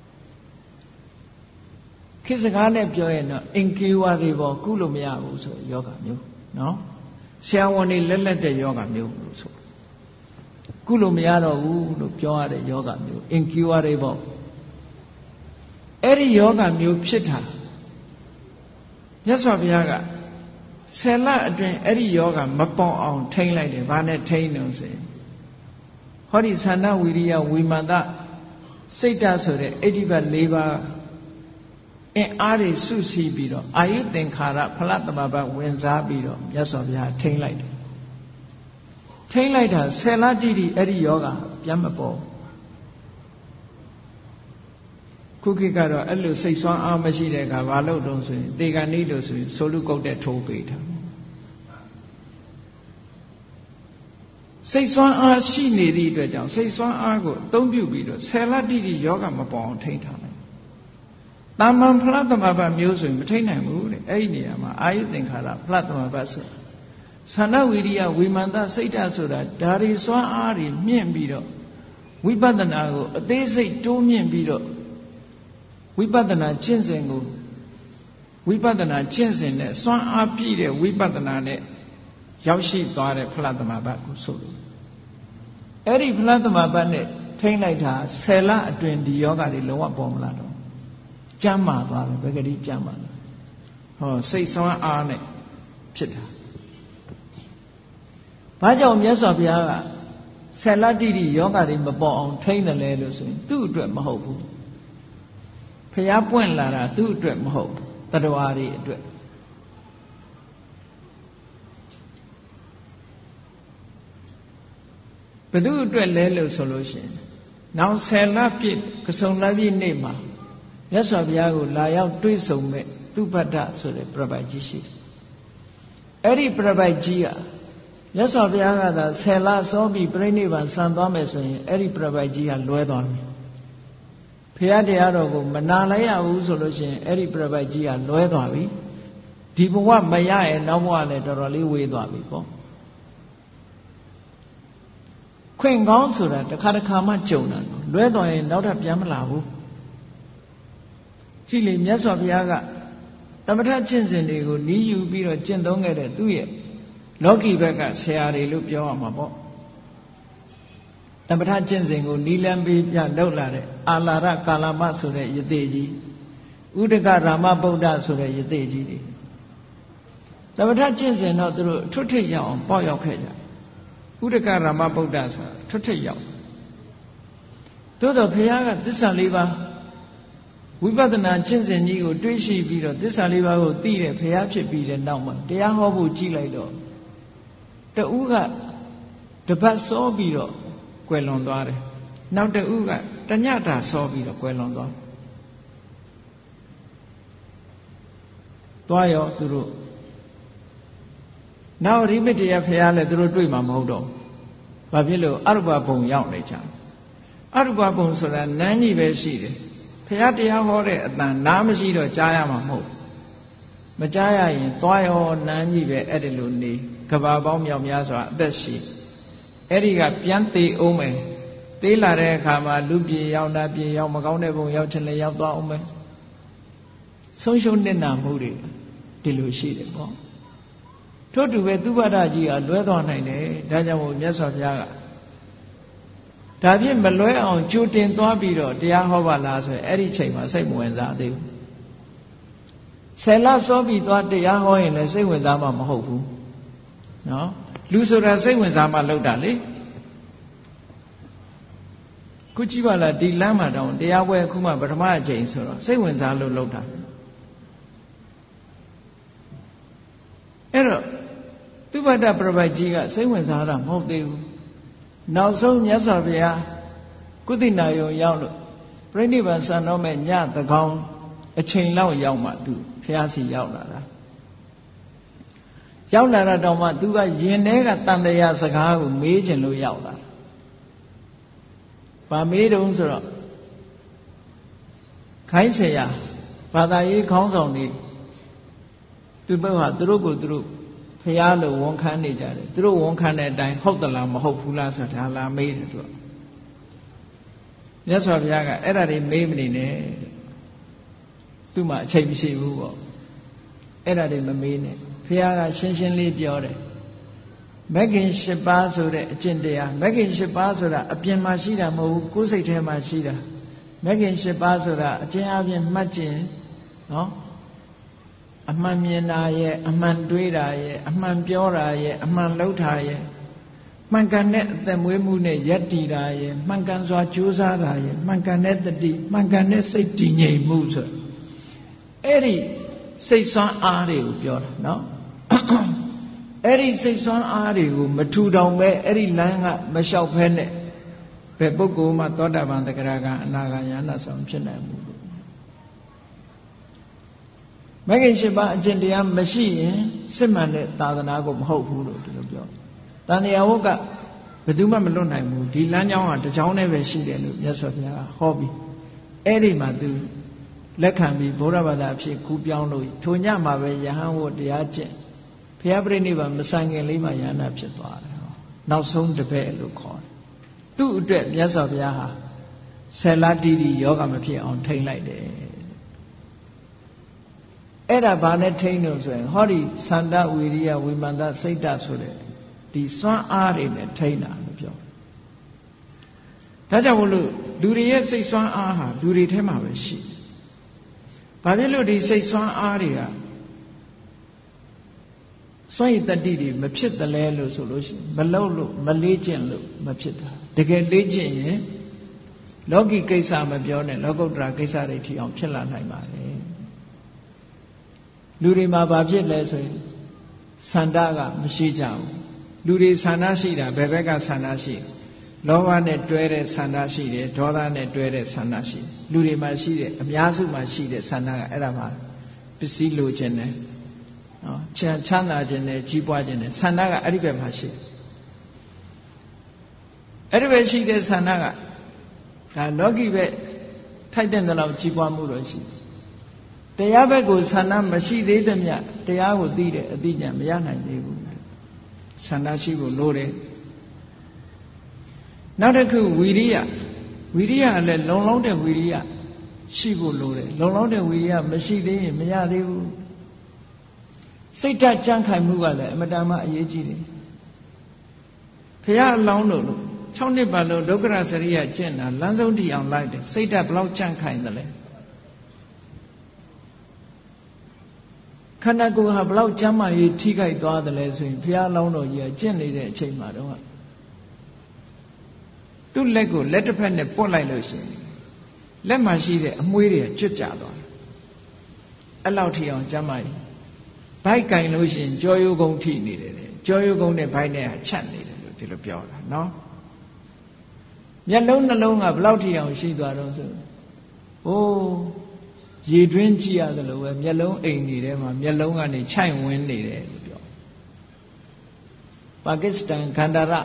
ခေတ်စကားနဲ့ပြောရင်တော့အင်ကေဝါတွေပေါ့ကုလို့မရဘူးဆိုယောဂမျိုးနော်ဆရာဝန်တွေလက်လက်တဲ့ယောဂမျိုးလို့ဆိုကုလို့မရတော့ဘူးလို့ပြောရတဲ့ယောဂမျိုးအင်ကေဝါတွေပေါ့အဲ့ဒီယောဂမျိုးဖြစ်တာမြတ်စွာဘုရားကဆယ်လအတွင်းအဲ့ဒီယောဂမပေါအောင်ထိန်းလိုက်တယ်ဘာနဲ့ထိန်းလို့ဆိုရင်ဟောဒီသန္နဝိရိယဝိမာန်တစိတ်ဓာတ်ဆိုတဲ့အိဋ္ဌိပတ်၄ပါးအင်အားတွေစုစည်းပြီးတော့အာယုသင်္ခါရဖလသမဘဝင်စားပြီးတော့မြတ်စွာဘုရားထိန်းလိုက်တယ်ထိန်းလိုက်တာဆယ်လတိတိအဲ့ဒီယောဂပြန်မပေါ်ခုခေတ်ကတော့အဲ့လိုစိတ်ဆွမ်းအားမရှိတဲ့အခါဘာလို့တုံးဆိုရင်တေကန်ဤလို့ဆိုရင်ဆိုလူကုတ်တဲ့ထိုးပေးတာစိတ်ဆွမ်းအားရှိနေသည့်အတွက်ကြောင့်စိတ်ဆွမ်းအားကိုအသုံးပြုပြီးတော့ဆယ်လတိတိယောဂမပေါ်အောင်ထိန်းထားလိုက်တာမန်ဖလားသမဘမျိုးဆိုရင်မထိန်းနိုင်ဘူးတဲ့အဲ့ဒီနေရာမှာအာယုသင်္ခါရဖလားသမဘဆိုသန္နဝိရိယဝိမာန်တစိတ်ဓာတ်ဆိုတာဒါရီစွမ်းအားတွေမြင့်ပြီးတော့ဝိပဿနာကိုအသေးစိတ်တိုးမြင့်ပြီးတော့ဝိပဿနာကျင့်စဉ်ကိုဝိပဿနာကျင့်စဉ်နဲ့စွမ်းအားပြည့်တဲ့ဝိပဿနာနဲ့ရောက်ရှိသွားတဲ့ဖလားသမဘကိုဆိုလို့အဲ့ဒီဖလားသမဘနဲ့ထိန်းလိုက်တာဆယ်လအတွင်းဒီယောဂတွေလုံးဝပေါ်မလာတော့ကျမ်းမာသွားတယ်ဘယ်ကတိကျမ်းမာလဲဟောစိတ်ဆွမ်းအားနဲ့ဖြစ်တာဘာကြောင့်မြတ်စွာဘုရားကဆယ်လတိတိယောဂတွေမပေါ်အောင်ထိန်းတယ်လဲလို့ဆိုရင်သူ့အတွက်မဟုတ်ဘူးဘုရားပွင့်လာတာသူ့အတွက်မဟုတ်ဘူးတတ္တဝါတွေအတွက်ဘယ်သူအတွက်လဲလို့ဆိုလို့ရှိရင်နောက်ဆယ်လပြည့်ကဆုံလပြည့်နေ့မှာမြတ်စွာဘုရားကိုလာရောက်တွေ့ဆုံမဲ့သူပတ္တဆိုတဲ့ပြပိုက်ကြီးရှိတယ်အဲ့ဒီပြပိုက်ကြီးကမြတ်စွာဘုရားကသာဆယ်လစောပြီးပြိဋိဘံဆံသွားမယ်ဆိုရင်အဲ့ဒီပြပိုက်ကြီးကလွဲသွားပြီဘုရားတရားတော်ကိုမနာလိုက်ရဘူးဆိုလို့ရှိရင်အဲ့ဒီပြပိုက်ကြီးကလွဲသွားပြီဒီဘဝမရရဲ့နောက်ဘဝလည်းတော်တော်လေးဝေးသွားပြီပေါ့ခွင့်ကောင်းဆိုတာတစ်ခါတစ်ခါမှကြုံတာလွဲသွားရင်နောက်ထပ်ပြန်မလာဘူးကြည့်လေမြတ်စွာဘုရားကသမထကျင့်စဉ်တွေကိုနီးယူပြီးတော့ကျင့်သုံးခဲ့တဲ့သူ့ရဲ့လောကီဘက်ကဆရာတွေလို့ပြောရမှာပေါ့သမထကျင့်စဉ်ကိုနီးလန်းပြီးပြလောက်လာတဲ့အာလာရကာလမဆိုတဲ့ယသိကြီးဥဒကရာမဗုဒ္ဓဆိုတဲ့ယသိကြီးတွေသမထကျင့်စဉ်တော့သူတို့ထွတ်ထိပ်ရောက်အောင်ပေါက်ရောက်ခဲ့ကြဥဒကရာမဗုဒ္ဓဆိုတာထွတ်ထိပ်ရောက်သို့တော့ဘုရားကသစ္စာလေးပါးဝိပဿနာကျင့်စဉ်ကြီးကိုတွေးရှိပြီးတော့သစ္စာလေးပါးကိုသိတဲ့ဘုရားဖြစ်ပြီးတဲ့နောက်မှာတရားဟောဖို့ကြည်လိုက်တော့တဦးကတပတ်စောပြီးတော့ကွယ်လွန်သွားတယ်နောက်တဦးကတညတာစောပြီးတော့ကွယ်လွန်သွားသွားရောသူတို့နောက်ရိမတ္တရဘုရားလည်းသူတို့တွေ့မှာမဟုတ်တော့ဘာဖြစ်လို့အရုပဘုံရောက်နေကြအရုပဘုံဆိုတာနန်းကြီးပဲရှိတယ်ဘုရားတရားဟောတဲ့အတန်နားမရှိတော့ကြားရမှာမဟုတ်မကြားရရင်သွားရောနန်းကြီးပဲအဲ့ဒီလိုနေကဘာပေါင်းမြောက်များစွာအသက်ရှိအဲ့ဒီကပြန်သေးအောင်မယ်သေးလာတဲ့အခါမှာလူပြေရောက်တာပြေရောက်မကောင်းတဲ့ဘုံရောက်ချင်လည်းရောက်သွားအောင်မယ်ဆုံးရှုံးနစ်နာမှုတွေဒီလိုရှိတယ်ပေါ့ထို့တူပဲသူပတ္တကြီးကလွဲသွားနိုင်တယ်ဒါကြောင့်မို့မြတ်စွာဘုရားကဒါဖြင့်မလွဲအောင်ကြိုတင်သွားပြီးတော့တရားဟောပါလားဆိုရင်အဲ့ဒီချိန်မှာစိတ်မဝင်စားသေးဘူးဆယ်လစောပြီးသွားတရားဟောရင်လည်းစိတ်ဝင်စားမှမဟုတ်ဘူးနော်လူဆိုတာစိတ်ဝင်စားမှလောက်တာလေခုကြည့်ပါလားဒီလမ်းမှာတောင်တရားပွဲအခုမှပထမအချိန်ဆိုတော့စိတ်ဝင်စားလို့လောက်တာအဲ့တော့သူပတ္တပြပိုက်ကြီးကစိတ်ဝင်စားတာမဟုတ်သေးဘူးနောက်ဆုံးမြတ်စွာဘုရားကုသိနာယုံရောက်လို့ပြိဋိဘံစံတော်မဲ့ညသကောင်းအချိန်လောက်ရောက်မှသူဖျားစီရောက်လာတာရောက်လာတော့မှသူကရင်ထဲကတန်တရားစကားကိုမေးခြင်းလို့ရောက်လာဗာမေးတုံးဆိုတော့ခိုင်းเสียဘာသာရေးခေါင်းဆောင်တွေသူတို့ဟာသူတို့ကိုသူတို့ဖျားလို့ဝန်ခံနေကြတယ်သူတို့ဝန်ခံတဲ့အတိုင်းဟုတ်သလားမဟုတ်ဘူးလားဆိုတာလာမေးတယ်သူကမြတ်စွာဘုရားကအဲ့ဒါတွေမေးမနေနဲ့သူ့မှာအချိန်မရှိဘူးပေါ့အဲ့ဒါတွေမမေးနဲ့ဘုရားကရှင်းရှင်းလေးပြောတယ်မဂ္ဂင်၈ပါးဆိုတဲ့အကျင့်တရားမဂ္ဂင်၈ပါးဆိုတာအပြင်မှာရှိတာမဟုတ်ဘူးကိုယ်စိတ်ထဲမှာရှိတာမဂ္ဂင်၈ပါးဆိုတာအကျဉ်းအပြင်မှတ်ကျင်နော်အမှန်မြင်တာရဲ့အမှန်တွေးတာရဲ့အမှန်ပြောတာရဲ့အမှန်လှုပ်တာရဲ့မှန်ကန်တဲ့အသက်မွေးမှုနဲ့ယက်တည်တာရဲ့မှန်ကန်စွာကြိုးစားတာရဲ့မှန်ကန်တဲ့တတိမှန်ကန်တဲ့စိတ်တည်ငြိမ်မှုဆိုအဲ့ဒီစိတ်ဆွမ်းအားတွေကိုပြောတာနော်အဲ့ဒီစိတ်ဆွမ်းအားတွေကိုမထူထောင်ပဲအဲ့ဒီလမ်းကမလျှောက်ဖဲနဲ့ဘယ်ပုဂ္ဂိုလ်မှသောတာပန်သဂရကအနာဂါယန္တဆောင်ဖြစ်နိုင်ဘူးမဂ္ဂင်၈ပါးအကျင့်တရားမရှိရင်စစ်မှန်တဲ့သာသနာကိုမဟုတ်ဘူးလို့ဒီလိုပြောတန်တရားဝတ်ကဘယ်သူမှမလွတ်နိုင်ဘူးဒီလမ်းကြောင်းကတစ်ကြောင်းနဲ့ပဲရှိတယ်လို့မြတ်စွာဘုရားကဟောပြီးအဲ့ဒီမှာသူလက်ခံပြီးဗုဒ္ဓဘာသာအဖြစ်ကူးပြောင်းလို့ထိုညမှာပဲယဟန်ဝတ်တရားကျင့်ဘုရားပြိဋိဘံမဆိုင်ခင်လေးမှာယန္တာဖြစ်သွားတယ်နောက်ဆုံးတပည့်လို့ခေါ်တယ်သူ့အတွက်မြတ်စွာဘုရားဟာဆယ်လတိတိယောဂမဖြစ်အောင်ထိန်းလိုက်တယ်အဲ့ဒါဘာနဲ့ထိန်းလို့ဆိုရင်ဟောဒီသန္တဝီရိယဝိမာန်တစိတ်တဆိုတဲ့ဒီစွမ်းအားတွေနဲ့ထိန်းတာလို့ပြောဒါကြောင့်မို့လို့လူတွေရဲ့စိတ်စွမ်းအားဟာလူတွေထဲမှာပဲရှိဘာဖြစ်လို့ဒီစိတ်စွမ်းအားတွေကစွန့်ရည်တတိတွေမဖြစ်တယ်လဲလို့ဆိုလို့ရှိရင်မလုံလို့မလေးကျင့်လို့မဖြစ်တာတကယ်လေးကျင့်ရင်လောကီကိစ္စမပြောနဲ့လောကုတ္တရာကိစ္စတွေထီအောင်ဖြစ်လာနိုင်ပါလေလူတွေမှာဘာဖြစ်လဲဆိုရင်ဆန္ဒကမရှိကြဘူးလူတွေဆန္ဒရှိတာဘယ်ဘက်ကဆန္ဒရှိလောဘနဲ့တွဲတဲ့ဆန္ဒရှိတယ်ဒေါသနဲ့တွဲတဲ့ဆန္ဒရှိလူတွေမှာရှိတဲ့အများစုမှာရှိတဲ့ဆန္ဒကအဲ့ဒါမှပစ္စည်းလိုချင်တယ်နော်ချမ်းချမ်းသာခြင်းနဲ့ကြီးပွားခြင်းနဲ့ဆန္ဒကအဲ့ဒီဘက်မှာရှိအဲ့ဒီဘက်ရှိတဲ့ဆန္ဒကဒါလောကီဘက်ထိုက်တဲ့လောက်ကြီးပွားမှုတော့ရှိတရားဘက်ကိုဆန္ဒမရှိသေးသမျှတရားကိုသိတယ်အသိဉာဏ်မရနိုင်သေးဘူးဆန္ဒရှိဖို့လိုတယ်နောက်တစ်ခုဝီရိယဝီရိယလည်းလုံလောက်တဲ့ဝီရိယရှိဖို့လိုတယ်လုံလောက်တဲ့ဝီရိယမရှိသေးရင်မရသေးဘူးစိတ်ဓာတ်ကြံ့ခိုင်မှုကလည်းအမတန်မှအရေးကြီးတယ်ဘုရားအလောင်းတော်လို့၆နှစ်ပတ်လုံးဒုက္ခရစရိယကျင့်တာလမ်းဆုံးတည်အောင်လိုက်တယ်စိတ်ဓာတ်ဘလောက်ကြံ့ခိုင်တယ်လဲခန္ဓာကိုယ်ဟာဘလောက်ကျမ်းမာရေးထိခိုက်သွားတယ်လဲဆိုရင်ဘုရားအလောင်းတော်ကြီးကကျင့်နေတဲ့အချိန်မှာတော့သူ့လက်ကိုလက်တစ်ဖက်နဲ့ပွတ်လိုက်လို့ရှိရင်လက်မှာရှိတဲ့အမွှေးတွေကျွတ်ကျသွားတယ်အဲ့လောက်ထိအောင်ကျမ်းမာရေးဘိုက်ကင်လို့ရှိရင်ကြောရိုးကုန်းထိနေတယ်ကြောရိုးကုန်းနဲ့ဘိုက်နဲ့ချက်နေတယ်လို့ဒီလိုပြောတာနော်မျက်လုံးနှလုံးကဘလောက်ထိအောင်ရှိသွားတော့ဆိုဟိုးရေတွင်းကြည့်ရတယ်လို့ပဲမျက်လုံးအိမ်နေထဲမှာမျက်လုံးကနေခြိုက်ဝင်းနေတယ်လို့ပြောပါကစ္စတန်ခန္ဓာရ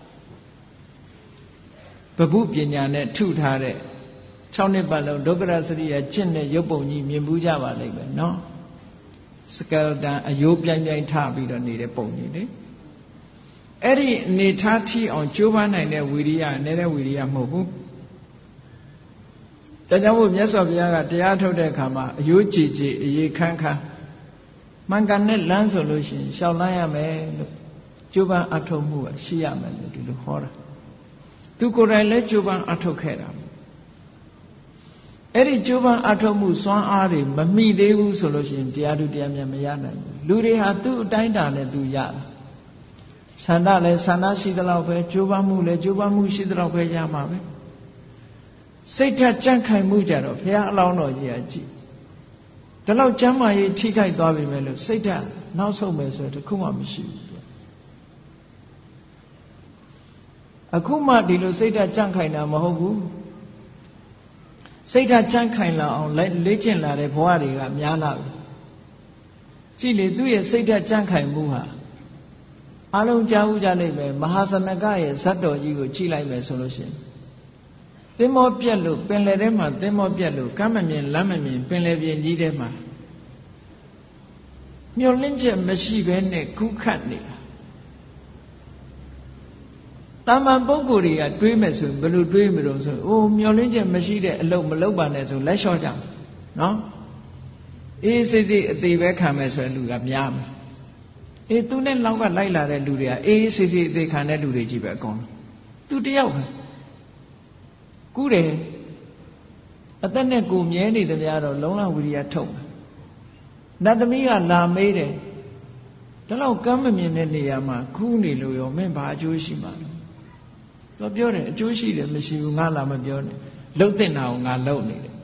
ပပုပညာနဲ့ထုထားတဲ့၆နှစ်ပတ်လုံးဒုက္ခရစရိယကျင့်တဲ့ရုပ်ပုံကြီးမြင်ဘူးကြပါလိမ့်မယ်နော်စကယ်တန်အယိုးပြိုင်ပြိုင်ထပြီးတော့နေတဲ့ပုံကြီးလေအဲ့ဒီအနေထားထိအောင်ကြိုးပမ်းနိုင်တဲ့ဝီရိယနေတဲ့ဝီရိယမဟုတ်ဘူးဒါကြောင့်မို့မြတ်စွာဘုရားကတရားထုတ်တဲ့အခါမှာအယိုးကြည်ကြည်အရေးခမ်းခမ်းမှန်ကန်တဲ့လမ်းဆိုလို့ရှိရင်ရှောက်လန်းရမယ်လို့ကြိုးပမ်းအထုတ်မှုရှိရမယ်လို့ဒီလိုဟောတာသူကိုယ်တိုင်လည်းကြိုးပမ်းအထုတ်ခဲ့တာအဲ့ဒီကြိုးပမ်းအထုတ်မှုစွမ်းအားတွေမမိသေးဘူးဆိုလို့ရှိရင်တရားသူတရားမြတ်မရနိုင်ဘူးလူတွေဟာသူ့အတိုင်းတာနဲ့သူရတာဆန္ဒလည်းဆန္ဒရှိသလောက်ပဲကြိုးပမ်းမှုလည်းကြိုးပမ်းမှုရှိသလောက်ပဲရမှာပဲစိတ်ဓာတ်ကြံ့ခိုင်မှုကြတော့ဘုရားအလောင်းတော်ကြီးကကြည့်ဒီလောက်ကျမ်းမာရေးထိခိုက်သွားပြီမဲ့လို့စိတ်ဓာတ်နောက်ဆုံးမယ်ဆိုတော့တခုမှမရှိဘူးအခုမှဒီလိုစိတ်ဓာတ်ကြံ့ခိုင်တာမဟုတ်ဘူးစိတ်ဓာတ်ကြန့်ခိုင်လာအောင်လေ့ကျင့်လာတဲ့ဘဝတွေကများလာပြီကြည့်လေသူ့ရဲ့စိတ်ဓာတ်ကြန့်ခိုင်မှုဟာအလုံးကြားဥကြလိမ့်မယ်မဟာစနကရဲ့ဇတ်တော်ကြီးကိုကြည့်လိုက်မယ်ဆိုလို့ရှိရင်သင်္ဘောပြက်လို့ပင်လယ်ထဲမှာသင်္ဘောပြက်လို့ကမ်းမမြင်လမ်းမမြင်ပင်လယ်ပြင်ကြီးထဲမှာမျောလင့်ချက်မရှိဘဲနဲ့ခုခတ်နေတာတာမန်ပုဂ္ဂိုလ်တွေကတွေးမယ်ဆိုဘယ်လိုတွေးမလို့ဆိုအိုးမျောလင့်ချက်မရှိတဲ့အလုပ်မလုပ်ပါနဲ့ဆိုလက်လျှော့ကြနော်အေးစိတ်စိတ်အသေးပဲခံမယ်ဆိုတဲ့လူကများမယ်အေးသူနဲ့လောက်ကလိုက်လာတဲ့လူတွေကအေးစိတ်စိတ်အသေးခံတဲ့လူတွေကြီးပဲအကုန်လုံးသူတယောက်ပဲကူးတယ်အသက်နဲ့ကိုမြဲနေသမျှတော့လုံလဝိရိယထုတ်တယ်နတ်သမီးကလာမေးတယ်ဒါတော့ကမ်းမမြင်တဲ့နေရာမှာကူးနေလို့ရောမင်းဘာအကျိုးရှိမှာလဲသူပြောတယ်အကျိုးရှိတယ်မရှိဘူးငါလာမပြောနဲ့လှုပ်တဲ့နာကိုငါလှုပ်နေတယ်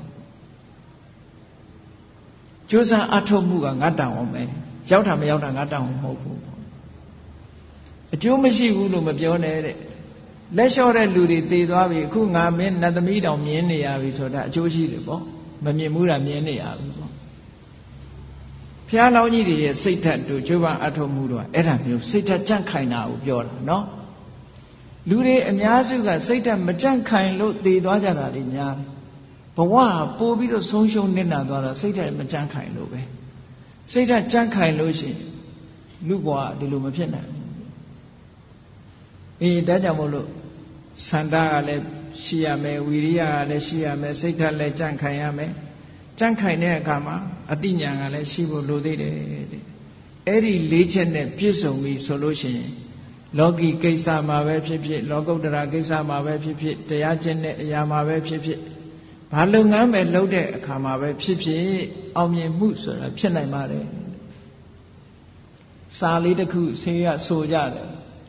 ကျိုးစားအထုတ်မှုကငါတောင်းအောင်ပဲရောက်တာမရောက်တာငါတောင်းအောင်မဟုတ်ဘူးအကျိုးမရှိဘူးလို့မပြောနဲ့တဲ့လက်လျှော့တဲ့လူတွေသေသွားပြီအခုငါမင်းနတ်သမီးတောင်မြင်နေရပြီဆိုတာအကျိုးရှိတယ်ပေါ့မမြင်ဘူးတာမြင်နေရပြီပေါ့ဘုရားလောင်းကြီးတွေရဲ့စိတ်ဓာတ်တို့ကျိုးပန်းအထုတ်မှုတို့ကအဲ့ဒါမျိုးစိတ်ဓာတ်ကြန့်ခိုင်တာကိုပြောတာနော်လူတွေအများစုကစိတ်ဓာတ်မကြန့်ခိုင်လို့သေသွားကြတာတွေများတယ်ဘဝပို့ပြီးတော့ဆုံးရှုံးနစ်နာသွားတာစိတ်ဓာတ်မကြန့်ခိုင်လို့ပဲစိတ်ဓာတ်ကြန့်ခိုင်လို့ရှိရင်လူဘဝဒီလိုမဖြစ်နိုင်ဘူးအေးဒါကြောင့်မို့လို့စန္ဒကလည်းရှိရမယ်ဝီရိယကလည်းရှိရမယ်စိတ်ဓာတ်လည်းကြန့်ခိုင်ရမယ်ကြန့်ခိုင်တဲ့အခါမှာအတိညာဏ်ကလည်းရှိဖို့လိုသေးတယ်တဲ့အဲ့ဒီလေးချက်နဲ့ပြည့်စုံပြီဆိုလို့ရှိရင်လောကီကိစ္စမှာပဲဖြစ်ဖြစ်လောကုတ္တရာကိစ္စမှာပဲဖြစ်ဖြစ်တရားကျင့်တဲ့အရာမှာပဲဖြစ်ဖြစ်ဘာလုပ်ငန်းပဲလုပ်တဲ့အခါမှာပဲဖြစ်ဖြစ်အောင်မြင်မှုဆိုတာဖြစ်နိုင်ပါတယ်စာလေးတစ်ခုဆေးရဆိုကြတယ်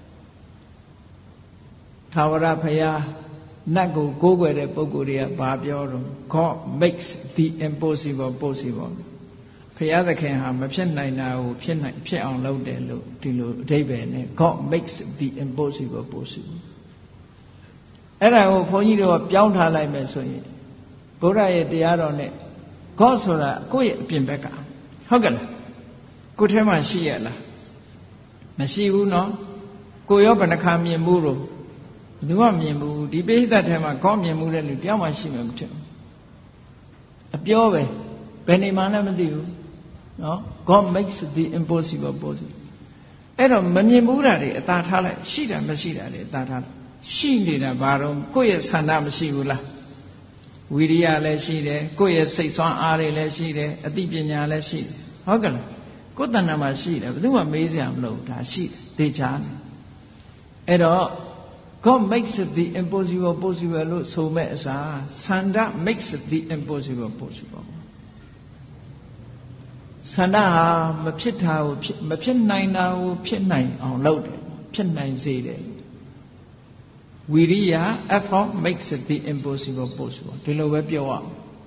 ထာဝရဘုရားနတ်ကိုကိုးကွယ်တဲ့ပုဂ္ဂိုလ်တွေကဘာပြောတော့ God makes the impossible possible ဘုရားသခင်ဟာမဖြစ်နိုင်တာကိုဖြစ်နိုင်ဖြစ်အောင်လုပ်တယ်လို့ဒီလိုအဓိပ္ပာယ်နဲ့ God makes the impossible possible အဲ့ဒါကိုဘုန်းကြီးတို့ကပြောင်းထားလိုက်မယ်ဆိုရင်ဘုရားရဲ့တရားတော်နဲ့ God ဆိုတာကိုယ့်ရဲ့အပြင်ဘက်ကဟုတ်ကဲ့လားကိုယ်ထဲမှာရှိရလားမရှိဘူးနော်ကိုရောဘယ်နှခါမြင်ဘူးလို့ဘယ်သူမှမြင်ဘူးဒီပိဋကတ်ထဲမှာကောင်းမြင်မှုတဲ့လူတယောက်မှရှိမှာမထင်ဘူးအပြောပဲဘယ်နေမှလည်းမသိဘူးနော် God makes the impossible possible အဲ့တော့မမြင်ဘူးတာတွေအသာထားလိုက်ရှိတာမရှိတာတွေအသာထားလိုက်ရှိနေတာဘာတော့ကိုယ့်ရဲ့ဆန္ဒမရှိဘူးလားဝိရိယလည်းရှိတယ်ကိုယ့်ရဲ့စိတ်ဆွမ်းအားတွေလည်းရှိတယ်အသိပညာလည်းရှိတယ်ဟုတ်ကဲ့လားကိုယ်တဏ္ဍာမှာရှိတယ်ဘယ်သူမှမေးစရာမလိုဘူးဒါရှိတယ်သိချာတယ်အဲ့တော့God makes the impossible possible လို့ဆိုမဲ့အစားဆန္ဒ makes the impossible possible ဆန္ဒဟာမဖြစ်တာကိုမဖြစ်နိုင်တာကိုဖြစ်နိုင်အောင်လုပ်တယ်ဖြစ်နိုင်စေတယ်ဝိရိယ effort makes the impossible possible ဒီလိုပဲပြောရအောင်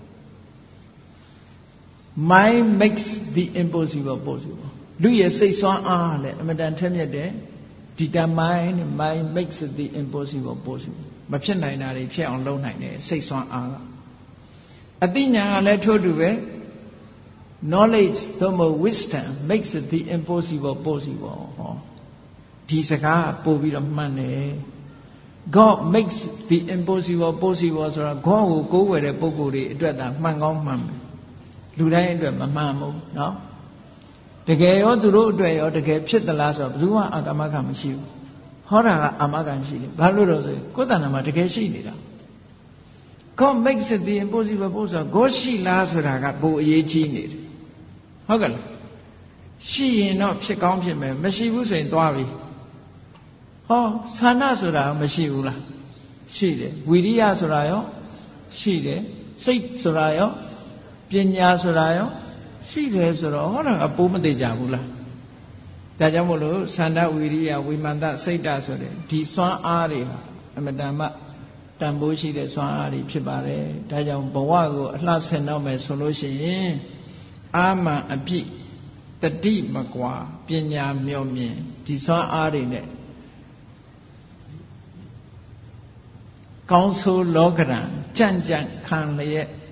mind makes the impossible possible လူရဲ့စိတ်ဆွမ်းအားနဲ့အမတန်ထက်မြက်တယ်determine mind makes the impossible possible မဖြစ်နိုင်တာတွေဖြစ်အောင်လုပ်နိုင်တယ်စိတ်ဆွမ်းအားကအသိဉာဏ်ကလည်းထို့တူပဲ knowledge သို့မဟုတ် wisdom makes the impossible possible ဟောဒီစကားပို့ပြီးတော့မှန်တယ် God makes the impossible possible ဆိုတာ God ကိုကိုးကွယ်တဲ့ပုဂ္ဂိုလ်တွေအတွက်သာမှန်ကောင်းမှန်မယ်လူတိုင်းအတွက်မမှန်ဘူးเนาะတကယ်ရောသူတို့အတွက်ရောတကယ်ဖြစ်သလားဆိုတော့ဘယ်သူမှအာမခံမရှိဘူးဟောတာကအာမခံရှိတယ်ဘာလို့တော့ဆိုရင်ကိုယ်တဏ္ဍာမှာတကယ်ရှိနေတာ God makes it the impossible possible ကိုရှိလားဆိုတာကပိုအရေးကြီးနေတယ်ဟုတ်ကဲ့လားရှိရင်တော့ဖြစ်ကောင်းဖြစ်မယ်မရှိဘူးဆိုရင်သွားပြီဟောဆန္ဒဆိုတာမရှိဘူးလားရှိတယ်ဝိရိယဆိုတာရောရှိတယ်စိတ်ဆိုတာရောပညာဆိုတာရောရှိတယ်ဆိုတော့ဟောတာအပိုးမသေးကြဘူးလားဒါကြောင့်မို့လို့သန္တာဝိရိယဝိမာန်တစိတ်တဆိုတဲ့ဒီစွမ်းအားတွေဟာအမတန်မှတန်ဖိုးရှိတဲ့စွမ်းအားတွေဖြစ်ပါတယ်ဒါကြောင့်ဘဝကိုအလှဆင်တော့မယ်ဆိုလို့ရှိရင်အာမန်အပြည့်တတိမကွာပညာမြော်မြင်ဒီစွမ်းအားတွေနဲ့ကောင်းဆိုးလောကရန်ကြံ့ကြံ့ခံလျက်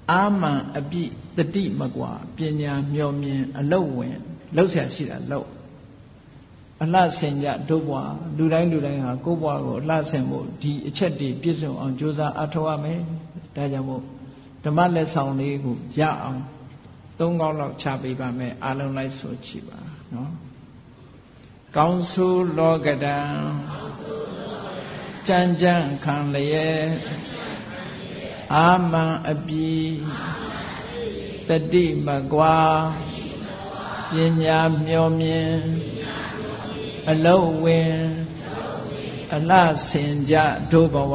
အာမန်အပြည့်တတိမကွာပညာမျှော်မြင်အလုတ်ဝင်လှုပ်ရှားရှိတာလှုပ်အလှဆင်ကြတို့ဘွားလူတိုင်းလူတိုင်းဟာကိုယ့်ဘွားကိုအလှဆင်ဖို့ဒီအချက်တွေပြည့်စုံအောင်ကြိုးစားအထောက်ရမယ်ဒါကြောင့်မို့ဓမ္မလက်ဆောင်လေးကိုရအောင်သုံးကောင်းလောက်ချပေးပါမယ်အားလုံးလိုက်ဆိုကြည့်ပါနော်ကောင်းဆိုးလောကဒံကြံကြံခံလျက်အာမန်အပြည့်တတိမကွာပညာမျှော်မြင်အလုံးဝင်အလှဆင်ကြတို့ဘဝ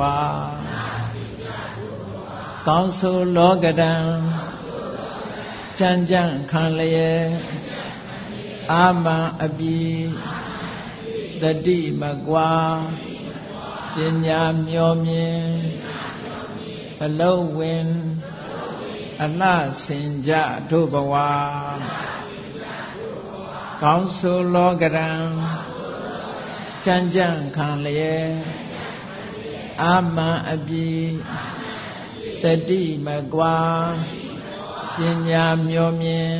ကောင်းဆိုးလောကဒံကြံကြံခံလျက်အာမန်အပြည့်တတိမကွာပညာမျှော်မြင်အလုံးဝင်အလှဆင်ကြတို့ဘဝကောင်းဆိုးလောကရံကြံကြံခံလျက်အာမန်အပြည့်တတိမကွာပညာမျှော်မြင်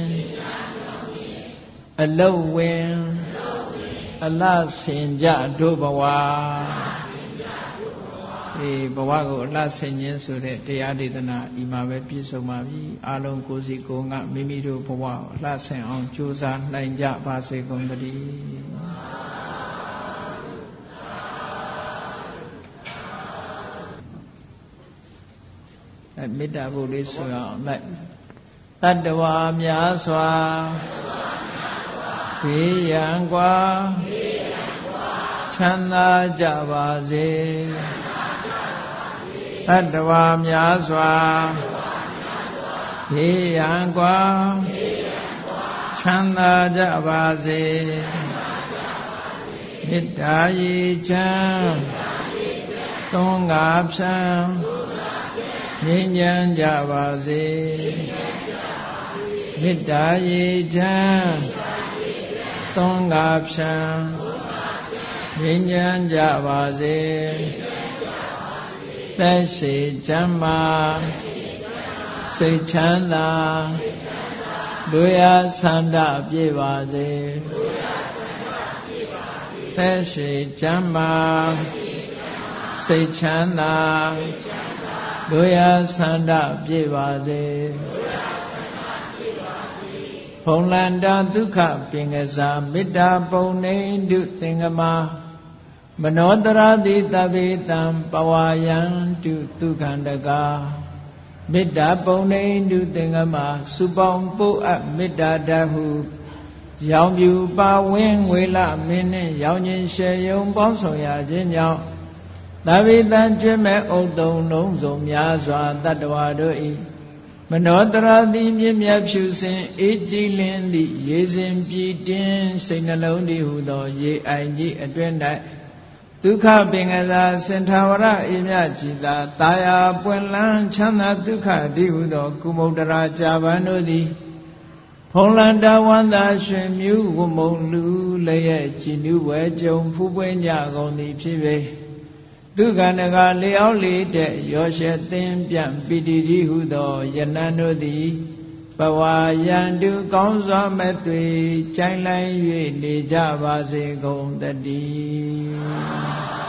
အလုံးဝင်အလှဆင်ကြတို့ဘဝအေးဘဝကိုအလှဆင်ခြင်းဆိုတဲ့တရားဒေသနာဤမှာပဲပြည့်စုံပါပြီအားလုံးကိုယ်စီကိုယ်ငါမိမိတို့ဘဝအလှဆင်အောင်ကြိုးစားနိုင်ကြပါစေကုန်သတည်းအဲမေတ္တာဘုလေးဆိုရအောင်လိုက်တတ္တဝါများစွာဘေးရန်ကွာချမ်းသာကြပါစေတတ္တဝါများစွာဘေးရန်ကွာချမ်းသာကြပါစေမေတ္တာရေချမ်းသုံးငါဖြံငြိမ်းချမ်းကြပါစေမေတ္တာရေချမ်းသုံးငါဖြံငြိမ်းချမ်းကြပါစေသက်ရှိချမ်းသာစိတ်ချမ်းသာလူရဆန္ဒပြည့်ပါစေသက်ရှိချမ်းသာစိတ်ချမ်းသာလူရဆန္ဒပြည့်ပါစေဘုံလန္တာဒုက္ခပင်ကစားမေတ္တာပုံနေတုသင်္ကမာမနောတရာတိတဗေတံပဝါယံတုဒုက္ခန္တကာမေတ္တာပုံနေတုသင်္ကမာစုပေါင်းပို့အပ်မေတ္တာတဟုရောင်ပြူပါဝင်းငွေလမင်းနှင့်ရောင်ခြင်းရှေယုံပေါင်းဆောင်ရခြင်းကြောင့်သဗေတံကျွဲ့မဲ့ဥတုံလုံးစုံများစွာတတ္တဝါတို့၏မနောတရာတိမြင့်မြတ်ဖြူစင်အေးကြည်လင်းသည့်ရေစဉ်ပြည်တင်းစိတ်နှလုံးတည်းဟုသောရေအိုင်ကြီးအတွင်း၌ဒုက္ခပင်ကစားစင်ထာဝရအေမြကြည်သာတာယာပွင့်လန်းချမ်းသာဒုက္ခတည်းဟုသောကုမုဒ္ဒရာကြာပန်တို့သည်ဖုံးလန္တဝန္တာရွှင်မြူးဝမုံလူလည်းရဲ့ကြည်နူးဝဲကြုံဖူးပွင့်ကြကုန်သည်ဖြစ်ပေဒုက္ခန္တကလျောက်လေတဲ့ရောရှက်သင်ပြန့်ပိတိတိဟုသောယနံတို့သည်ဘဝယံတုကောင်းစွာမဲ့သွေကြိုင်လိုက်၍နေကြပါစေကုန်တည်း